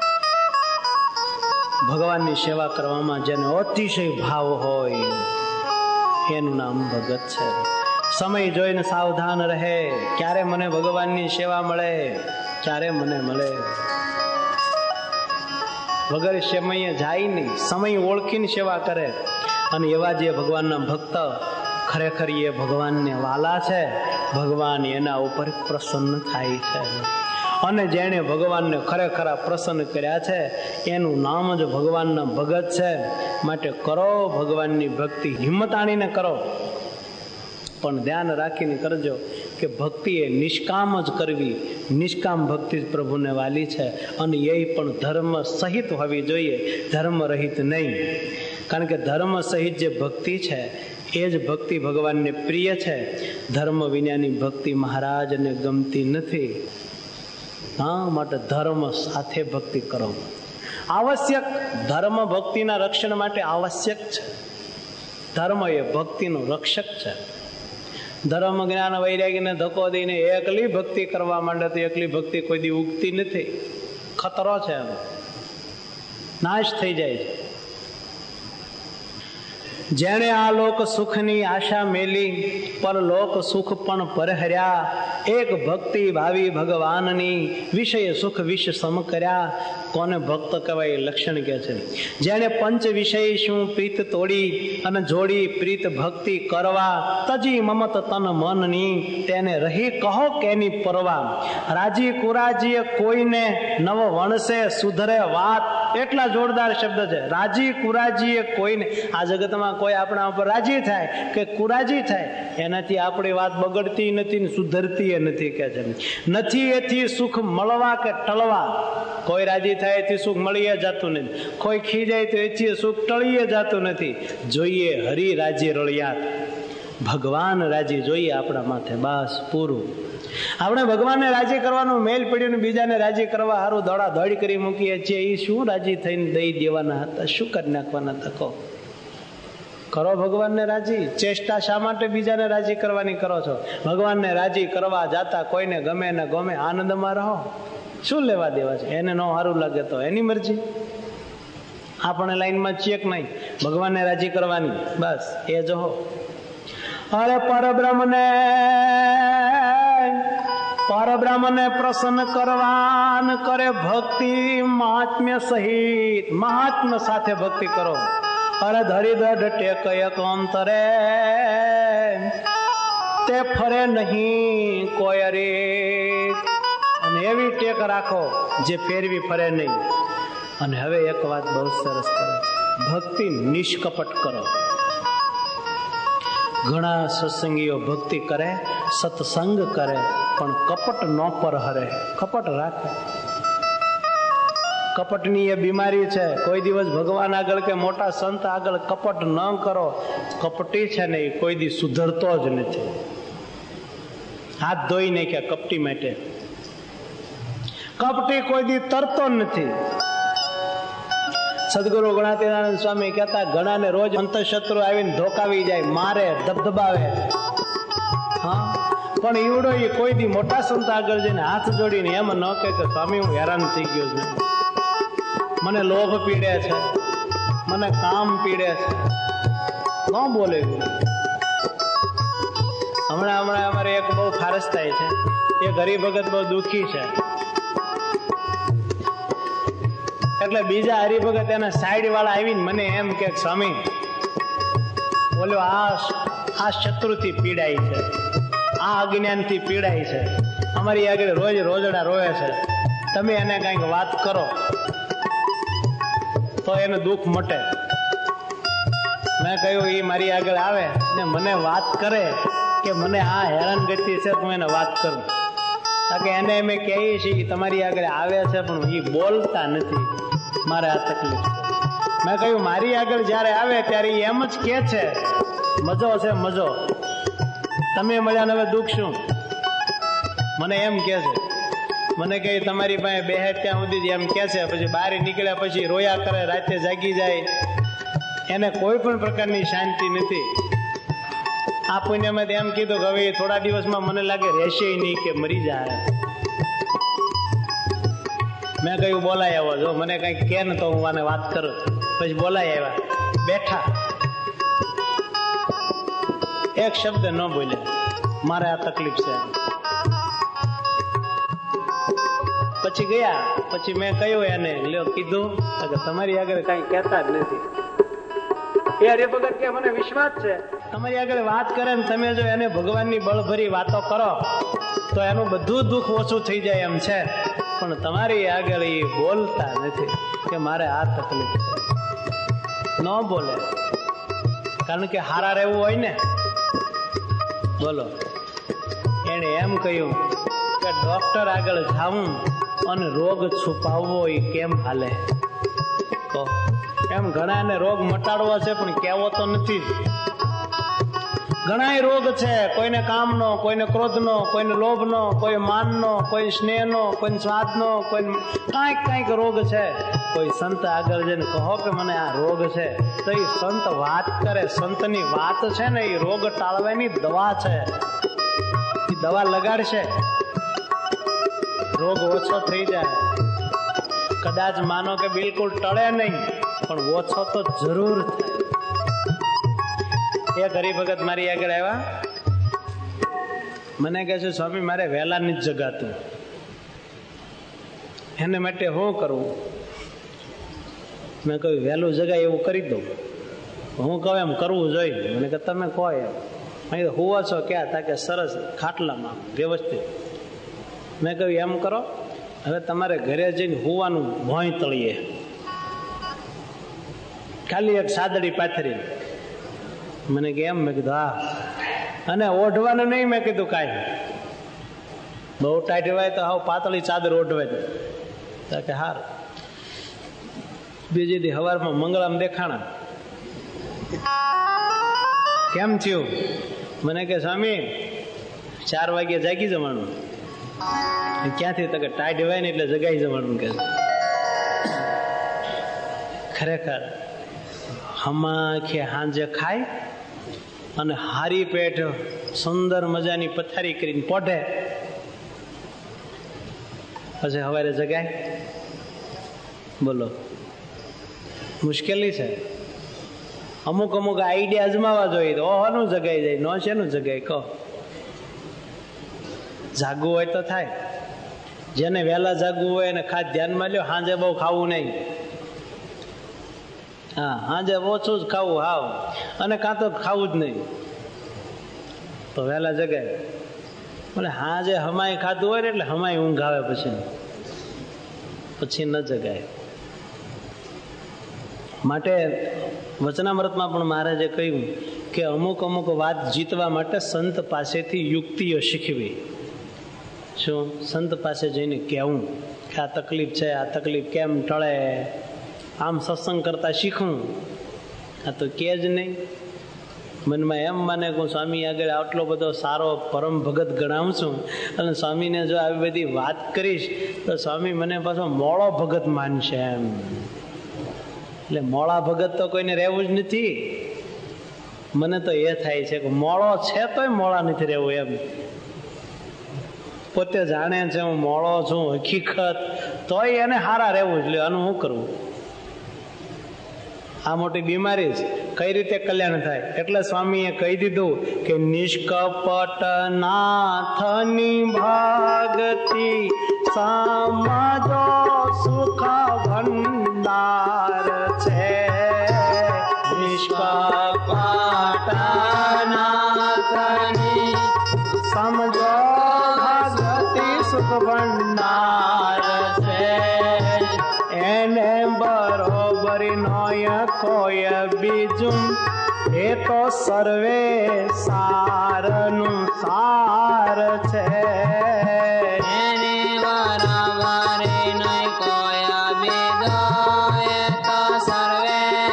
ભગવાનની સેવા કરવામાં જેને અતિશય ભાવ હોય એનું નામ ભગત છે. સમય જોઈને સાવધાન રહે, ક્યારે મને ભગવાનની સેવા મળે, ક્યારે મને મળે. વગર સમયે જાય નહીં, સમય ઓળખીને સેવા કરે. અને એવા જે ભગવાનના ભક્ત ખરેખર એ ભગવાનને વાલા છે, ભગવાન એના ઉપર પ્રસન્ન થાય છે. અને જેણે ભગવાનને ખરેખર પ્રસન્ન કર્યા છે એનું નામ જ ભગવાનના ભગત છે. માટે કરો ભગવાનની ભક્તિ, હિંમત આણીને કરો, પણ ધ્યાન રાખીને કરજો કે ભક્તિ એ નિષ્કામ જ કરવી. નિષ્કામ ભક્તિ જ પ્રભુને વાલી છે. અને એ પણ ધર્મ સહિત હોવી જોઈએ, ધર્મ રહિત નહીં. કારણ કે ધર્મ સહિત જે ભક્તિ છે એ જ ભક્તિ ભગવાનને પ્રિય છે. ધર્મ વિનાની ભક્તિ મહારાજને ગમતી નથી. હા, માટે ધર્મ સાથે ભક્તિ કરો. આવશ્યક, ધર્મ ભક્તિના રક્ષણ માટે આવશ્યક છે. ધર્મ એ ભક્તિનો રક્ષક છે. ધર્મ જ્ઞાન વૈરાગ્યને ધક્કો દઈને એકલી ભક્તિ કરવા માંડે તો એકલી ભક્તિ કોઈ દી ઉગતી નથી. ખતરો છે, નાશ થઈ જાય છે. જેણે આ લોક સુખની આશા મેલી પર લોક સુખ પણ પરહર્યા. એક ભક્તિ ભાવી ભગવાનની વિષય સુખ વિષ સમ કર્યા. કોને ભક્ત કહેવાય લક્ષણ કે છે? જેણે પંચ વિષય શું પ્રીત તોડી અને જોડી પ્રીત ભક્તિ કરવા. તજી મમત તન મનની તેને રહી કહો કેની પરવા. રાજી કુરાજીએ કોઈને નવ વણસે સુધરે વાત. એટલા જોરદાર શબ્દ છે. રાજી કુરાજીએ કોઈને, આ જગતમાં કોઈ આપણા ઉપર રાજી થાય કે કુરાજી થાય એનાથી આપણી વાત બગડતી નથી ને સુધરતી નથી કે છે. નથી એથી સુખ મળવા કે ટળવા. કોઈ રાજી થાય એથી સુખ મળીએ જતું નથી, કોઈ ખીજાય તો એથી સુખ ટળીએ જતું નથી. જોઈએ હરિ રાજી રળિયાત, ભગવાન રાજી જોઈએ આપણા માથે, બસ પૂરું. આપણે ભગવાનને રાજી કરવાનું મેલ પડ્યું, બીજાને રાજી કરવા સારું દોડા દોડ કરી મૂકીએ છીએ. એ શું રાજી થઈને દઈ દેવાના હતા? શું કરી નાખવાના હતા? કહો, કરો ભગવાનને રાજી. ચેષ્ટા શા માટે બીજાને રાજી કરવાની કરો છો? ભગવાનને રાજી કરવા જાતા કોઈને ગમે ને ગમે, આનંદમાં રહો. શું લેવા દેવા છે? એને ન સારું લાગે તો એની મરજી. આપણે લાઈનમાં ચેક નહીં, ભગવાનને રાજી કરવાની, બસ એ જો. અરે પરબ્રહ્મને પ્રસન્ન કરવાન કરે ભક્તિ મહાત્મ્ય સહિત. મહાત્મ્ય સાથે ભક્તિ કરો. અરે ધરી દઢ ટેક એક અંતરે તે ફરે નહીં કોઈ રે. અને એવી ટેક રાખો જે ફેરવી ફરે નહીં. અને હવે એક વાત બહુ સરસ કરે, ભક્તિ નિષ્કપટ કરો. ઘણા સત્સંગીઓ ભક્તિ કરે, સત્સંગ કરે, પણ કપટ ન પર હરે, કપટ રાખે. કપટની એ બીમારી છે. કોઈ દિવસ ભગવાન આગળ કે મોટા સંત આગળ કપટ ન કરો. કપટી છે ને એ કોઈ દી સુધરતો જ નથી. હાથ ધોઈ નાખ્યા કપટી માટે. કપટી કોઈ દી તરતો નથી. સદગુરુ ગુણાતીતાનંદ સ્વામી કહેતા, ઘણાને રોજ અંતઃશત્રુ આવીને ધોકાવી જાય, મારે, ધબધબાવે. હા, પણ ઈવડો એ કોઈ દી મોટા સંત આગળ જઈને હાથ જોડીને એમ ન કહે કે સ્વામી હું હેરાન થઈ ગયો છું, મને લોભ પીડે છે, મને કામ પીડે છે. ન બોલે. હમણાં અમારે એક બહુ ફારસ થાય છે. એ ગરીબ ભગત બહુ દુઃખી છે. એટલે બીજા હરિભગત એના સાઈડ વાળા આવીને મને એમ કે સ્વામી બોલ્યો આ શત્રુથી પીડાય છે, આ અજ્ઞાનથી પીડાય છે, અમારી આગળ રોજ રોજડા રોવે છે, તમે એને કંઈક વાત કરો તો એનું દુઃખ મટે. મેં કહ્યું એ મારી આગળ આવે ને મને વાત કરે કે મને આ હેરાનગતિ છે, તું એને વાત કરું. કારણ કે એને અમે કહીએ છીએ તમારી આગળ આવે છે પણ એ બોલતા નથી, મારે આ તકલીફ. મેં કહ્યું મારી આગળ જયારે આવે ત્યારે એમ જ કે છે મજો છે મજો, તમે મળ્યા ને હવે દુઃખ શું? મને એમ કે છે, મને કહે તમારી પાસે બેહે ત્યાં સુધી એમ કે છે, પછી બહાર નીકળ્યા પછી રોયા કરે, રાતે જાગી જાય, એને કોઈ પણ પ્રકારની શાંતિ નથી. આ પુણ્યમાં એમ કીધું કે હવે થોડા દિવસમાં મને લાગે રહેશે નહીં કે મરી જાય. મેં કહ્યું બોલાય આવો, જો મને કઈ કે ને તો હું આને વાત કરું. પછી બોલાય આવ્યા, બેઠા, એક શબ્દ ન બોલ્યા, મારે આ તકલીફ છે. પછી ગયા, પછી મેં કહ્યું એને, લ્યો કીધું કે તમારી આગળ કઈ કહેતા જ નથી. એ હરિભગત કે મને વિશ્વાસ છે તમારી આગળ વાત કરે ને તમે જો એને ભગવાનની બળભરી વાતો કરો તો એનું બધું દુઃખ ઓછું થઈ જાય એમ છે, પણ તમારી આગળ એ બોલતા નથી કે મારે આ તકલીફ છે. ન બોલે, કારણ કે હારા રહેવું હોય ને. બોલો, એને એમ કહ્યું કે ડોક્ટર આગળ જાવું અને રોગ છુપાવવો એ કેમ હાલે? તો એમ ઘણાને રોગ મટાડવો છે પણ કહેવો તો નથી. ઘણા રોગ છે, કોઈને કામનો, કોઈને ક્રોધનો, કોઈને લોભનો, કોઈ માનનો, કોઈ સ્નેહનો, કોઈ સ્વાદનો, કોઈ કાંઈક રોગ છે. કોઈ સંત આગળ જઈને કહો કે મને આ રોગ છે, તો એ સંત વાત કરે. સંતની વાત છે ને એ રોગ ટાળવાની દવા છે. એ દવા લગાડશે, રોગ ઓછો થઈ જાય. કદાચ માનો કે બિલકુલ ટળે નહીં, પણ ઓછો તો જરૂર થાય. એક હરિભગત મારી આગળ આવ્યા, મને કહે છે સ્વામી મારે વહેલા નથી જગાતું, એને માટે શું કરવું? મેં કહ્યું વહેલું જગાય એવું કરી દઉં. હું કહું એમ કરવું જોઈએ. મને કે તમે કહો એમ. અહીં હુવા છો ક્યાં? તા કે સરસ ખાટલામાં વ્યવસ્થિત. મેં કહ્યું એમ કરો, હવે તમારે ઘરે જઈને હુવાનું ભોંય તળીએ, ખાલી એક સાદડી પાથરી. મને કે એમ? મેં કીધું હા. અને ઓઢવાનું નહીં. મેં કીધું કાંઈ બહુ ટાઈટ હોય તો હાવ પાતળી ચાદર ઓઢવાય. તો કે હાર. બીજી દી સવારમાં મંગળામ દેખાણા, કેમ થયું? મને કે સ્વામી 4 વાગે જાગી જવાનું. ક્યાંથી? તો કે ટાઈટ હોય ને એટલે જગાઈ જવાનું. કે ખરેખર હમાખે હાંજે ખાય અને હારી પેટ સુંદર મજાની પથારી કરીને પોઢે, પછી સવારે જગાય? બોલો, મુશ્કેલી છે. અમુક આઈડિયા અજમાવા જોઈએ તો ઓહનું જગાઈ જાય, નો શેનું જગાય કહો? જાગવું હોય તો થાય. જેને વહેલા જાગવું હોય એને ખાસ ધ્યાનમાં લ્યો, સાંજે બહુ ખાવું નહીં. હા, સાંજે ઓછું જ ખાવું હાવ, અને કાં તો ખાવું જ નહીં, તો વહેલા જગાય. એટલે સાંજે હમાય ખાધું હોય ને એટલે હમાય ઊંઘ આવે, પછી ન જગાય. માટે વચનામૃતમાં પણ મહારાજે કહ્યું કે અમુક વાત જીતવા માટે સંત પાસેથી યુક્તિઓ શીખવી. શું? સંત પાસે જઈને કહેવું કે આ તકલીફ છે, આ તકલીફ કેમ ટળે? આમ સત્સંગ કરતા શીખવું. આ તો કે જ નહીં. મનમાં એમ માને કે હું સ્વામી આગળ આટલો બધો સારો પરમ ભગત ગણાવું છું, અને સ્વામીને જો આવી બધી વાત કરીશ તો સ્વામી મને પાછો મોળો ભગત માનશે એમ. એટલે મોળા ભગત તો કોઈને રહેવું જ નથી. મને તો એ થાય છે કે મોળો છે તોય મોળા નથી રહેવું એમ. પોતે જાણે છે હું મોળો છું હકીકત, તોય એને હારા રહેવું જ. આનું શું કરવું? આ મોટી બીમારી છે. કઈ રીતે કલ્યાણ થાય? એટલે સ્વામીએ કહી દીધું કે નિષ્કપટ નાથની ભક્તિ સમજો સુખ ભંડાર છે. નિષ્કપટ નાથની સમજો ભક્તિ સુખ ભંડાર છે. એને બરોબરી નોય કોઈ બીજું, એ તો સર્વે સારનું સાર છે. એની બરાબરી નહીં કોઈ બીજો, એ તો સર્વે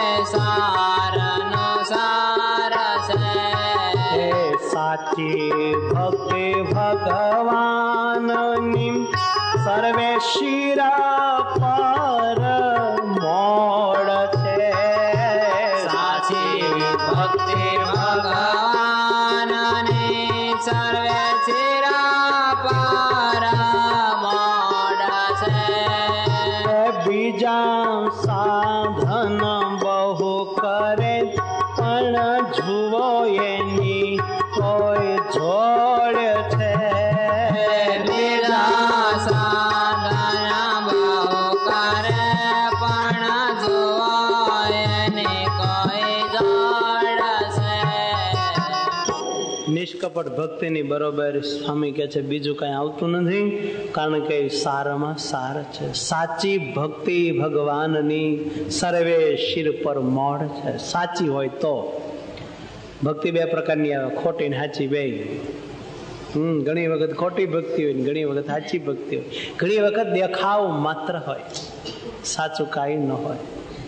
સાચી ભક્તિ ભગવાનની સર્વે શિરા પર મોડ છે. સાચી ભક્તિ ભગવાનની સર્વે શિરા પર મોડ છે. બીજા સાધન બહુ કરે પણ જુઓ એની કોઈ જોડ છે. બીજા સાધન બહુ કરે પણ જુઓ એની કોઈ જોડ છે. નિષ્કપટ ભક્તિની બરોબર સ્વામી કહે છે બીજું કઈ આવતું નથી, કારણ કે સારામાં સાર છે. સાચી ભક્તિ ભગવાનની સર્વે શિર પર મોડ છે. સાચી હોય તો ભક્તિ બે પ્રકારની આવે, ખોટી ને સાચી બે. ઘણી વખત ખોટી ભક્તિ હોય ને ઘણી વખત સાચી ભક્તિ હોય. ઘણી વખત દેખાવ માત્ર હોય, સાચું કાંઈ ન હોય.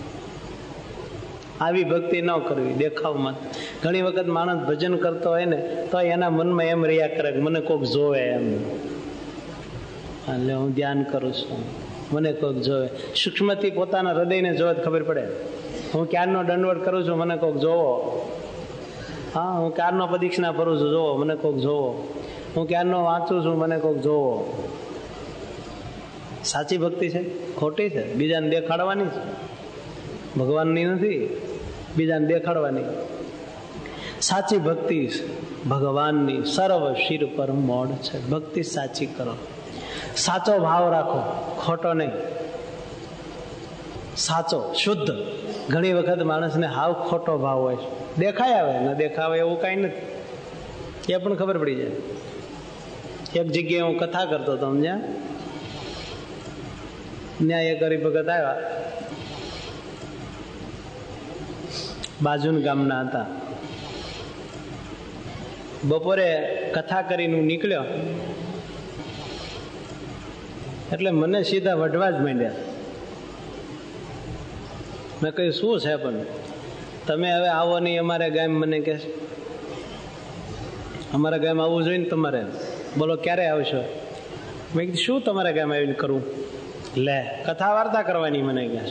આવી ભક્તિ ન કરવી, દેખાવમાં. ઘણી વખત માણસ ભજન કરતો હોય ને તો એના મનમાં એમ રહ્યા કરે કે મને કોઈક જોવે એમ, એટલે હું ધ્યાન કરું છું, મને કોઈક જોવે. સૂક્ષ્મથી પોતાના હૃદયને જોવે ખબર પડે. હું ક્યારનો દંડવત કરું છું, મને કોઈક જોવો. હા, હું ક્યારનો પ્રદક્ષિણા ફરું છું, જોવો મને કોઈક જોવો. હું ક્યારનો વાંચું છું, મને કોઈક જોવો. સાચી ભક્તિ છે, ખોટી છે, બીજાને દેખાડવાની છે, ભગવાનની નથી, બીજાને દેખાડવાની. સાચી ભક્તિ ભગવાનની સર્વ શિર પર મોડ છે. ભક્તિ સાચી કરો, સાચો ભાવ રાખો, ખોટો નહીં, સાચો શુદ્ધ. ઘણી વખત માણસને હાવ ખોટો ભાવ હોય, દેખાય આવે ન દેખાવે એવું કાંઈ નથી, એ પણ ખબર પડી જાય. એક જગ્યાએ હું કથા કરતો હતો, સમજ્યા? ત્યાં એક હરિભગત આવ્યા, બાજુના ગામના હતા. બપોરે કથા કરીને હું નીકળ્યો એટલે મને સીધા વઢવા જ માંડ્યા. મેં કહ્યું શું છે પણ તમે હવે આવો નહીં અમારે ગામ? મને કહે અમારા ગામ આવવું જોઈએ ને તમારે, બોલો ક્યારે આવશો? મેં કીધું શું તમારા ગામ આવીને કરવું? લે કથા વાર્તા કરવાની મને કહે.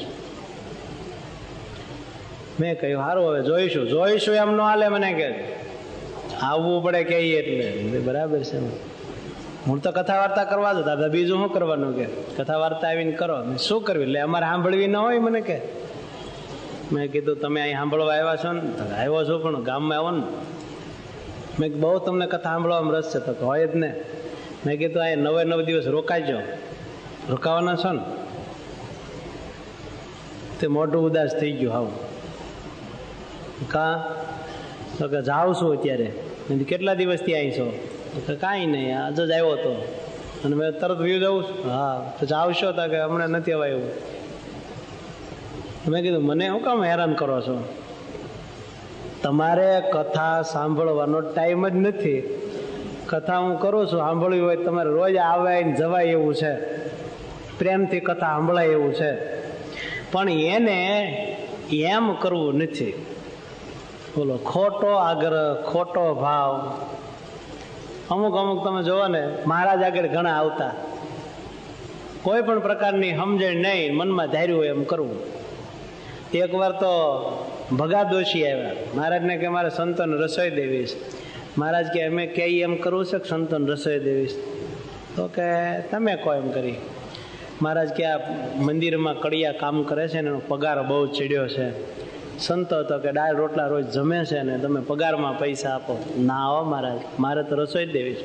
મેં કહ્યું સારું હવે જોઈશું. જોઈશું એમ નો હાલે, મને કે આવવું પડે કે એટલે બરાબર છે. હું તો કથા વાર્તા કરવા દો દાદા, બીજું શું કરવાનું? કે કથા વાર્તા આવીને કરો. શું કરવી? એટલે અમારે સાંભળવી ન હોય? મને કે. મેં કીધું તમે અહીં સાંભળવા આવ્યા છો ને? આવ્યો છો પણ ગામમાં આવો ને. મેં બહુ તમને કથા સાંભળવામાં રસ છે. તો હોય જ ને. મેં કીધું આ 9 દિવસ રોકાઈજો. રોકાવાના છો ને? તે મોઢું ઉદાસ થઈ ગયું. હાવ કા? તો કે જાઉં છું અત્યારે. કેટલા દિવસથી અહીં છો? તો કાંઈ નહીં, આજ જ આવ્યો હતો અને મેં તરત વ્યૂ જવું છું. હા તો જાવશો? તો કે હમણાં નથી હવે એવું. મેં કીધું મને શું કામ હેરાન કરો છો? તમારે કથા સાંભળવાનો ટાઈમ જ નથી. કથા હું કરું છું, સાંભળવી હોય તમારે રોજ આવે ને જવાય એવું છે, પ્રેમથી કથા સાંભળાય એવું છે, પણ એને એમ કરવું નથી. બોલો, ખોટો આગ્રહ, ખોટો ભાવ. અમુક તમે જોવો ને, મહારાજ આગળ ઘણા આવતા, કોઈ પણ પ્રકારની સમજણ નહીં, મનમાં ધાર્યું હોય એમ કરવું. એક વાર તો ભગા દોશી આવ્યા મહારાજને કે મારે સંતોને રસોઈ દેવી છે. મહારાજ કે અમે કઈ એમ કરવું છે કે સંતોને રસોઈ દેવી છે? તો કે તમે કહો એમ કરી. મહારાજ કે આ મંદિરમાં કડિયા કામ કરે છે ને એનો પગાર બહુ ચડ્યો છે. સંતો તો કે દાળ રોટલા રોજ જમે છે ને તમે પગારમાં પૈસા આપો. ના હો મહારાજ, મારે તો રસોઈ જ દેવી છે,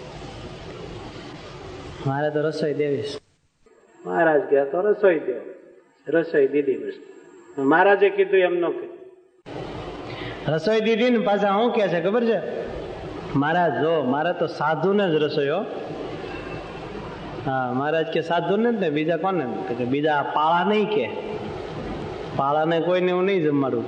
મારે તો રસોઈ દેવી છે. મહારાજ કે તો રસોઈ દે. રસોઈ દીધી. બસ મહારાજે કીધું એમ ન કે રસોઈ દીધી ને પાછા શું કે છે ખબર છે? મહારાજ જો મારે તો સાધુને જ રસોઈ. હા મહારાજ કે સાધુને જ ને, બીજા કોને? કે બીજા પાળા નહીં, કે પાળાને કોઈને હું નહીં જમાડું.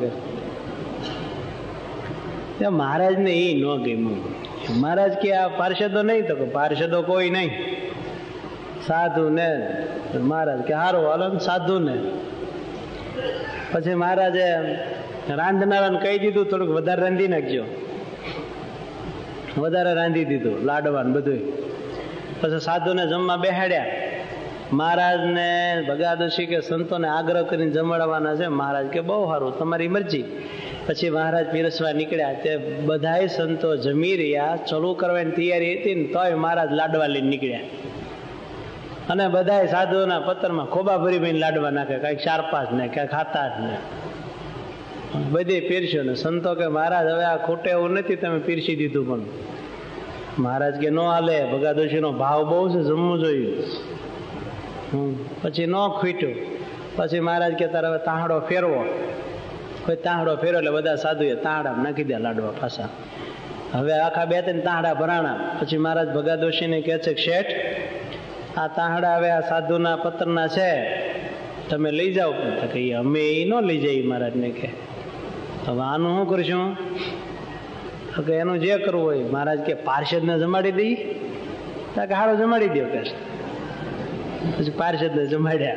કે મહારાજ ને એ ન ગમ્યું. મહારાજ કે આ પાર્ષદો નહીં? તો કે પાર્ષદો કોઈ નહીં, સાધુ ને. મહારાજ કે હારું હાલો સાધુ ને. પછી મહારાજે રાંધનારાને કહી દીધું થોડુંક વધારે રાંધી નાખજો. વધારે રાંધી દીધું, લાડવા બધું. પછી સાધુને જમવા બેહાડ્યા. મહારાજને ભગાદોશી કે સંતોને આગ્રહ કરીને જમાડવાના છે. મહારાજ કે બહુ સારું, તમારી મરજી. પછી મહારાજ પીરસવા નીકળ્યા. તે બધાય સંતો જમી રહ્યા, ચલું કરવાની તૈયારી હતી ને તોય મહારાજ લાડવા લઈને નીકળ્યા. અને બધાય સાધુઓના પત્રમાં ખોબા ભરી ભરીને લાડવા નાખે, કાંઈક 4-5 ને ક્યાંક 7-8 ને બધી પીરસ્યો ને. સંતો કે મહારાજ હવે આ ખોટે એવું નથી, તમે પીરસી દીધું. પણ મહારાજ કે નો હાલે, ભગાદોશીનો ભાવ બહુ છે, જમવું જોઈએ. પછી ન ખૂટ્યું. પછી મહારાજ કે તારે હવે તાહડો ફેરવો. કોઈ તાહડો ફેરવો એટલે બધા સાધુએ તાહડા નાખી દે લાડવા પાછા. હવે આખા 2-3 તાહડા ભરાણા. પછી મહારાજ ભગાદોશીને કહે છે કે શેઠ, આ તાહડા હવે આ સાધુના પત્રના છે, તમે લઈ જાઓ. કે અમે એ ન લઈ જઈએ. મહારાજને કે હવે આનું શું કરશું? કે એનું જે કરવું હોય. મહારાજ કે પાર્ષદને જમાડી દઈ. કે હારો જમાડી દો. કે પછી પાર્ષદને જમાડ્યા.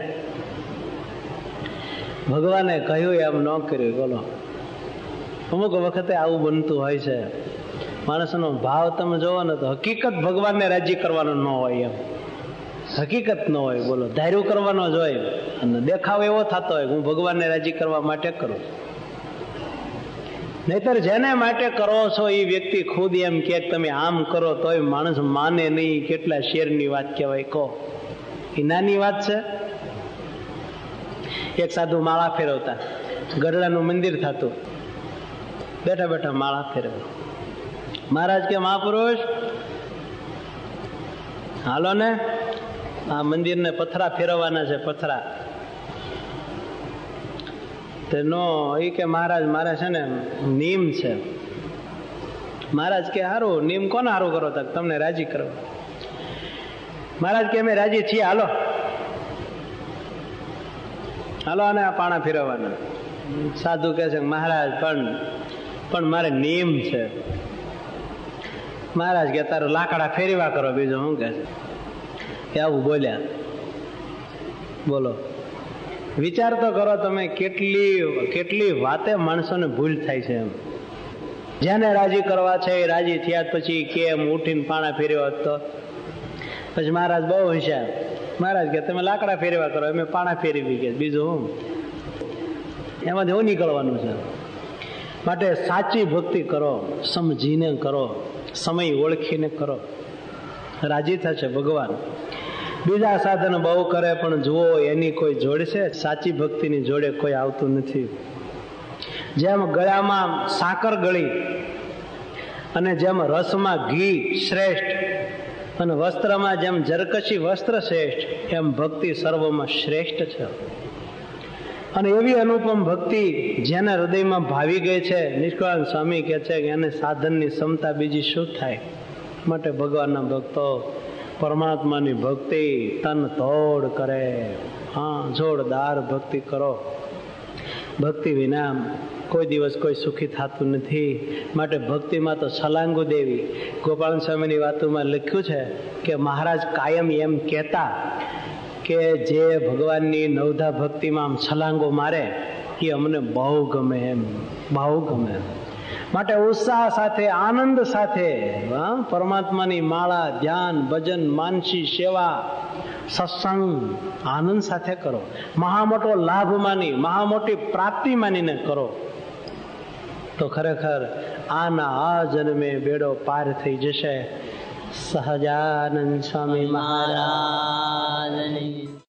ભગવાને કહ્યું એમ ન કર્યું. બોલો, અમુક વખતે આવું બનતું હોય છે. માણસનો ભાવ તમે જોવો ને તો હકીકત ભગવાનને રાજી કરવાનો ન હોય. એમ હકીકત ન હોય. બોલો, ધાર્યું કરવાનો જ હોય અને દેખાવ એવો થતો હોય હું ભગવાનને રાજી કરવા માટે કરું. નહીતર જેને માટે કરો છો એ વ્યક્તિ ખુદ એમ કે તમે આમ કરો તોય માણસ માને નહીં. કેટલા શેરની વાત કહેવાય કહો? એ નાની વાત છે. એક સાધુ માળા ફેરવતા, ગઢડાનું મંદિર થતું, બેઠા બેઠા માળા ફેરવે. મહારાજ કે મહાપુરુષ હાલો ને, આ મંદિરને પથરા ફેરવવાના છે. પથરા તે નો એ કે મહારાજ મારે છે ને નીમ છે. મહારાજ કે હારું, નીમ કોને હારું કરો? તક તમને રાજી કરો. મહારાજ કે અમે રાજી છીએ, હાલો હાલો અને આ પાણા ફેરવવાના. સાધુ કહે છે મહારાજ પણ મારે નીમ છે. મહારાજ કે તારું લાકડા ફેરવા કરો, બીજું શું કે આવું બોલ્યા. બોલો, વિચાર તો કરો તમે, કેટલી વાતે માણસોને ભૂલ થાય છે. એમ જેને રાજી કરવા છે એ રાજી થયા પછી કેમ ઉઠીને પાણા ફેરવા તો પછી મહારાજ બહુ હોશિયાર. મહારાજ કે તમે લાકડા ફેરવા કરો, અમે પાણા ફેરવી. કે બીજું હું? એમાંથી એવું નીકળવાનું છે. માટે સાચી ભક્તિ કરો, સમજીને કરો, સમય ઓળખીને કરો, રાજી થશે ભગવાન. બીજા સાધન બહુ કરે પણ જુઓ એની કોઈ જોડ છે? સાચી ભક્તિની જોડે કોઈ આવતું નથી. જેમ ગળામાં સાકર ગળી અને જેમ રસમાં ઘી શ્રેષ્ઠ અને વસ્ત્રમાં જેમ જરકશી વસ્ત્ર શ્રેષ્ઠ, એમ ભક્તિ સર્વમાં શ્રેષ્ઠ છે. અને એવી અનુપમ ભક્તિ જેના હૃદયમાં ભાવી ગઈ છે, નિષ્કાળ સ્વામી કહે છે કે એને સાધનની ક્ષમતા બીજી શું થાય? માટે ભગવાનના ભક્તો પરમાત્માની ભક્તિ તન તોડ કરે. હા, જોરદાર ભક્તિ કરો. ભક્તિ વિના કોઈ દિવસ કોઈ સુખી થતું નથી. માટે ભક્તિમાં તો છલાંગુ દેવી. ગોપાલ સ્વામીની વાતોમાં લખ્યું છે કે મહારાજ કાયમ એમ કહેતા કે જે ભગવાનની નવધા ભક્તિમાં આમ છલાંગો મારે એ અમને બહુ ગમે. એમ બહુ ગમે. માટે ઉત્સાહ સાથે, આનંદ સાથે પરમાત્માની માળા, ધ્યાન, ભજન, માનસી સેવા, સત્સંગ આનંદ સાથે કરો. મહામોટો લાભ માની, મહામોટી પ્રાપ્તિ માનીને કરો તો ખરેખર આના આ જન્મે બેડો પાર થઈ જશે. સહજાનંદ સ્વામી મહારાજ.